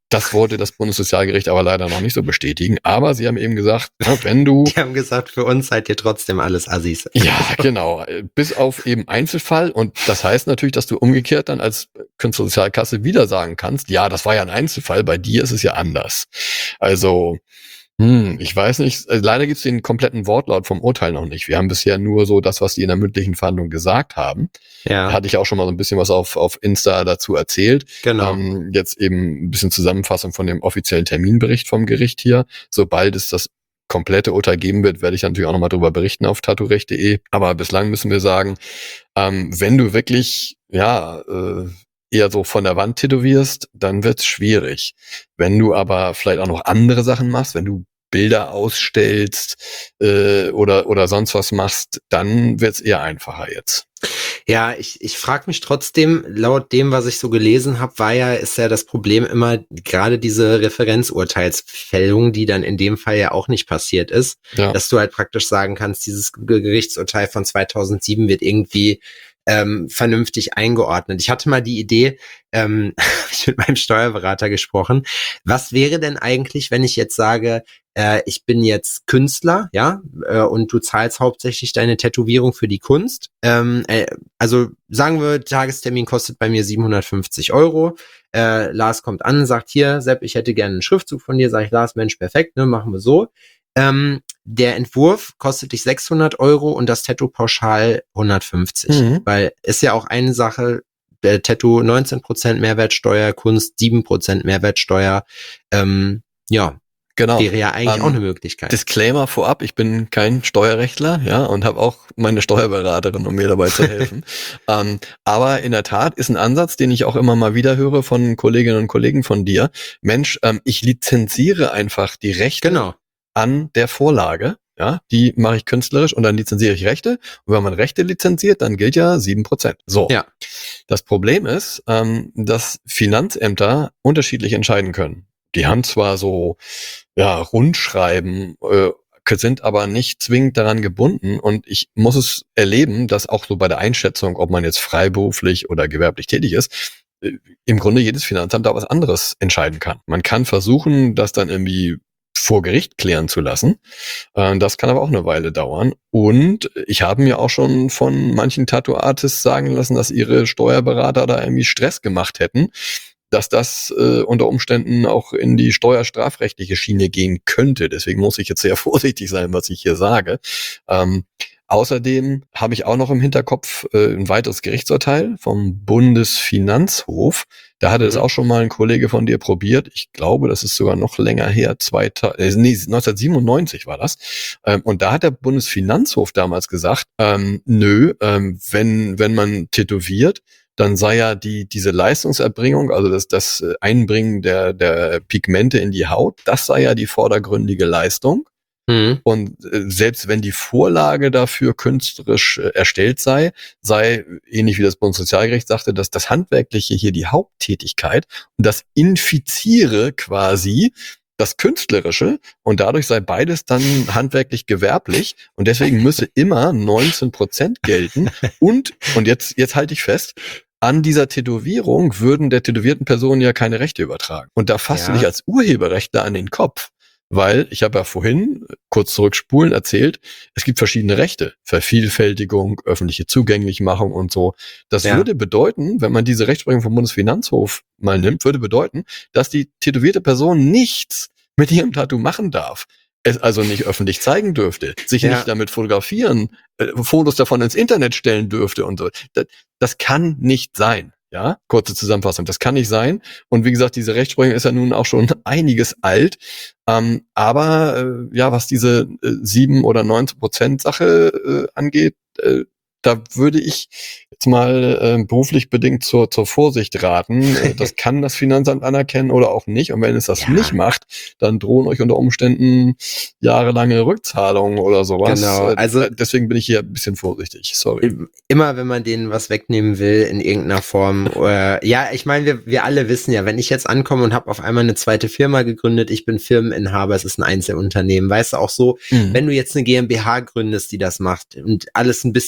Speaker 2: Das wollte das Bundessozialgericht aber leider noch nicht so bestätigen. Aber sie haben eben gesagt, ja, wenn du...
Speaker 1: Die haben gesagt, für uns seid ihr trotzdem alles Assis.
Speaker 2: Ja, genau. Bis auf eben Einzelfall. Und das heißt natürlich, dass du umgekehrt dann als Künstlersozialkasse wieder sagen kannst, ja, das war ja ein Einzelfall, bei dir ist es ja anders. Also... Hm, ich weiß nicht, also leider gibt's den kompletten Wortlaut vom Urteil noch nicht. Wir haben bisher nur so das, was die in der mündlichen Verhandlung gesagt haben.
Speaker 1: Ja.
Speaker 2: Da hatte ich auch schon mal so ein bisschen was auf, auf Insta dazu erzählt.
Speaker 1: Genau.
Speaker 2: Ähm, jetzt eben ein bisschen Zusammenfassung von dem offiziellen Terminbericht vom Gericht hier. Sobald es das komplette Urteil geben wird, werde ich natürlich auch nochmal drüber berichten auf tattoorecht punkt de. Aber bislang müssen wir sagen, ähm, wenn du wirklich, ja, äh, eher so von der Wand tätowierst, dann wird's schwierig. Wenn du aber vielleicht auch noch andere Sachen machst, wenn du Bilder ausstellst äh, oder oder sonst was machst, dann wird's eher einfacher jetzt.
Speaker 1: Ja, ich, ich frage mich trotzdem, laut dem, was ich so gelesen habe, war ja, ist ja das Problem immer gerade diese Referenzurteilsfällung, die dann in dem Fall ja auch nicht passiert ist,
Speaker 2: Ja.
Speaker 1: dass du halt praktisch sagen kannst, dieses Gerichtsurteil von zweitausendsieben wird irgendwie ähm, vernünftig eingeordnet. Ich hatte mal die Idee, ähm, hab ich mit meinem Steuerberater gesprochen, was wäre denn eigentlich, wenn ich jetzt sage, äh, ich bin jetzt Künstler, ja, äh, und du zahlst hauptsächlich deine Tätowierung für die Kunst. Ähm, äh, also sagen wir, Tagestermin kostet bei mir siebenhundertfünfzig Euro. Äh, Lars kommt an, sagt, hier, Sepp, ich hätte gerne einen Schriftzug von dir. Sag ich, Lars, Mensch, perfekt, ne, machen wir so. Ähm, der Entwurf kostet dich sechshundert Euro und das Tattoo pauschal hundertfünfzig.
Speaker 2: Mhm.
Speaker 1: Weil ist ja auch eine Sache, der Tattoo neunzehn Prozent Mehrwertsteuer, Kunst sieben Prozent Mehrwertsteuer. Ähm, ja,
Speaker 2: Genau.
Speaker 1: wäre ja eigentlich
Speaker 2: Ähm,
Speaker 1: auch eine Möglichkeit.
Speaker 2: Disclaimer vorab, ich bin kein Steuerrechtler, ja, und habe auch meine Steuerberaterin, um mir dabei zu helfen. ähm, aber in der Tat ist ein Ansatz, den ich auch immer mal wieder höre von Kolleginnen und Kollegen von dir. Mensch, ähm, ich lizenziere einfach die Rechte
Speaker 1: Genau.
Speaker 2: an der Vorlage. Ja, die mache ich künstlerisch und dann lizenziere ich Rechte. Und wenn man Rechte lizenziert, dann gilt ja sieben Prozent. So.
Speaker 1: Ja.
Speaker 2: Das Problem ist, ähm, dass Finanzämter unterschiedlich entscheiden können. Die haben zwar so, ja, Rundschreiben, äh, sind aber nicht zwingend daran gebunden. Und ich muss es erleben, dass auch so bei der Einschätzung, ob man jetzt freiberuflich oder gewerblich tätig ist, äh, im Grunde jedes Finanzamt da was anderes entscheiden kann. Man kann versuchen, das dann irgendwie vor Gericht klären zu lassen. Äh, das kann aber auch eine Weile dauern. Und ich habe mir auch schon von manchen Tattoo-Artists sagen lassen, dass ihre Steuerberater da irgendwie Stress gemacht hätten, dass das äh, unter Umständen auch in die steuerstrafrechtliche Schiene gehen könnte. Deswegen muss ich jetzt sehr vorsichtig sein, was ich hier sage. Ähm, außerdem habe ich auch noch im Hinterkopf äh, ein weiteres Gerichtsurteil vom Bundesfinanzhof. Da hatte es auch schon mal ein Kollege von dir probiert. Ich glaube, das ist sogar noch länger her. zweitausend, äh, nee, neunzehnhundertsiebenundneunzig war das. Ähm, und da hat der Bundesfinanzhof damals gesagt, ähm, nö, ähm, wenn wenn man tätowiert, dann sei ja die diese Leistungserbringung, also das, das Einbringen der, der Pigmente in die Haut, das sei ja die vordergründige Leistung.
Speaker 1: Mhm.
Speaker 2: Und äh, selbst wenn die Vorlage dafür künstlerisch äh, erstellt sei, sei, ähnlich wie das Bundessozialgericht sagte, dass das Handwerkliche hier die Haupttätigkeit und das infiziere quasi das Künstlerische und dadurch sei beides dann handwerklich gewerblich und deswegen müsse immer neunzehn Prozent gelten und, und jetzt, jetzt halte ich fest, an dieser Tätowierung würden der tätowierten Person ja keine Rechte übertragen. Und da fasst
Speaker 1: Ja.
Speaker 2: du dich als Urheberrechtler an den Kopf. Weil, ich habe ja vorhin, kurz zurückspulen, erzählt, es gibt verschiedene Rechte. Vervielfältigung, öffentliche Zugänglichmachung und so. Das
Speaker 1: Ja.
Speaker 2: würde bedeuten, wenn man diese Rechtsprechung vom Bundesfinanzhof mal nimmt, würde bedeuten, dass die tätowierte Person nichts mit ihrem Tattoo machen darf. Es also nicht öffentlich zeigen dürfte, sich
Speaker 1: Ja.
Speaker 2: nicht damit fotografieren, äh, Fotos davon ins Internet stellen dürfte und so. Das, das kann nicht sein. Ja, kurze Zusammenfassung, das kann nicht sein. Und wie gesagt, diese Rechtsprechung ist ja nun auch schon einiges alt. Ähm, aber äh, ja, was diese äh, sieben oder neunzehn Prozent Sache äh, angeht, äh, da würde ich jetzt mal äh, beruflich bedingt zur, zur Vorsicht raten. Äh, das kann das Finanzamt anerkennen oder auch nicht. Und wenn es das
Speaker 1: Ja.
Speaker 2: nicht macht, dann drohen euch unter Umständen jahrelange Rückzahlungen oder sowas.
Speaker 1: Genau,
Speaker 2: Äh,
Speaker 1: also-
Speaker 2: deswegen bin ich hier ein bisschen vorsichtig. Sorry.
Speaker 1: Immer wenn man denen was wegnehmen will in irgendeiner Form. Äh, ja, ich meine, wir, wir alle wissen ja, wenn ich jetzt ankomme und habe auf einmal eine zweite Firma gegründet, ich bin Firmeninhaber, es ist ein Einzelunternehmen, weißt du, auch so,
Speaker 2: Mhm.
Speaker 1: wenn du jetzt eine GmbH gründest, die das macht und alles ein bisschen mehr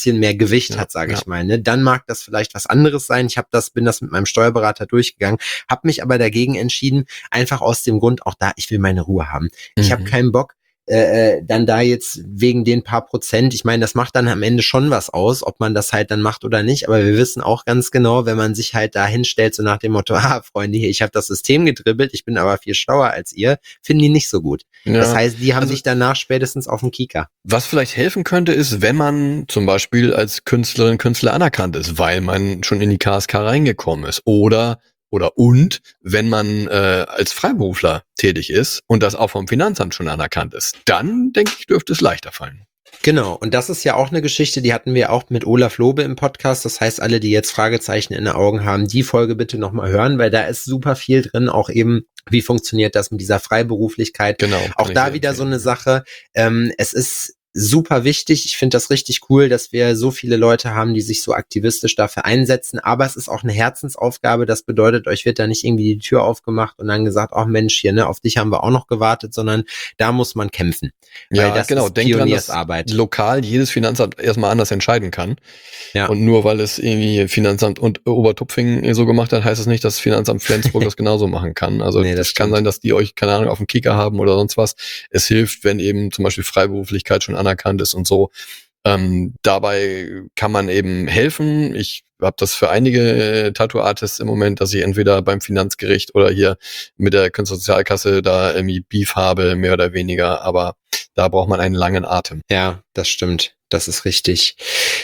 Speaker 1: Gewicht
Speaker 2: ja,
Speaker 1: hat, sage
Speaker 2: ja.
Speaker 1: ich mal. Ne? Dann mag das vielleicht was anderes sein. Ich habe das, bin das mit meinem Steuerberater durchgegangen, habe mich aber dagegen entschieden, einfach aus dem Grund, auch da, ich will meine Ruhe haben. Ich
Speaker 2: Mhm.
Speaker 1: habe keinen Bock, äh, dann da jetzt wegen den paar Prozent, ich meine, das macht dann am Ende schon was aus, ob man das halt dann macht oder nicht, aber wir wissen auch ganz genau, wenn man sich halt da hinstellt, so nach dem Motto, ah, Freunde, hier, ich habe das System gedribbelt, ich bin aber viel schlauer als ihr, finden die nicht so gut.
Speaker 2: Ja.
Speaker 1: Das heißt, die haben
Speaker 2: Also-
Speaker 1: sich danach spätestens auf den Kieker.
Speaker 2: Was vielleicht helfen könnte, ist, wenn man zum Beispiel als Künstlerin, Künstler anerkannt ist, weil man schon in die K S K reingekommen ist. Oder oder und, wenn man äh, als Freiberufler tätig ist und das auch vom Finanzamt schon anerkannt ist, dann, denke ich, dürfte es leichter fallen.
Speaker 1: Genau, und das ist ja auch eine Geschichte, die hatten wir auch mit Olaf Lobe im Podcast. Das heißt, alle, die jetzt Fragezeichen in den Augen haben, die Folge bitte nochmal hören, weil da ist super viel drin, auch eben, wie funktioniert das mit dieser Freiberuflichkeit.
Speaker 2: Genau.
Speaker 1: Auch da wieder so eine Sache, ähm, es ist super wichtig. Ich finde das richtig cool, dass wir so viele Leute haben, die sich so aktivistisch dafür einsetzen. Aber es ist auch eine Herzensaufgabe. Das bedeutet, euch wird da nicht irgendwie die Tür aufgemacht und dann gesagt, ach Mensch, hier, ne, auf dich haben wir auch noch gewartet, sondern da muss man kämpfen.
Speaker 2: Ja,
Speaker 1: weil das
Speaker 2: genau.
Speaker 1: ist
Speaker 2: Denkt dran, dass
Speaker 1: Pioniersarbeit.
Speaker 2: lokal jedes Finanzamt erstmal anders entscheiden kann.
Speaker 1: Ja.
Speaker 2: Und nur weil es irgendwie Finanzamt und Obertupfing so gemacht hat, heißt es nicht, dass das Finanzamt Flensburg das genauso machen kann. Also
Speaker 1: Nee,
Speaker 2: das
Speaker 1: das
Speaker 2: kann
Speaker 1: stimmt.
Speaker 2: sein, dass die euch, keine Ahnung, auf den Kicker haben oder sonst was. Es hilft, wenn eben zum Beispiel Freiberuflichkeit schon anerkannt ist und so. Ähm, dabei kann man eben helfen. Ich habe das für einige äh, Tattoo-Artists im Moment, dass ich entweder beim Finanzgericht oder hier mit der Künstlersozialkasse da irgendwie Beef habe, mehr oder weniger. Aber da braucht man einen langen Atem.
Speaker 1: Ja, das stimmt. Das ist richtig.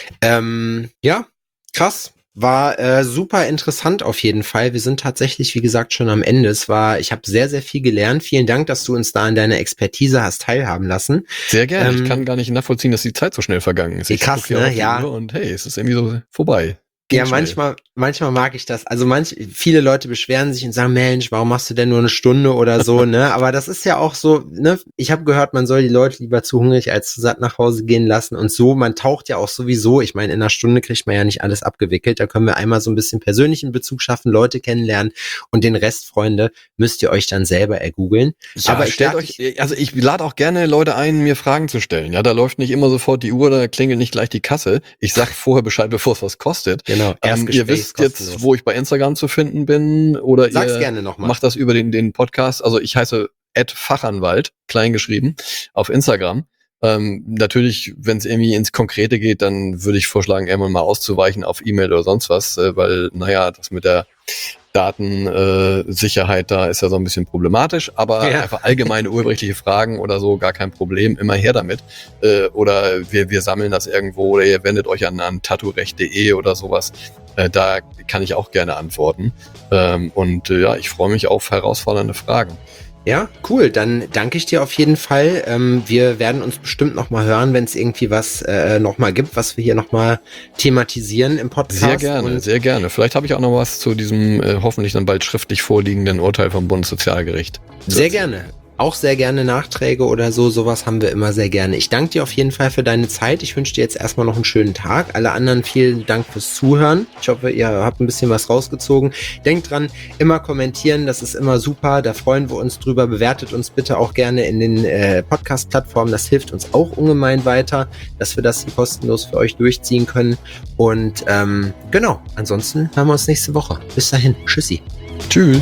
Speaker 1: Ähm, ja, krass. War äh, super interessant auf jeden Fall. Wir sind tatsächlich, wie gesagt, schon am Ende. Es war, ich habe sehr, sehr viel gelernt. Vielen Dank, dass du uns da an deiner Expertise hast teilhaben lassen.
Speaker 2: Sehr gerne.
Speaker 1: Ähm,
Speaker 2: ich kann gar nicht nachvollziehen, dass die Zeit so schnell vergangen ist. Ich
Speaker 1: Krass,
Speaker 2: guck hier
Speaker 1: ne?
Speaker 2: auf die
Speaker 1: Ja.
Speaker 2: Uhr und hey, es ist irgendwie so vorbei. Ging
Speaker 1: Ja,
Speaker 2: schnell.
Speaker 1: manchmal, manchmal mag ich das. Also manch, viele Leute beschweren sich und sagen, Mensch, warum machst du denn nur eine Stunde oder so, ne? Aber das ist ja auch so, ne? Ich habe gehört, man soll die Leute lieber zu hungrig als zu satt nach Hause gehen lassen und so. Man taucht ja auch sowieso. Ich meine, in einer Stunde kriegt man ja nicht alles abgewickelt. Da können wir einmal so ein bisschen persönlichen Bezug schaffen, Leute kennenlernen und den Rest, Freunde, müsst ihr euch dann selber ergoogeln.
Speaker 2: Ja,
Speaker 1: aber ich
Speaker 2: stellt
Speaker 1: dachte,
Speaker 2: euch, also ich lade auch gerne Leute ein, mir Fragen zu stellen. Ja, da läuft nicht immer sofort die Uhr, da klingelt nicht gleich die Kasse. Ich sag vorher Bescheid, bevor es was kostet.
Speaker 1: Genau,
Speaker 2: Ähm, ihr wisst jetzt, wo ich bei Instagram zu finden bin, oder
Speaker 1: Sag's
Speaker 2: ihr
Speaker 1: gerne nochmal.
Speaker 2: macht das über den, den Podcast. Also ich heiße at Fachanwalt, klein geschrieben, auf Instagram. Ähm, natürlich, wenn es irgendwie ins Konkrete geht, dann würde ich vorschlagen, irgendwann mal auszuweichen auf E-Mail oder sonst was, äh, weil, naja, das mit der Datensicherheit äh, Sicherheit da ist ja so ein bisschen problematisch, aber
Speaker 1: Ja.
Speaker 2: einfach allgemeine urheberrechtliche Fragen oder so, gar kein Problem, immer her damit. Äh, oder wir, wir sammeln das irgendwo oder ihr wendet euch an, an tattoorecht punkt de oder sowas. Äh, da kann ich auch gerne antworten. Ähm, und äh, ja, ich freue mich auf herausfordernde Fragen.
Speaker 1: Ja, cool. Dann danke ich dir auf jeden Fall. Ähm, wir werden uns bestimmt noch mal hören, wenn es irgendwie was äh, noch mal gibt, was wir hier noch mal thematisieren im Podcast.
Speaker 2: Sehr gerne,
Speaker 1: Und
Speaker 2: sehr gerne. Vielleicht habe ich auch noch was zu diesem äh, hoffentlich dann bald schriftlich vorliegenden Urteil vom Bundessozialgericht.
Speaker 1: sehr gerne. Auch sehr gerne Nachträge oder so. Sowas haben wir immer sehr gerne. Ich danke dir auf jeden Fall für deine Zeit. Ich wünsche dir jetzt erstmal noch einen schönen Tag. Alle anderen vielen Dank fürs Zuhören. Ich hoffe, ihr habt ein bisschen was rausgezogen. Denkt dran, immer kommentieren. Das ist immer super. Da freuen wir uns drüber. Bewertet uns bitte auch gerne in den äh, Podcast-Plattformen. Das hilft uns auch ungemein weiter, dass wir das hier kostenlos für euch durchziehen können. Und ähm, genau, ansonsten hören wir uns nächste Woche. Bis dahin. Tschüssi.
Speaker 2: Tschüss.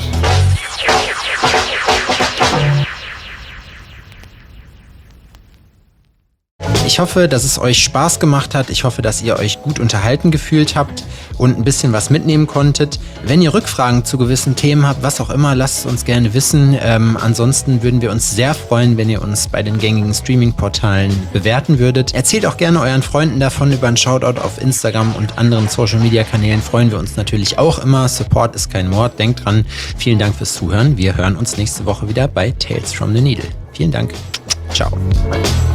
Speaker 3: Ich hoffe, dass es euch Spaß gemacht hat. Ich hoffe, dass ihr euch gut unterhalten gefühlt habt und ein bisschen was mitnehmen konntet. Wenn ihr Rückfragen zu gewissen Themen habt, was auch immer, lasst es uns gerne wissen. Ähm, ansonsten würden wir uns sehr freuen, wenn ihr uns bei den gängigen Streaming-Portalen bewerten würdet. Erzählt auch gerne euren Freunden davon. Über einen Shoutout auf Instagram und anderen Social-Media-Kanälen freuen wir uns natürlich auch immer. Support ist kein Mord. Denkt dran. Vielen Dank fürs Zuhören. Wir hören uns nächste Woche wieder bei Tales from the Needle. Vielen Dank. Ciao.